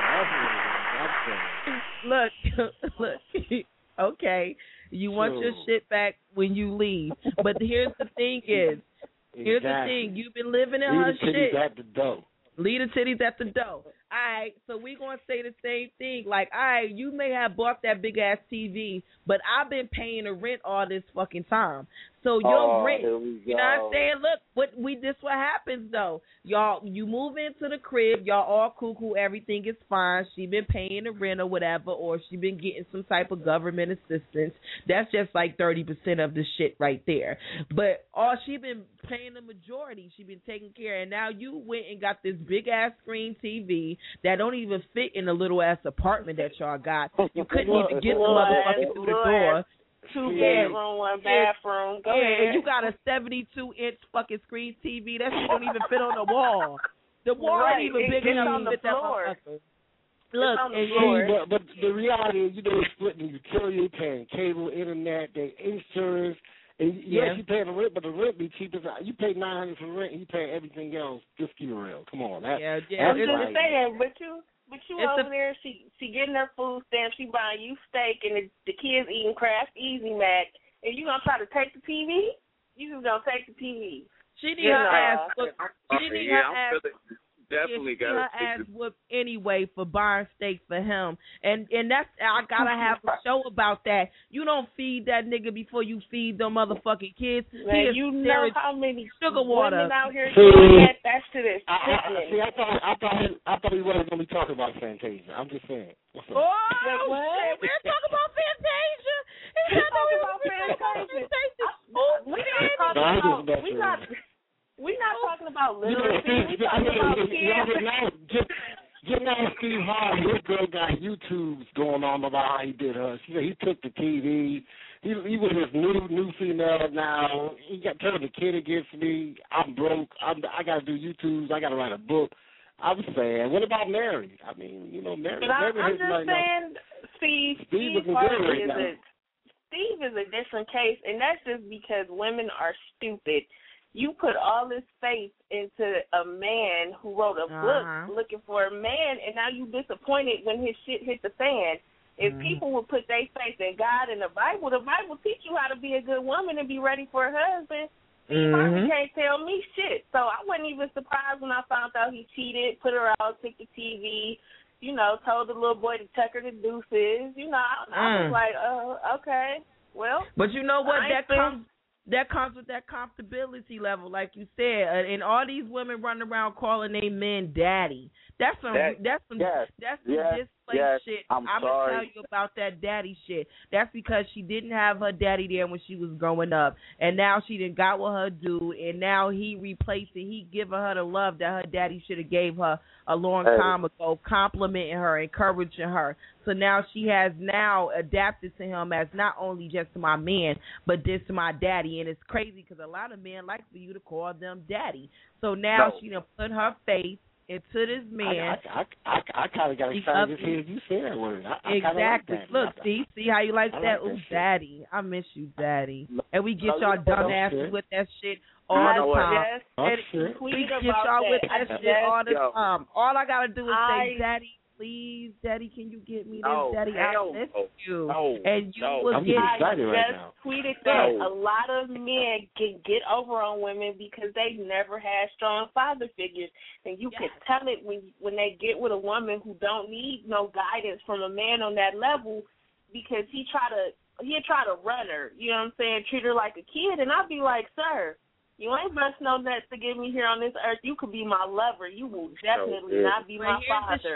That's what it is. That's Look, look. Okay, you want your shit back when you leave. But here's the thing is, here's the Exactly. thing. You've been living in Leave her the titties shit. at the door. Leave the titties at the door. All right, so we going to say the same thing. Like, all right, you may have bought that big-ass T V, but I've been paying the rent all this fucking time. So your Oh, rent, here we you know what I'm go. saying? Look, what we this what happens, though. Y'all, you move into the crib, y'all all cuckoo, everything is fine. She been paying the rent or whatever, or she been getting some type of government assistance. That's just like thirty percent of the shit right there. But all she been paying the majority. She been taking care. And now you went and got this big-ass screen T V that don't even fit in the little-ass apartment that y'all got. You couldn't even get the motherfucker through the door. Two Yeah. bedroom, one Yeah. bathroom. Go yeah, ahead. and you got a seventy-two inch fucking screen T V. That shit don't even fit on the wall. The wall Right, ain't even it- big it's enough on to the fit that floor. motherfucker. Look, on the and, floor. and, But, but the reality is, you know, you're splitting utility, you're paying cable, internet, they insurance. And yes, Yeah. you paying the rent, but the rent be cheap as you pay nine hundred for rent, and you pay everything else. Just keep it real. Come on, that, yeah, yeah. I'm that's just like, saying, but you, but you It's over a- there, she she getting her food stamps, she buying you steak, and the, the kids eating Kraft Easy Mac, and you gonna try to take the T V? You just gonna take the T V? She need You her know. ass. Look, she need yeah, her I'm ass. feeling, definitely yeah, she got her ass whooped anyway for buying steak for him, and and that's I gotta have a show about that. You don't feed that nigga before you feed them motherfucking kids. He Man, is you know staring how many sugar water. women out here See, doing that? That shit is I, I, sickening. see, I thought, I thought, he, I thought he wasn't going to be talking about Fantasia. I'm just saying. What's up? Oh, Wait, what? shit, we're talking about Fantasia. He's We're not talking talking about about Fantasia. Fantasia. We not talking No, I'm just about. messing We with not. you. We not talking about You know, literacy. We see, I talking mean, about y'all kids. just now, just, just now Steve Harvey, his girl got YouTubes going on about how he did her. She, he took the T V. He, he was his new new female now. He got turned the kid against me. I'm broke. I'm, I got to do YouTubes. I got to write a book. I was saying, what about Mary? I mean, you know, Mary. But I, Mary I'm has just like saying, Steve, Steve Steve looking good Harvey right is now. a Steve is a different case, and that's just because women are stupid. You put all this faith into a man who wrote a book Uh-huh. looking for a man, and now you disappointed when his shit hit the fan. If Mhm. people would put their faith in God and the Bible, the Bible teach you how to be a good woman and be ready for a husband. Steve Harvey Mhm. can't tell me shit. So I wasn't even surprised when I found out he cheated, put her out, took the T V, you know, told the little boy to tuck her the deuces. You know, I, I Mm. was like, oh, okay, well. But you know what? I That ain't been- comes that comes with that comfortability level, like you said. Uh, and all these women running around calling their men daddy. That's some. That- that's some. yes, that's some yes, displaced yes, shit. I'm gonna sorry. tell you about that daddy shit. That's because she didn't have her daddy there when she was growing up, and now she done got with her dude, and now he replacing. He giving her the love that her daddy should have gave her a long Hey. time ago, complimenting her, encouraging her. So now she has now adapted to him as not only just my man, but this my daddy. And it's crazy because a lot of men like for you to call them daddy. So now No. she done put her faith into this man. I, I, I, I, I kind of got He excited up- to hear you say that word. I, I Exactly. Like that. Look, see, see how you like I that? like that Ooh, shit. daddy. I miss you, daddy. And we get No, y'all you know dumb that asses shit. with that shit all I the time. just Oh, had shit. a tweet We get about y'all with that. that I shit just- all the Yo. time. All I gotta do is say, I- daddy, please, daddy, can you get me this, No, daddy? I hell miss no. you. No, And you no. will I'm get getting I excited right just now. tweeted that No. a lot of men can get over on women because they've never had strong father figures, and you can tell it when when they get with a woman who don't need no guidance from a man on that level, because he try to he try to run her, you know what I'm saying, treat her like a kid, and I'd be like, sir, you ain't bust no nuts to get me here on this earth. You could be my lover. You will definitely yeah. not be But my here's the father. shit.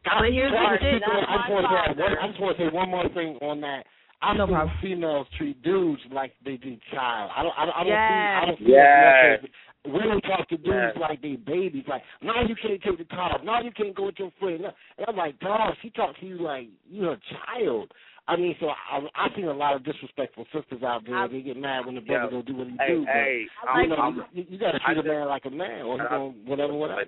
But here's the thing. I just want to add one. I just want to say one more thing on that. I no see problem. females treat dudes like they do child. I don't. I don't. I don't yes. see. I don't see yes. women talk to dudes yes. like they babies. Like, no, you can't take the car. No, you can't go with your friend. And I'm like, dog, she talks to you like you're a child. I mean, so I, I've seen a lot of disrespectful sisters out there. I, they get mad when the brother don't do what he hey, do. Hey, but I'm, you know, I'm, you, you got to treat I a man like a man, or he's going whatever, whatever.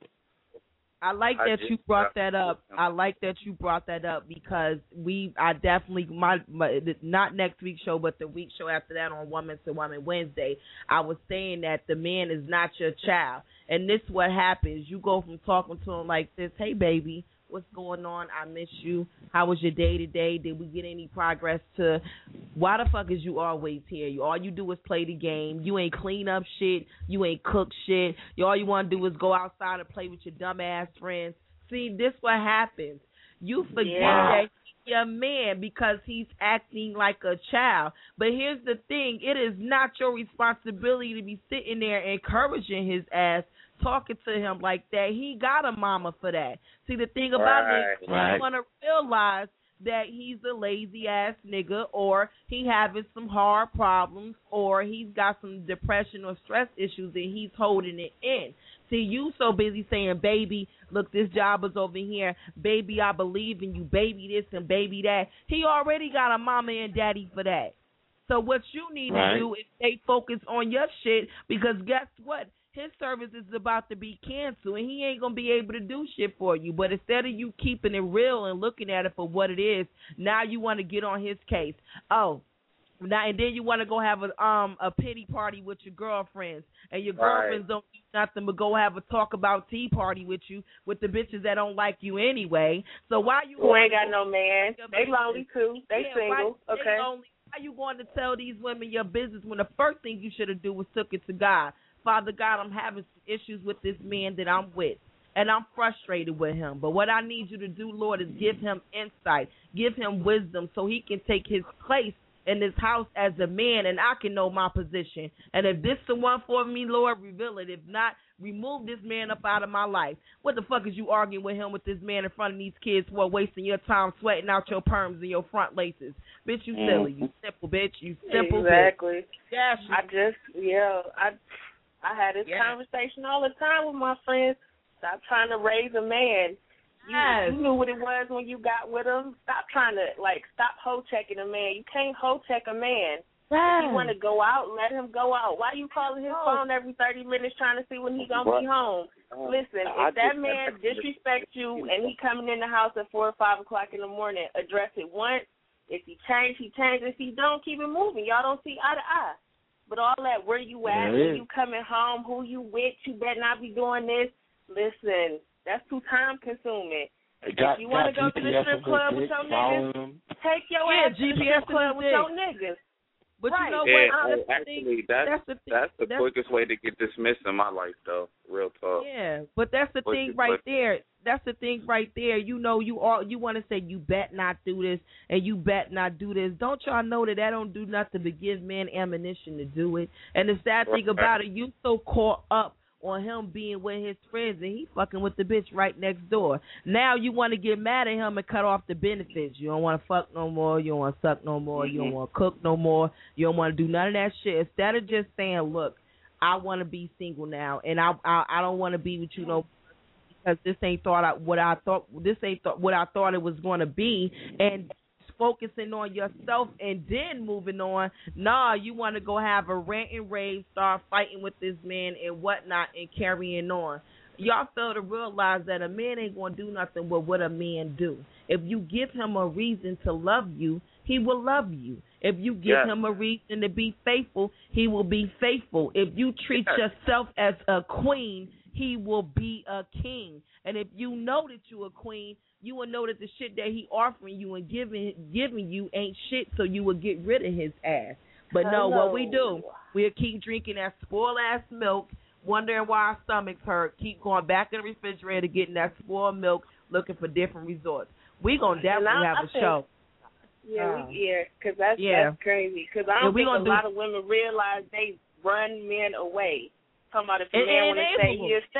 I like that you brought that up. I like that you brought that up because we, I definitely, my, my, not next week's show, but the week show after that on Woman to Woman Wednesday, I was saying that the man is not your child. And this is what happens. You go from talking to him like this, hey, baby, what's going on? I miss you. How was your day today? Did we get any progress to why the fuck is you always here? You all you do is play the game. You ain't clean up shit. You ain't cook shit. You all you want to do is go outside and play with your dumb ass friends. See, this what happens. You forget yeah. that he's a man because he's acting like a child. But here's the thing. It is not your responsibility to be sitting there encouraging his ass, talking to him like that. He got a mama for that. See, the thing about right, it is right. you want to realize that he's a lazy ass nigga, or he having some hard problems, or he's got some depression or stress issues and he's holding it in. See, you so busy saying, baby, look, this job is over here. Baby, I believe in you. Baby this and baby that. He already got a mama and daddy for that. So what you need right. to do is stay focused on your shit, because guess what? His service is about to be canceled, and he ain't going to be able to do shit for you. But instead of you keeping it real and looking at it for what it is, now you want to get on his case. Oh, now and then you want to go have a um a pity party with your girlfriends, and your girlfriends right. don't do nothing but go have a talk about tea party with you with the bitches that don't like you anyway. So why you who ain't got no man? They lonely too. They yeah, single. Why, okay. They lonely. Why you going to tell these women your business when the first thing you should have do was took it to God? Father God, I'm having some issues with this man that I'm with, and I'm frustrated with him. But what I need you to do, Lord, is give him insight, give him wisdom so he can take his place in this house as a man, and I can know my position. And if this is the one for me, Lord, reveal it. If not, remove this man up out of my life. What the fuck is you arguing with him with this man in front of these kids who are wasting your time sweating out your perms and your front laces? Bitch, you silly. You simple, bitch. You simple, exactly. bitch. Yeah, I just, yeah, I... I had this yeah. conversation all the time with my friends. Stop trying to raise a man. You, yes. you knew what it was when you got with him. Stop trying to, like, stop hoe-checking a man. You can't hoe-check a man. Yes. If you want to go out, let him go out. Why you calling his phone every thirty minutes trying to see when he going to be home? Listen, if that man disrespects you and he coming in the house at four or five o'clock in the morning, address it once. If he change, he change. If he don't, keep it moving. Y'all don't see eye to eye. But all that, where you at, when you coming home, who you with, you better not be doing this. Listen, that's too time consuming. Got, if you want to go to the strip club with your niggas, take your yeah, ass G to the P S strip club with your niggas. But right. you know yeah, what? oh, actually, that's that's the, thing. that's the that's, quickest way to get dismissed in my life, though. Real talk. Yeah, but that's the thing right there. That's the thing right there. You know, you all you want to say you bet not do this and you bet not do this. Don't y'all know that that don't do nothing but give men ammunition to do it? And the sad thing about it, you so caught up on him being with his friends and he fucking with the bitch right next door. Now you want to get mad at him and cut off the benefits. You don't want to fuck no more. You don't want to suck no more. Mm-hmm. You don't want to cook no more. You don't want to do none of that shit. Instead of just saying, look, I want to be single now and I I, I don't want to be with you no because this ain't thought I, what I thought this ain't th- what I thought it was going to be, and focusing on yourself and then moving on. Nah, you want to go have a rant and rave, start fighting with this man and whatnot and carrying on. Y'all fail to realize that a man ain't going to do nothing with what a man do. If you give him a reason to love you, he will love you. If you give yes. him a reason to be faithful, he will be faithful. If you treat yes. yourself as a queen, he will be a king. And if you know that you're a queen, you will know that the shit that he offering you and giving giving you ain't shit, so you will get rid of his ass. But no, what we do, we'll keep drinking that spoiled-ass milk, wondering why our stomachs hurt, keep going back in the refrigerator, getting that spoiled milk, looking for different resorts. We're going to definitely have a show. Yeah, we, yeah, because that's, yeah. that's crazy. Because I don't yeah, think a do... lot of women realize they run men away. Talking about if a man want to stay, he'll stay.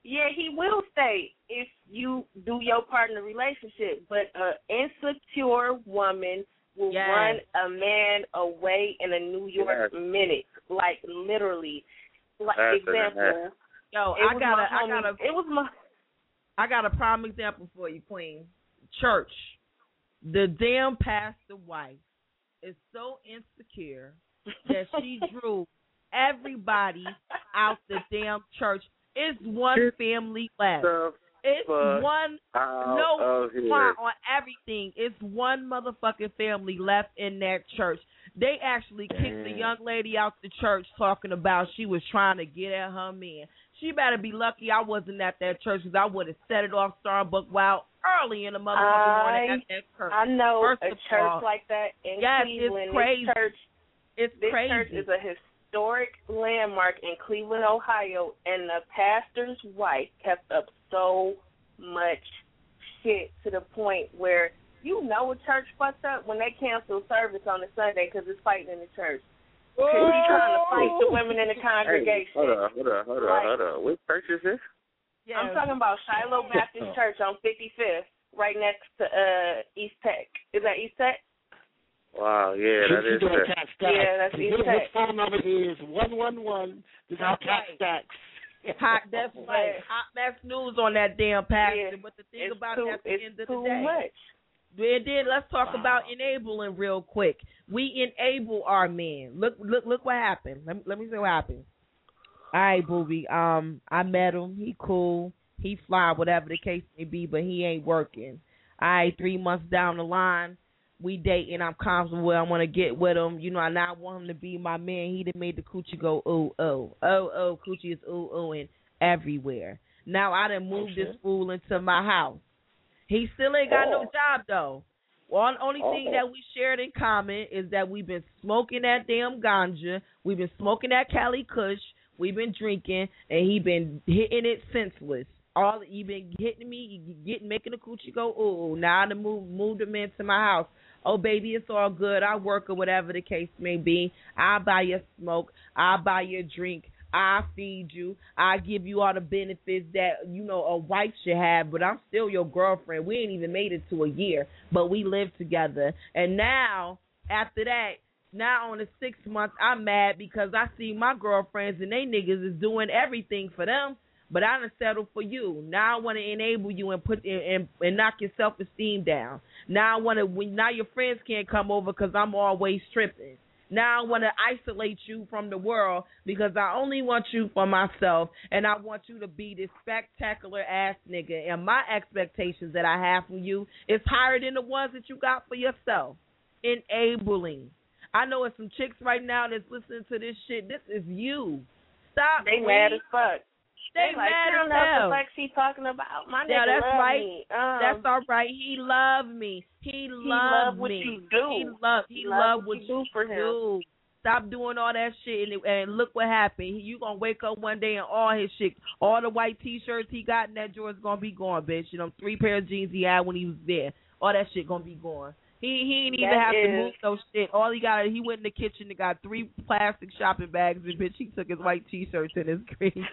Yeah, he will stay if you do your part in the relationship. But an insecure woman will yes. run a man away in a New York Yes. minute, like literally. Like That's example, yo, it I was got a, my I homie- got a, it was my. I got a prime example for you, Queen. Church, the damn pastor wife is so insecure that she drew everybody out the damn church. It's one family left. It's fuck one, out no of here. plot on everything. It's one motherfucking family left in that church. They actually kicked the young lady out the church talking about she was trying to get at her man. She better be lucky I wasn't at that church because I would have set it off Starbuck Wild early in the motherfucking morning at that church. I know First a of church all, like that in yes, Cleveland. it's crazy. This church, it's this crazy. church is a historic landmark in Cleveland, Ohio, and the pastor's wife kept up so much shit to the point where you know a church fucked up when they cancel service on a Sunday because it's fighting in the church. Because he's trying to fight the women in the congregation. Hey, hold on, hold on, hold on, Like, hold on. Which church is this? Yeah. I'm talking about Shiloh Baptist Church on fifty-fifth, right next to uh, East Tech. Is that East Tech? Wow, yeah, that is doing it. tax stacks. Yeah, that's His East Tech. phone number is one one one. This is our tax stacks. Hot, that's right. Hot mess news on that damn pastor. Yeah, but the thing it's about too, it, at the it's end of too the day, much. and then let's talk Wow. about enabling real quick. We enable our men. Look, look, look what happened. Let me, let me see what happened. All right, booby. Um, I met him. He cool. He fly, whatever the case may be, but he ain't working. All right, three months down the line, we dating. I'm comfortable with. I want to get with him. You know, I now want him to be my man. He done made the coochie go ooh ooh oh oh. Coochie is ooh oohing everywhere. Now I done moved Okay. this fool into my house. He still ain't got Oh. no job though. One only thing Oh. that we shared in common is that we've been smoking that damn ganja. We've been smoking that Cali Kush. We've been drinking, and he been hitting it senseless. All he been hitting me, getting making the coochie go ooh. Now I done moved moved him into my house. Oh baby, it's all good. I work or whatever the case may be. I buy your smoke. I buy your drink. I feed you. I give you all the benefits that, you know, a wife should have, but I'm still your girlfriend. We ain't even made it to a year, but we live together. And now, after that, now on the six months, I'm mad because I see my girlfriends and they niggas is doing everything for them, but I done settled for you. Now I want to enable you and put and, and knock your self-esteem down. Now I want to, when now your friends can't come over because I'm always tripping. Now I want to isolate you from the world because I only want you for myself, and I want you to be this spectacular ass nigga. And my expectations that I have from you is higher than the ones that you got for yourself. Enabling. I know it's some chicks right now that's listening to this shit. This is you. Stop. They please. mad as fuck. They, They like, mad I don't as know what hell. the fuck she talking about. My Yeah, nigga that's love right. me. Um, That's all right. He loved me. He loved love what me. you do. He loved. He, He love loved what what you do for him. do. Stop doing all that shit and, and look what happened. You gonna wake up one day and all his shit, all the white T-shirts he got in that drawer's gonna be gone, bitch. You know, three pair of jeans he had when he was there, all that shit gonna be gone. He he didn't even That have is- to move no shit. All he got, he went in the kitchen and got three plastic shopping bags and bitch, he took his white T-shirts and his green.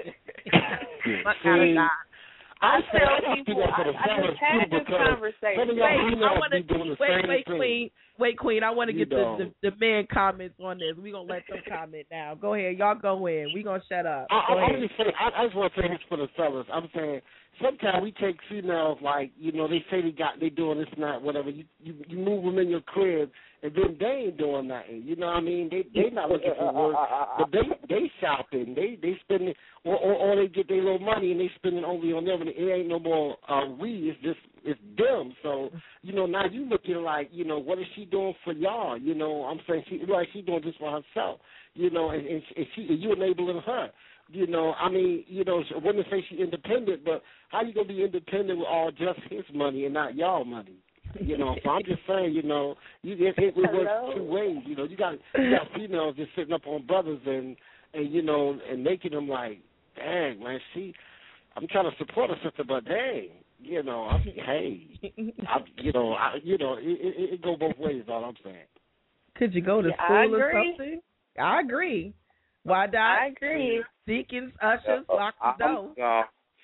What kind of guy? I say tell I people, do that for the I, I fellas just had too, this because conversation. some of y'all Wait, females I want to be doing the wait, same wait, thing. Queen, wait, Queen. I want to You get the, don't. the the men comments on this. We gonna let them comment now. Go ahead, y'all go in. We gonna shut up. I, Go I, ahead. I'm just saying, I, I just want to say this for the fellas. I'm saying sometimes we take females like, you know, they say they got they doing this and that, whatever. You you, you move them in your crib, and then they ain't doing nothing. You know what I mean? They they not looking for work, but they they shopping. They they spending, or or, or they get their little money and they spending only on them. And it ain't no more uh, we. It's just it's them. So you know now you looking like, you know, what is she doing for y'all? You know, I'm saying she like she doing this for herself. You know, and, and, and she and you enabling her. You know, I mean, you know, I wouldn't say she's independent, but how you gonna be independent with all just his money and not y'all money? You know, so I'm just saying, you know, you it, it, it works two ways. You know, you got you got females just sitting up on brothers and and you know and making them like, dang man, she, I'm trying to support her sister, but dang, you know, I, hey, I, you know, I, you know, it, it, it go both ways. Is all I'm saying. Could you go to Yeah, I school or agree. something? I agree. Why not? I agree. Deacons, ushers, lock the door. No,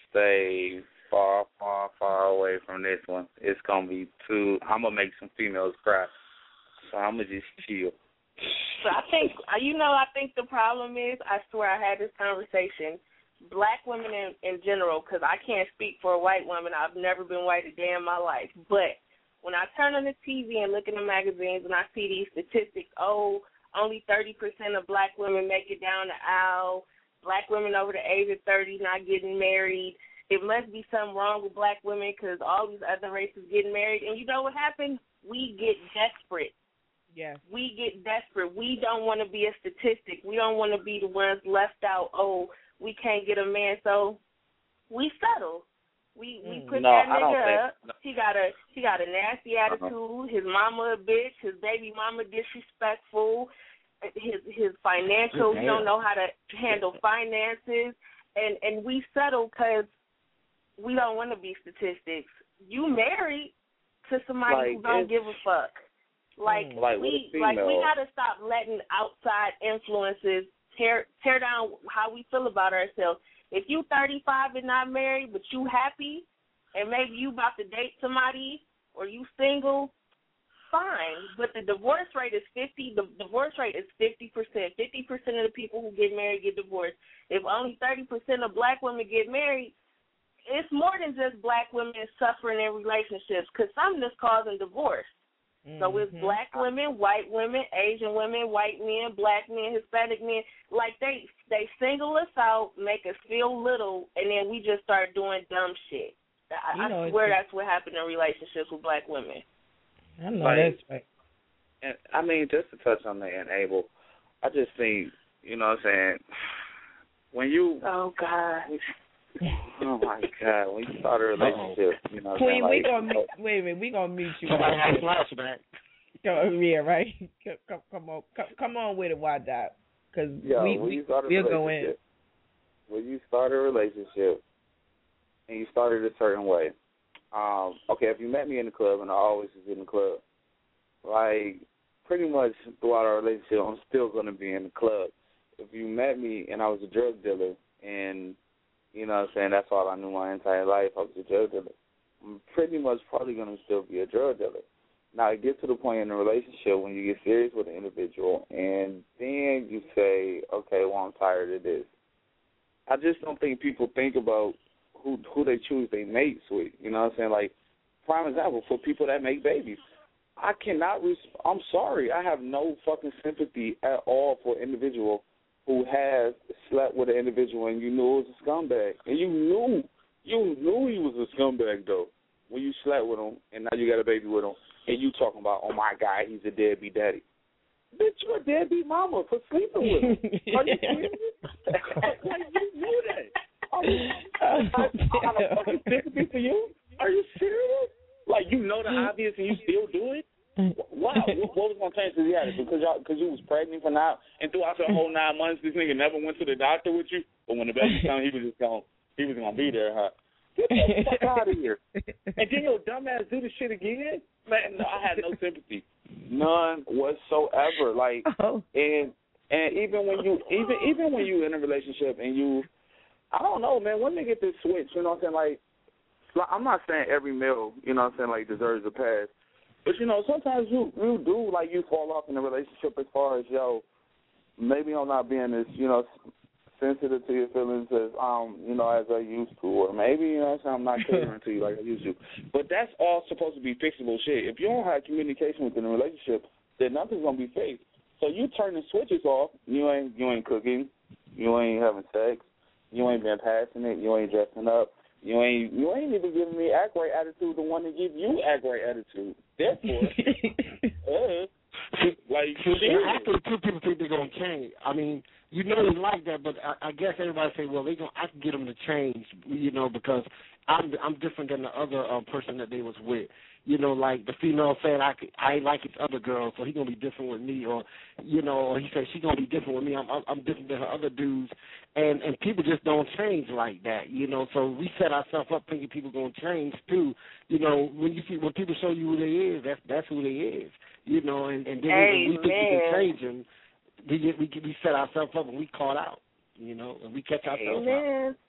stay far, far, far away from this one. It's gonna be too. I'm gonna make some females cry, so I'm gonna just chill. So I think, you know, I think the problem is, I swear I had this conversation, black women in, in general, because I can't speak for a white woman. I've never been white a day in my life. But when I turn on the T V and look in the magazines and I see these statistics, oh, only thirty percent of black women make it down the aisle, black women over the age of thirty not getting married, it must be something wrong with black women because all these other races getting married. And you know what happened? We get desperate. Yes. We get desperate. We don't want to be a statistic. We don't want to be the ones left out. Oh, we can't get a man, so we settle. We we put no, that I don't nigga think, up. no. He got a he got a nasty attitude. Uh-huh. His mama a bitch. His baby mama disrespectful. His his financial. He don't know how to handle finances, and and we settle because we don't want to be statistics. You married to somebody like, who don't give a fuck. Like, like we like we gotta stop letting outside influences tear tear down how we feel about ourselves. If you thirty-five and not married, but you happy, and maybe you about to date somebody, or you single, fine. But the divorce rate is fifty. The divorce rate is fifty percent. Fifty percent of the people who get married get divorced. If only thirty percent of black women get married, it's more than just black women suffering in relationships, because something is causing divorce. Mm-hmm. So it's black women, white women, Asian women, white men, black men, Hispanic men. Like they they single us out, make us feel little, and then we just start doing dumb shit. I, know, I swear that's what happened in relationships with black women. I know like, that's right. And I mean, just to touch on the enable, I just think, you know what I'm saying, when you oh God. Oh my God! When you start a relationship, you know, Queen, like, we gonna meet, wait a minute, we gonna meet you. Flashback. Yeah, right. Come, come on, come, come on with it, why not? Because Yo, we when we you start a we'll go in. relationship, when you start a relationship and you start it a certain way. Um, okay, if you met me in the club and I always was in the club, like pretty much throughout our relationship, I'm still gonna be in the club. If you met me and I was a drug dealer and you know what I'm saying, that's all I knew my entire life, I was a drug dealer, I'm pretty much probably going to still be a drug dealer. Now, it gets to the point in the relationship when you get serious with an individual and then you say, okay, well, I'm tired of this. I just don't think people think about who who they choose their mates with. You know what I'm saying? Like, prime example, for people that make babies. I cannot, res- I'm sorry, I have no fucking sympathy at all for an individual who has slept with an individual and you knew it was a scumbag. And you knew, you knew he was a scumbag, though, when you slept with him and now you got a baby with him and you talking about, oh, my God, he's a deadbeat daddy. Bitch, you're a deadbeat mama for sleeping with him. Are you serious? Like, you knew that. Are you, I, I got a fucking sympathy for you? Are you serious? Like, you know the obvious and you still do it? Wow, what, what was going to change the reality? Because y'all, because you was pregnant for now, and throughout the whole nine months, this nigga never went to the doctor with you. But when the baby came, he was just going, he was going to be there, huh? Get the fuck out of here! And then your dumbass do this shit again, man. No, I had no sympathy, none whatsoever. Like, oh. and and even when you, even even when you in a relationship and you, I don't know, man. When they get this switch, you know what I'm saying? Like, I'm not saying every male, you know what I'm saying, like deserves a pass. But, you know, sometimes you, you do, like, you fall off in a relationship as far as, yo, maybe I'm not being as, you know, sensitive to your feelings as, um, you know, as I used to. Or maybe, you know, I'm not catering to you like I used to. But that's all supposed to be fixable shit. If you don't have communication within a relationship, then nothing's going to be fixed. So you turn the switches off, you ain't you ain't cooking, you ain't having sex, you ain't being passionate, you ain't dressing up. You ain't you ain't even giving me act right attitude, the one to give you act right attitude. Therefore, uh, like, after two people think they're gonna change. I mean, you know they like that, but I, I guess everybody say, well, they gonna I can get them to change, you know, because I'm I'm different than the other uh, person that they was with. You know, like the female said, I, I ain't like his other girl, so he gonna be different with me, or you know, or he said she gonna be different with me. I'm I'm, I'm different than her other dudes, and and people just don't change like that, you know. So we set ourselves up thinking people gonna change too. You know, when you see when people show you who they is, that's that's who they is, you know. And and then when we think we can change them, we get, we we set ourselves up and we caught out, you know, and we catch ourselves Amen. out.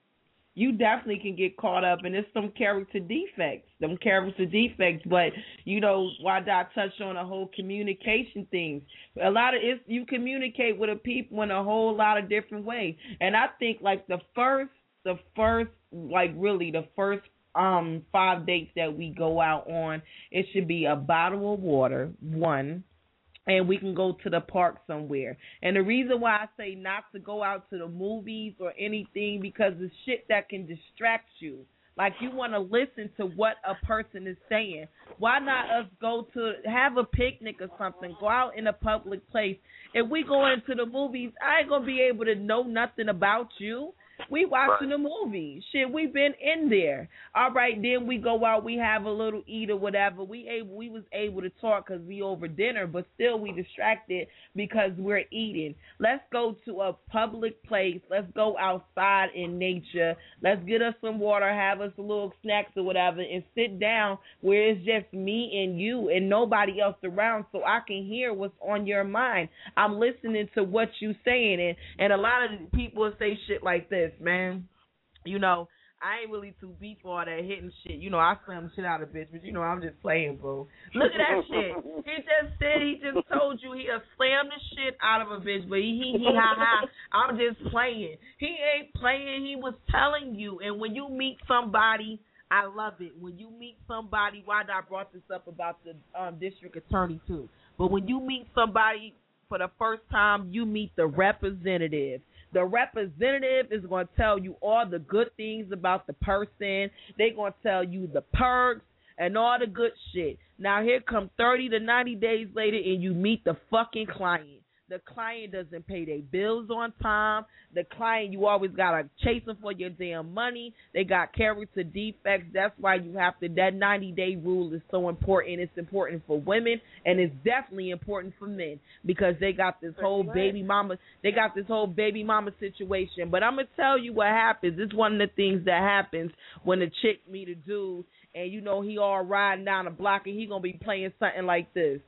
you definitely can get caught up, and it's some character defects, them character defects. But you know, why I touched on the whole communication things. A lot of it's you communicate with a people in a whole lot of different ways, and I think like the first, the first, like really the first um five dates that we go out on, it should be a bottle of water, one. And we can go to the park somewhere. And the reason why I say not to go out to the movies or anything, because it's shit that can distract you. Like, you want to listen to what a person is saying. Why not us go to have a picnic or something, go out in a public place. If we go into the movies, I ain't going to be able to know nothing about you. We watching the movie. Shit, we been in there. All right, then we go out, we have a little eat or whatever. We able, we was able to talk because we over dinner, but still we distracted because we're eating. Let's go to a public place. Let's go outside in nature. Let's get us some water, have us a little snacks or whatever, and sit down where it's just me and you and nobody else around so I can hear what's on your mind. I'm listening to what you saying, and, and a lot of people say shit like this. Man, you know, I ain't really too beat for all that hitting shit. You know, I slam shit out of bitch, but you know, I'm just playing, bro. Look at that shit. He just said, he just told you he'll slam the shit out of a bitch, but he, he, he, ha, ha. I'm just playing. He ain't playing. He was telling you. And when you meet somebody, I love it. When you meet somebody, why not brought this up about the um, district attorney too? But when you meet somebody for the first time, you meet the representative. The representative is going to tell you all the good things about the person. They're going to tell you the perks and all the good shit. Now, here come thirty to ninety days later, and you meet the fucking client. The client doesn't pay their bills on time. The client, you always got to chase them for your damn money. They got character defects. That's why you have to, that ninety-day rule is so important. It's important for women, and it's definitely important for men because they got this whole baby mama, they got this whole baby mama situation. But I'm going to tell you what happens. It's one of the things that happens when a chick meet a dude, and you know he all riding down the block, and he going to be playing something like this.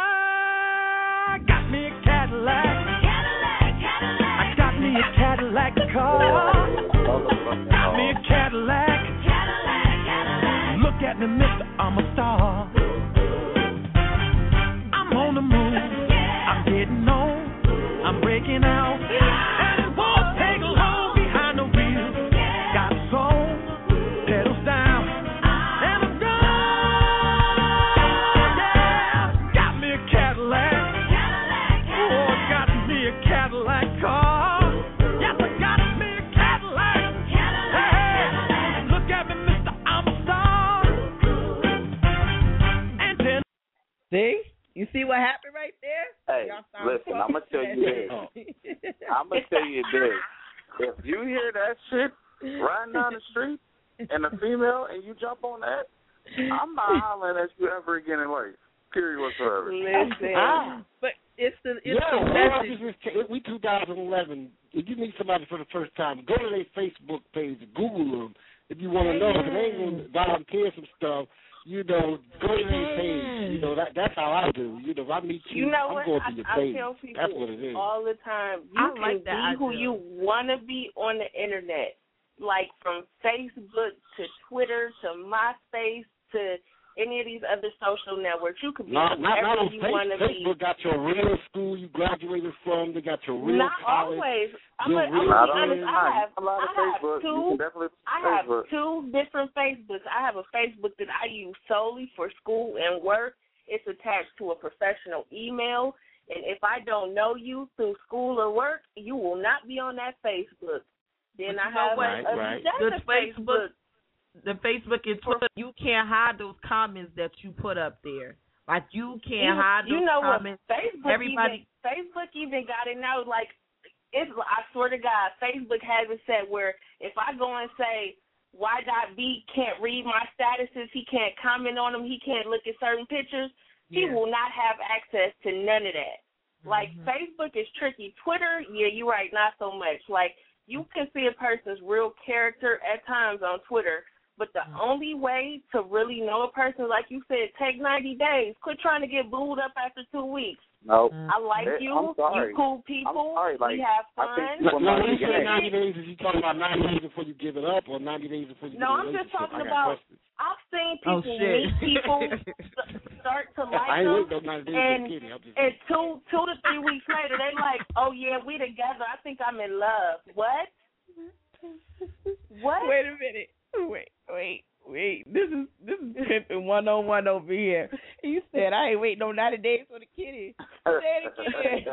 I got me a Cadillac. Cadillac, Cadillac. I got me a Cadillac car. Got me a Cadillac. Cadillac, Cadillac. Look at me, mister, I'm a star. I'm on the move. I'm getting on. I'm breaking out. And it won't take long behind the wheel. Got soul, pedals down. And I'm gone. Yeah. Got me a Cadillac. Cadillac car. Yes, I got me a Cadillac. Cadillac. Hey, look at me, mister, I'm a star. And then see? You see what happened right there? Hey, listen, I'm going to tell you this. I'm going to tell you this. If you hear that shit riding down the street and a female and you jump on that, I'm not hollering at you ever again in life. Period whatsoever. Listen. Ah, but it's the it's yeah, the message. Just, we two thousand eleven. If you meet somebody for the first time, go to their Facebook page, Google them if you want to know. If they ain't going to volunteer some stuff, you know, go to their page. You know, that that's how I do. You know, if I meet you, you know I'm what? going to I, your I page. tell people That's what it is. all the time. You I can like that be who idea. you want to be on the internet, like from Facebook to Twitter to MySpace to any of these other social networks. You could be not, not, not whatever on you Facebook. want to be. Facebook got your real school you graduated from. They got your real Not college. always. I'm going to be honest. I have, I have two. I have two different Facebooks. I have a Facebook that I use solely for school and work. It's attached to a professional email, and if I don't know you through school or work, you will not be on that Facebook. Then I have right, a, right. a Good Facebook. The Facebook and Twitter, you can't hide those comments that you put up there. Like, you can't you, hide those you know comments. What? Facebook Everybody, even, Facebook even got it now. Like, it's, I swear to God, Facebook has it set where if I go and say, Y B can't read my statuses, he can't comment on them, he can't look at certain pictures, yeah. He will not have access to none of that. Like, mm-hmm. Facebook is tricky. Twitter, yeah, you're right, not so much. Like, you can see a person's real character at times on Twitter. But the mm-hmm. only way to really know a person, like you said, take ninety days. Quit trying to get booed up after two weeks. No. I like It, you. I'm sorry. You cool people. I'm sorry. Like, we have I fun. think people No, know when you the say game. ninety days, is you talking about ninety days before you give it up, or ninety days before you No, get a I'm just relationship? talking I got about. questions. I've seen Oh, people shit. meet people, st- start to like I ain't them, waiting no ninety days and for Kitty. I'm just and two two to three weeks later, they like, oh yeah, we together. I think I'm in love. What? What? Wait a minute. Wait, wait, wait. This is this is pimping one on one over here. You said I ain't waiting no ninety days for the kitty. Say it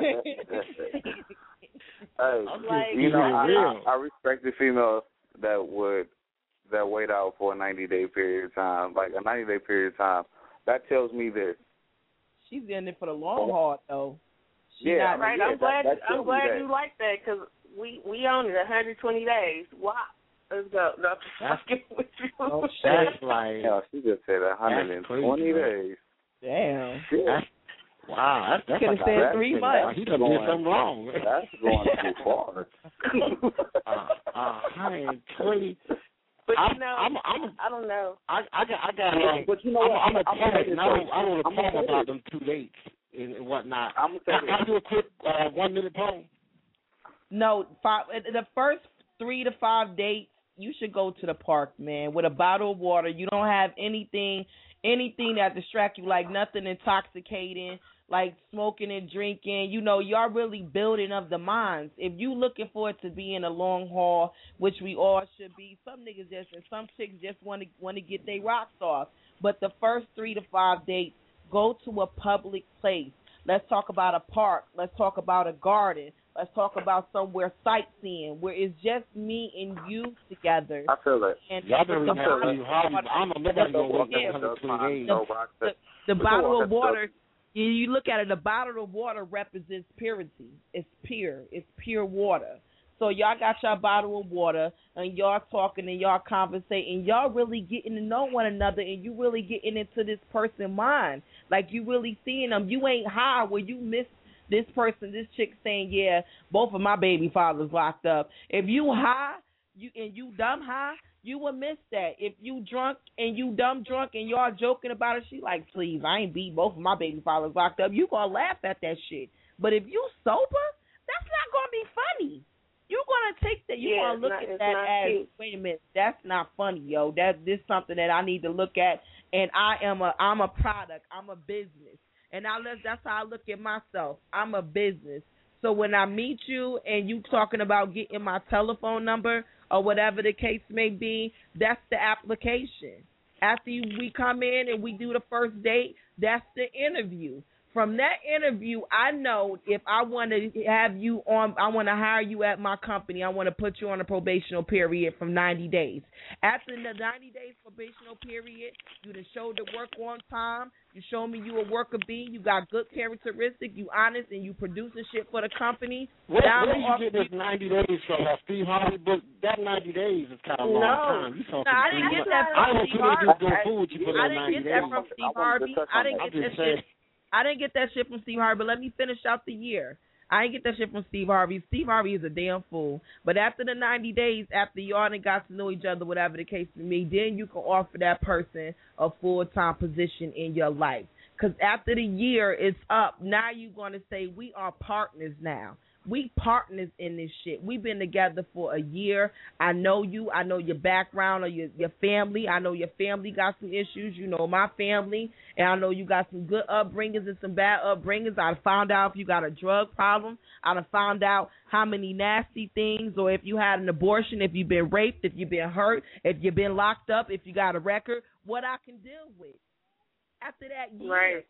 again. Hey, Like, you know, I, real. I, I respect the females that would that wait out for a ninety day period of time, like a ninety day period of time. That tells me this. She's in it for the long haul, though. She Yeah, not, right. yeah, I'm glad. that, that I'm tells me glad that. you like that because we we own it one hundred twenty days. Wow. Let's go. No, I'm just That's- fucking with you. Oh, That's like, Yeah, she just said one hundred twenty That's days. damn. that's, wow, that's, that's Could've like said a- three that's- months. He done did something wrong. That's going too far. uh, uh, one hundred twenty. But I'm, you know, I'm, I'm, I don't know. I, I got, I got. Um, But you know I'm, what? I'm a I'm gonna poet, say and this I don't, first. I don't want to I'm gonna poem say about this. them two dates and, and whatnot. I'm gonna say Can, this. can I do a quick uh, one minute poem? No, five, the first three to five dates, you should go to the park, man, with a bottle of water. You don't have anything, anything that distract you, like nothing intoxicating, like smoking and drinking. You know, y'all really building of the minds. If you looking for it to be in a long haul, which we all should be, some niggas just and some chicks just want to want to get their rocks off. But the first three to five dates, go to a public place. Let's talk about a park. Let's talk about a garden. Let's talk about somewhere sightseeing where it's just me and you together. I feel it. And Y'all better the have bottle- you hard. I don't know nobody gonna wait Yeah. one hundred twenty days. No, but I the, said- the bottle of Before, water, you, you look at it, the bottle of water represents purity. It's pure. It's pure water. So y'all got your bottle of water, and y'all talking and y'all conversating. Y'all really getting to know one another, and you really getting into this person's mind. Like you really seeing them. You ain't high where you miss this person, this chick saying, yeah, both of my baby fathers locked up. If you high, you and you dumb high, you will miss that. If you drunk and you dumb drunk and y'all joking about it, she like, please, I ain't beat both of my baby fathers locked up. You gonna laugh at that shit. But if you sober, that's not gonna be funny. You gonna take that. You Yeah, gonna look not, at it's that not as, cute. wait a minute, that's not funny, yo. That this is something that I need to look at. And I am a, I'm a product. I'm a business. And I let, that's how I look at myself. I'm a business. So when I meet you and you talking about getting my telephone number or whatever the case may be, that's the application. After you, we come in and we do the first date, that's the interview. From that interview, I know if I want to have you on, I want to hire you at my company, I want to put you on a probational period from ninety days. After the ninety days probational period, you done showed the work on time, you show me you a worker bee, you got good characteristics, you honest, and you producing shit for the company. Where, Now where I'm you off- get this ninety days from? Uh, Steve Harvey book? That ninety days is kind of a long No. time. You talking No, I didn't get that from I don't Steve think Harvey. just gonna fool with you for I that didn't ninety get days. that from Steve Harvey. I didn't I'm get just that saying. shit. I didn't get that shit from Steve Harvey, but let me finish out the year. I didn't get that shit from Steve Harvey. Steve Harvey is a damn fool. But after the ninety days, after y'all done got to know each other, whatever the case may be, then you can offer that person a full-time position in your life. Because after the year is up, now you're going to say, we are partners now. We partners in this shit. We've been together for a year. I know you. I know your background or your, your family. I know your family got some issues. You know my family. And I know you got some good upbringings and some bad upbringings. I found out if you got a drug problem. I done found out how many nasty things, or if you had an abortion, if you've been raped, if you've been hurt, if you've been locked up, if you got a record, what I can deal with. After that year. Right.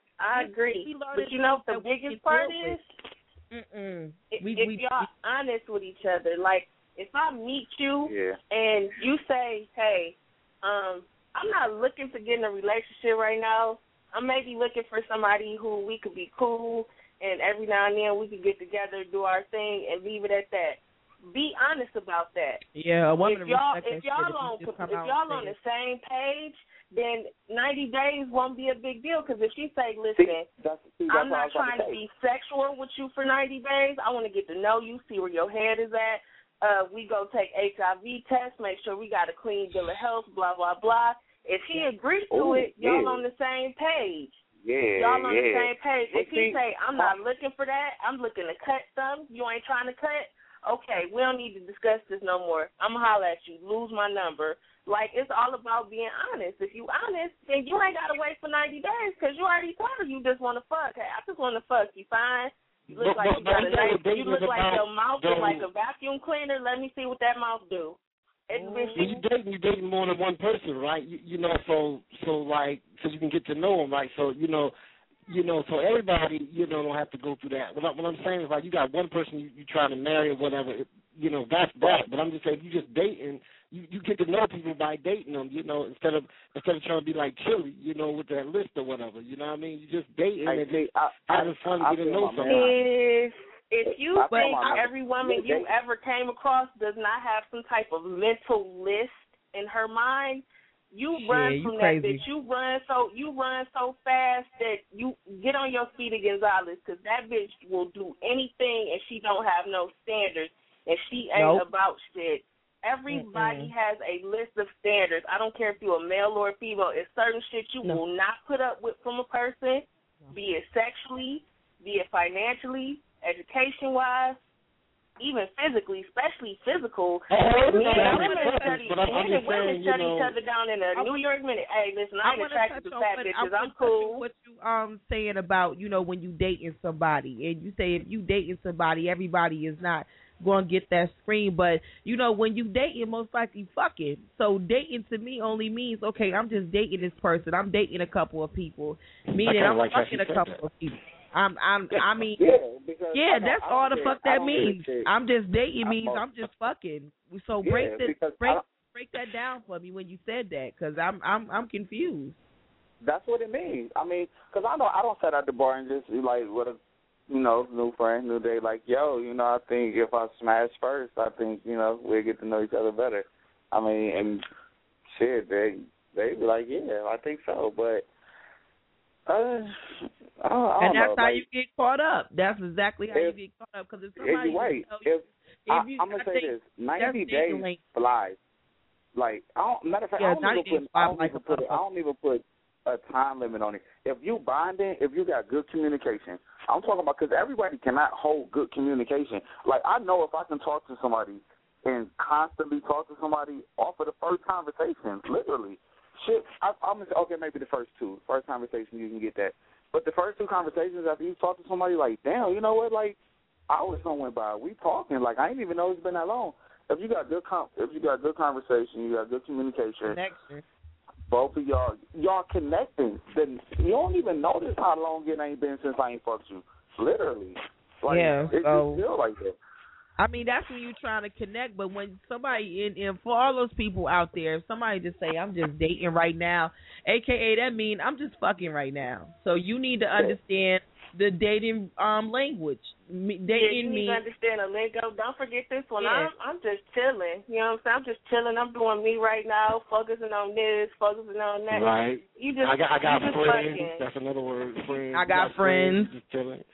I we- agree. we learned But you know what the that we biggest can part deal with. is? Mm-mm. If, We, if we, y'all honest with each other, like if I meet you Yeah. and you say, hey, um, I'm not looking to get in a relationship right now. I may be looking for somebody who we could be cool, and every now and then we could get together, do our thing, and leave it at that. Be honest about that. Yeah, a woman If y'all, respect if that y'all shit on, you just come if out y'all and on say the same page, then ninety days won't be a big deal. Because if she say, listen, That's, see, that's I'm what I not was about trying to say. be sexual with you for ninety days. I want to get to know you, see where your head is at. Uh, we go take H I V tests, make sure we got a clean bill of health, blah, blah, blah. If he agrees to Ooh, it, y'all yeah. on the same page. Yeah, Y'all on yeah. the same page. If he See, say, I'm not looking for that, I'm looking to cut something, you ain't trying to cut, okay, we don't need to discuss this no more. I'm going to holler at you. Lose my number. Like, it's all about being honest. If you honest, then you ain't got to wait for ninety days because you already told her you just want to fuck. Hey, I just want to fuck. You fine? You look But- like but- you got but a nice, they you look was like about your mouth is the- like a vacuum cleaner. Let me see what that mouth do. It's When you dating, you dating more than one person, right? You, you know, so so like, so you can get to know them, right? So you know, you know, so everybody, you know, don't have to go through that. What, I, what I'm saying is, like, you got one person you, you trying to marry or whatever, it, you know, that's that. But I'm just saying, you just dating, you you get to know people by dating them, you know, instead of instead of trying to be like Chili, you know, with that list or whatever. You know what I mean? You just dating I and see, just I, having I, fun I getting to feel know my somebody. If if you I feel think my man. every woman Yeah, you they- ever came across does not have some type of mental list in her mind, you Shit, run you from crazy. that bitch. You run so you run so fast that you get on your feet against Gonzalez because that bitch will do anything and she don't have no standards and she ain't Nope. about shit. Everybody Mm-mm. has a list of standards. I don't care if you're a male or a female. It's certain shit you No. will not put up with from a person, be it sexually, be it financially, education-wise, even physically, especially physical. Oh, Men no, and no, women no, study, but I'm- I'm men and just women saying, you study each know- other down in a I New York minute. Hey, listen, I I ain't want to attracted touch to on fat what, I bitches. wanna I'm touch on cool. what you um saying about, you know, when you dating somebody and you say if you dating somebody, everybody is not going to get that screen, but you know when you dating, most likely fucking. So dating to me only means okay, I'm just dating this person. I'm dating a couple of people, meaning kinda I'm like how fucking she a said couple that. of people. I'm I'm I mean Yeah, because yeah, I don't- that's I all don't the get- fuck I that don't get means. shit. I'm just dating I means most- I'm just fucking. So Yeah, break the because I break don't- break that down for me when you said that, because I'm I'm I'm confused. That's what it means. I mean, because I know I don't sit at the bar and just be like with a, you know, new friend, new day. Like, yo, you know, I think if I smash first, I think you know we'll get to know each other better. I mean, and shit, they they be like, yeah, I think so, but. Uh, I don't, I And don't that's know, how like, you get caught up. That's exactly how if- you get caught up. Because if If somebody you're right. tell you, If, I, if you, I'm gonna I say think this, ninety that's days ignorant. flies. Like, I don't, matter of fact, Yeah, I don't ninety even days put, I fly don't like even a put, it, I motherfucker. don't even put a time limit on it. If you bonding, if you got good communication, I'm talking about because everybody cannot hold good communication. Like, I know if I can talk to somebody and constantly talk to somebody off of the first conversation, literally, shit. I, I'm gonna say, okay, maybe the first two, first conversation you can get that. But the first two conversations after you talk to somebody, like, damn, you know what, like, hours don't went by. We talking, like, I ain't even know it's been that long. If you got good, com- if you got good conversation, you got good communication, Connection. both of y'all, y'all connecting. Then you don't even notice how long it ain't been since I ain't fucked you. Literally, like, Yeah, it so- just feel like that. I mean, that's when you're trying to connect. But when somebody, and, and for all those people out there, if somebody just say, I'm just dating right now, A K A that mean I'm just fucking right now. So you need to understand the dating um language. Me, Yeah, dating you need means to understand a lingo. Don't forget this one. Yeah. I'm I'm just chilling. You know what I'm saying? I'm just chilling. I'm doing me right now, focusing on this, focusing on that. Right. You just I got I got you just friends. fucking. That's another word. Friends. I got friends. Just chilling.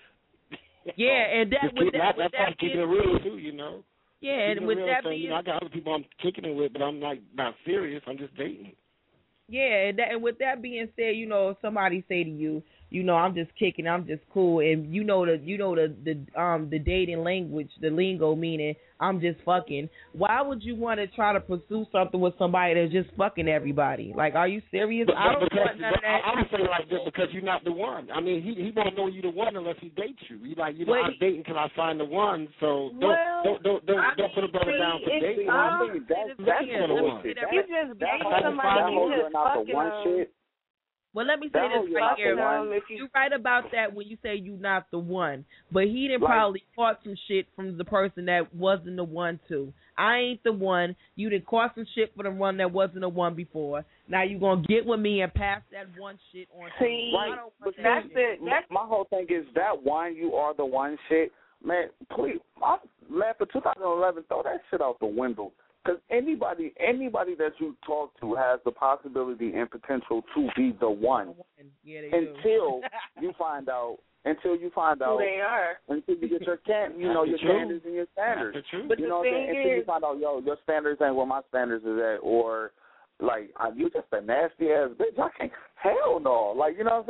yeah, and that Just with keep- that, that, with that's how that I'm keeping being, it real too. You know. yeah, Keeping and it with real, that saying, being you know, I got other people I'm kicking it with, but I'm like not serious. I'm just dating. Yeah, and, that, and with that being said, you know, if somebody say to you, you know, I'm just kicking, I'm just cool, and you know the, you know the, the, um, the dating language, the lingo meaning I'm just fucking. Why would you want to try to pursue something with somebody that's just fucking everybody? Like, are you serious? But, I don't but because, want none of but that. I, I would say like this because you're not the one. I mean, he he won't know you the one unless he dates you. He like, you know, Well, I'm dating till I find the one. So don't Well, don't don't don't, I don't put a brother mean, down for it's- dating. I I think mean, that's that's that's for the one. bullshit. If you just That dating whole somebody, that you whole just you're not the fucking one them. shit. Well, let me say That whole this you're right not here. the one. If you, You right about that when you say you not the one, but he didn't Like- probably caught some shit from the person that wasn't the one too. I ain't the one. You done caught some shit for the one that wasn't the one before. Now you gonna get with me and pass that one shit on to me. See, I don't want But that that's shit. it. my, That's my whole thing is that one you are the one shit. Man, please, I, man, for two thousand eleven, throw that shit out the window. Because anybody, anybody that you talk to has the possibility and potential to be the one Yeah, they do. until you find out. Until you find who out. they are. Until you get your can, you know, your That's the truth. standards and your standards. That's the truth. But You the know what I'm thing saying? Until you is, find out, yo, your standards ain't where my standards is at, or like, uh, you just a nasty ass bitch. I can't. Hell no. Like, you know what I'm saying?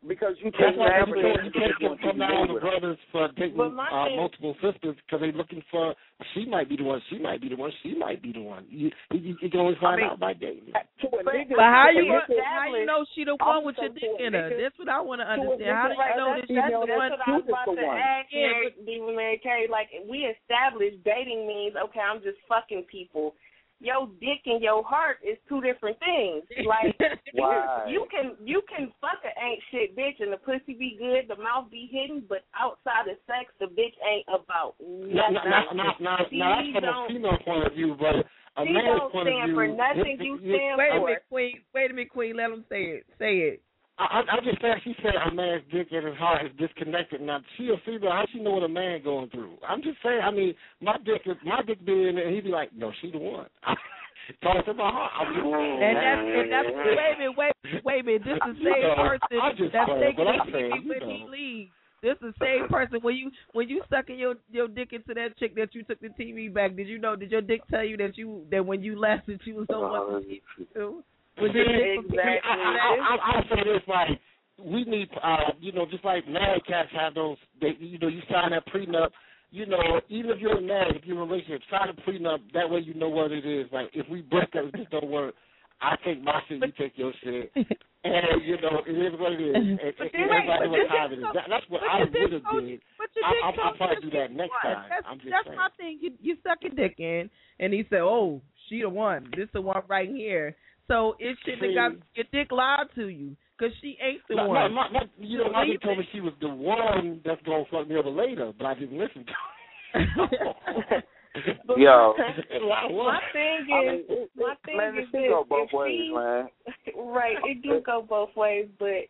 because you That's can't why I'm never saying you can't get come down on the brothers for dating But my uh, thing- multiple sisters because they looking for she might be the one, she might be the one, she might be the one. You you, you can only find I mean, out by dating. To a But- nigga, But how to a you gonna, nigga- how you know she the one with your I'm dick so in her? nigga- That's what I want to to a understand. How do nigga, you right, know that's- that she's female, the That's one? what I was Cupid's about the to one. ask Yeah, Mary, Diva Mary Kay. Like, we established dating means, okay, I'm just fucking people. Your dick and your heart is two different things. Like, Why? you can you can fuck a ain't shit bitch and the pussy be good, the mouth be hidden, but outside of sex, the bitch ain't about Now, nothing. now, now, now, She now that's from a don't- female point of view, but a She man's don't point of stand view. for nothing this- you this- stand Wait a for. minute, Queen. Wait a minute, Queen. Let him say it. Say it. I, I just said she said a man's dick and his heart is disconnected. Now she a female, how she know what a man going through? I'm just saying. I mean, my dick, is, my dick be in there, and he be like, no, she the one. Talk to my heart. I'm just saying. And that's and that's wait a minute, wait, wait a minute. This is the same You know, person I just that's playing, taking but I'm the saying, T V you when know. he leaves. This is the same person when you when you sucking your your dick into that chick that you took the T V back. Did you know? Did your dick tell you that you that when you left that you was the one to T V too? Was your dick from- Exactly. I, I, I, I say this like we need, uh, you know, just like married cats have those. They, you know, you sign that prenup. You know, even if you're married, if you're in a relationship, sign a prenup. That way, you know what it is. Like if we break up, it just don't work. I take my shit, you take your shit, and you know it is what it is. And, and, and everybody knows how it is. That, that's what I would have did. But your I, dick I'll, I'll told probably you do that next what? time. That's, I'm just that's saying. my thing. You you suck your dick in, and he said, "Oh, she the one. This the one right here." So it shouldn't have got your dick lied to you because she ain't the No, one. no, my, my, you know, my dick told me she was the one that's gonna fuck me over later, but I didn't listen to her. Yo, my thing is, I mean, my thing man, is it this: go both if ways, she, man. right, it do go both ways. But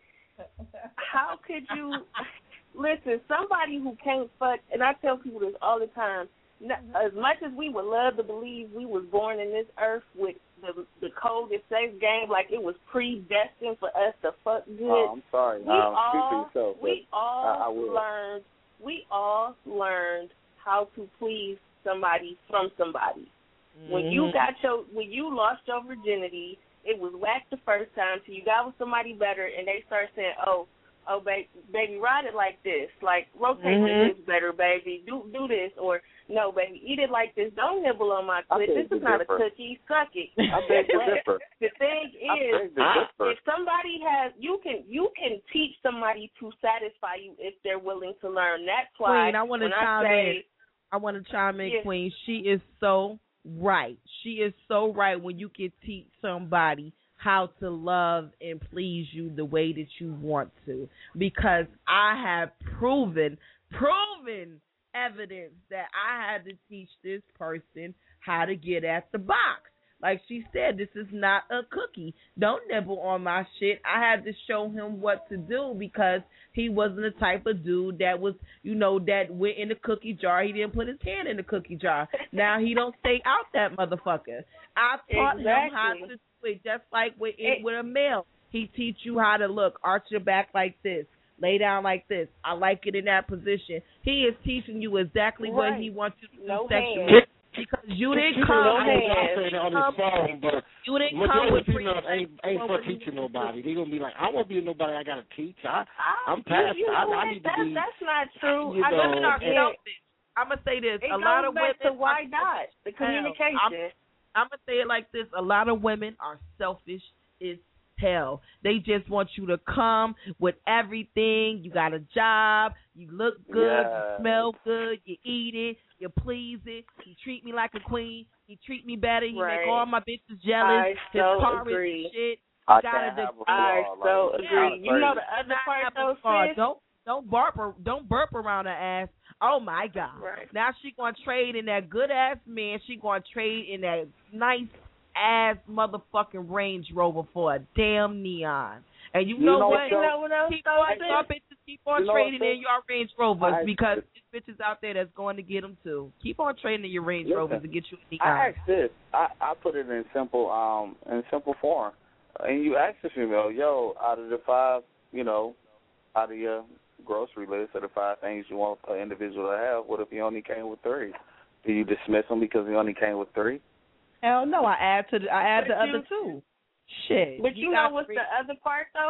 how could you listen? Somebody who can't fuck, and I tell people this all the time. Not, as much as we would love to believe we was born in this earth with the the code and safe game, like it was predestined for us to fuck good. Oh, I'm sorry. We Um, all speak for yourself, we but all I, I will. learned we all learned how to please somebody from somebody. Mm-hmm. When you got your when you lost your virginity, it was whack the first time till you got with somebody better, and they start saying, "Oh, oh, baby, baby, ride it like this, like rotate Mm-hmm. the hips better, baby, do do this," or "No, baby, eat it like this, don't nibble on my clit. This is not differ. a cookie, suck it." I beg to differ. The thing I is, beg to differ. if somebody has, you can you can teach somebody to satisfy you if they're willing to learn. That's why Queen, I want to when chime I say, in. I want to chime in, Yeah. Queen. She is so right. She is so right when you can teach somebody how to love and please you the way that you want to. Because I have proven, proven evidence that I had to teach this person how to get at the box. Like she said, this is not a cookie. Don't nibble on my shit. I had to show him what to do because he wasn't the type of dude that was, you know, that went in the cookie jar. He didn't put his hand in the cookie jar. Now he don't stay out that motherfucker. I taught Exactly. him how to do it just like with, it, with a male. He teach you how to look, arch your back like this, lay down like this. I like it in that position. He is teaching you exactly Right. what he wants you to do No sexually. hands. Because you didn't You come, know, I hands. I say that on this phone, but you didn't come majority with of females ain't ain't for pre- teaching nobody. They gonna be like, I won't be nobody. I gotta teach. I I, I'm past. You, you I, know I what? need to That, be. that's not true. You I, know, women are and- selfish. I'm gonna say this: It a goes lot of back women. to why are not the communication. I'm, I'm gonna say it like this: a lot of women are selfish as hell. They just want you to come with everything. You got a job. You look good. Yeah. You smell good. You eat it. You please it. You treat me like a queen. You treat me better. You Right. make all my bitches jealous. I His so car is agree. shit. I You gotta can't have a I flaw, so like, agree. it's You know crazy. the other Not part have a though, flaw. sis? Don't don't burp her, don't burp around her ass. Oh my God! Right. Now she gonna trade in that good ass man. She gonna trade in that nice ass motherfucking Range Rover for a damn Neon. And you, You know, know what? You know what else Keep though, on, sis? y'all bitches keep on You know trading what, in your Range Rovers I- because there's bitches out there that's going to get them too. Keep on trading in your Range Listen, Rovers to get you a Neon. I asked this. I, I put it in simple um in simple form, and you asked the female, yo, out of the five, you know, out of your grocery list of the five things you want an individual to have, what if he only came with three? Do you dismiss him because he only came with three? Hell no, I add to the, I add But the you- other two. Shit. But you, know got what's three- the other part though?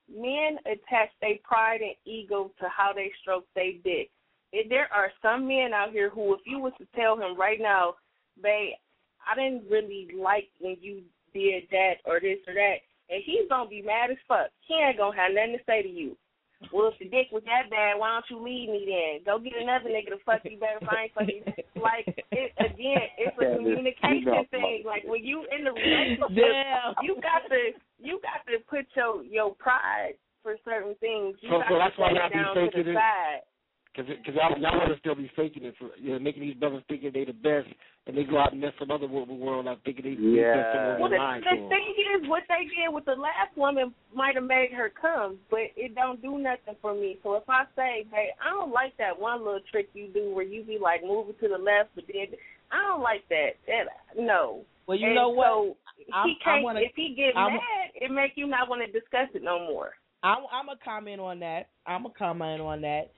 men attach their pride and ego to how they stroke their dick. And there are some men out here who, if you was to tell him right now, babe, I didn't really like when you did that or this or that, and he's going to be mad as fuck. He ain't going to have nothing to say to you. Well, if the dick was that bad, why don't you leave me then? Go get another nigga to fuck you better if I ain't fucking. Like, it, again, it's a communication thing. Like, when you in the relationship, Damn. you got to you got to put your, your pride for certain things. You So, got so to that's why set y'all it down be to faking the it. side. Because y'all, y'all want to still be faking it, for, you know, making these brothers thinking they the best, and they go out and mess some other woman world out thinking they the Yeah. best and Well, the, lying the to them. thing is, what they did with the last woman might have made her come, but it don't do nothing for me. So if I say, hey, I don't like that one little trick you do where you be like moving to the left, but then I don't like that. That no. Well, you and know what? So I'm, he can't. I wanna, if he get I'm, mad, it make you not want to discuss it no more. I'm, I'm gonna comment on that. I'm gonna comment on that.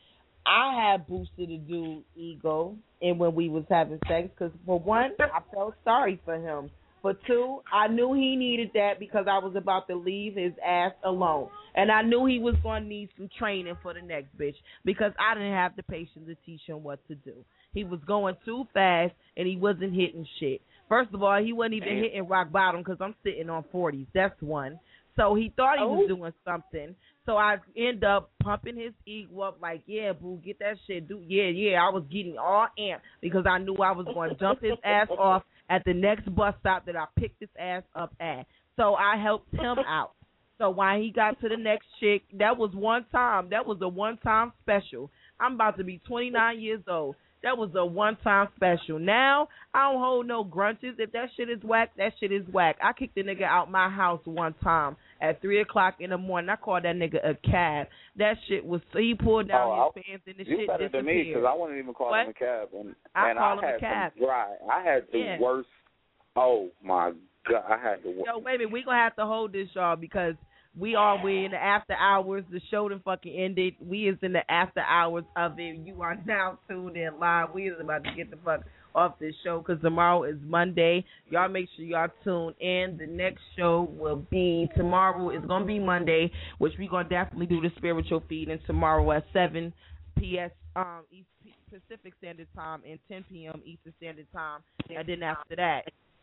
I had boosted a dude ego, and when we was having sex, because for one, I felt sorry for him. For two, I knew he needed that because I was about to leave his ass alone, and I knew he was going to need some training for the next bitch because I didn't have the patience to teach him what to do. He was going too fast, and he wasn't hitting shit. First of all, he wasn't even hitting rock bottom because I'm sitting on forties. That's one. So he thought he was doing something. So I end up pumping his ego up like, yeah, boo, get that shit. Do Yeah, yeah, I was getting all amped because I knew I was going to jump his ass off at the next bus stop that I picked his ass up at. So I helped him out. So when he got to the next chick, that was one time. That was a one-time special. I'm about to be twenty-nine years old. That was a one-time special. Now, I don't hold no grudges. If that shit is whack, that shit is whack. I kicked the nigga out my house one time at three o'clock in the morning. I called that nigga a cab. That shit was, he pulled down oh, his pants and the you shit better disappeared. than me because I wouldn't even call what? him a cab. And, I and call I him had a cab. some dry. I had the Yeah. worst. Oh, my God. I had the worst. Yo, wait a minute. We going to have to hold this, y'all, because we are we in the after hours. The show done fucking ended. We is in the after hours of it. You are now tuned in live. We is about to get the fuck off this show because tomorrow is Monday. Y'all make sure y'all tune in. The next show will be tomorrow. It's gonna be Monday, which we gonna definitely do the spiritual feed. And tomorrow at seven p.m. um East Pacific Standard Time and ten p.m. Eastern Standard Time. And then after that,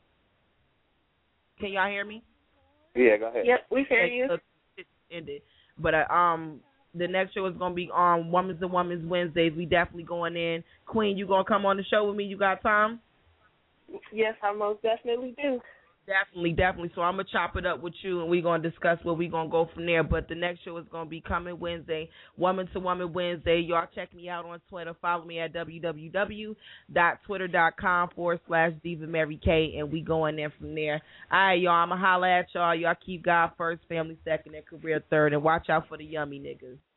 can y'all hear me? Yeah, go ahead. Yep, we hear you. It ended. But uh, um, the next show is going to be on Women's and Women's Wednesdays. We definitely going in. Queen, you going to come on the show with me? You got time? Yes, I most definitely do. Definitely, definitely. So I'm going to chop it up with you, and we're going to discuss where we're going to go from there. But the next show is going to be coming Wednesday, Woman to Woman Wednesday. Y'all check me out on Twitter. Follow me at www.twitter.com forward slash Diva Mary K, and we going in from there. All right, y'all, I'm going to holler at y'all. Y'all keep God first, family second, and career third, and watch out for the yummy niggas.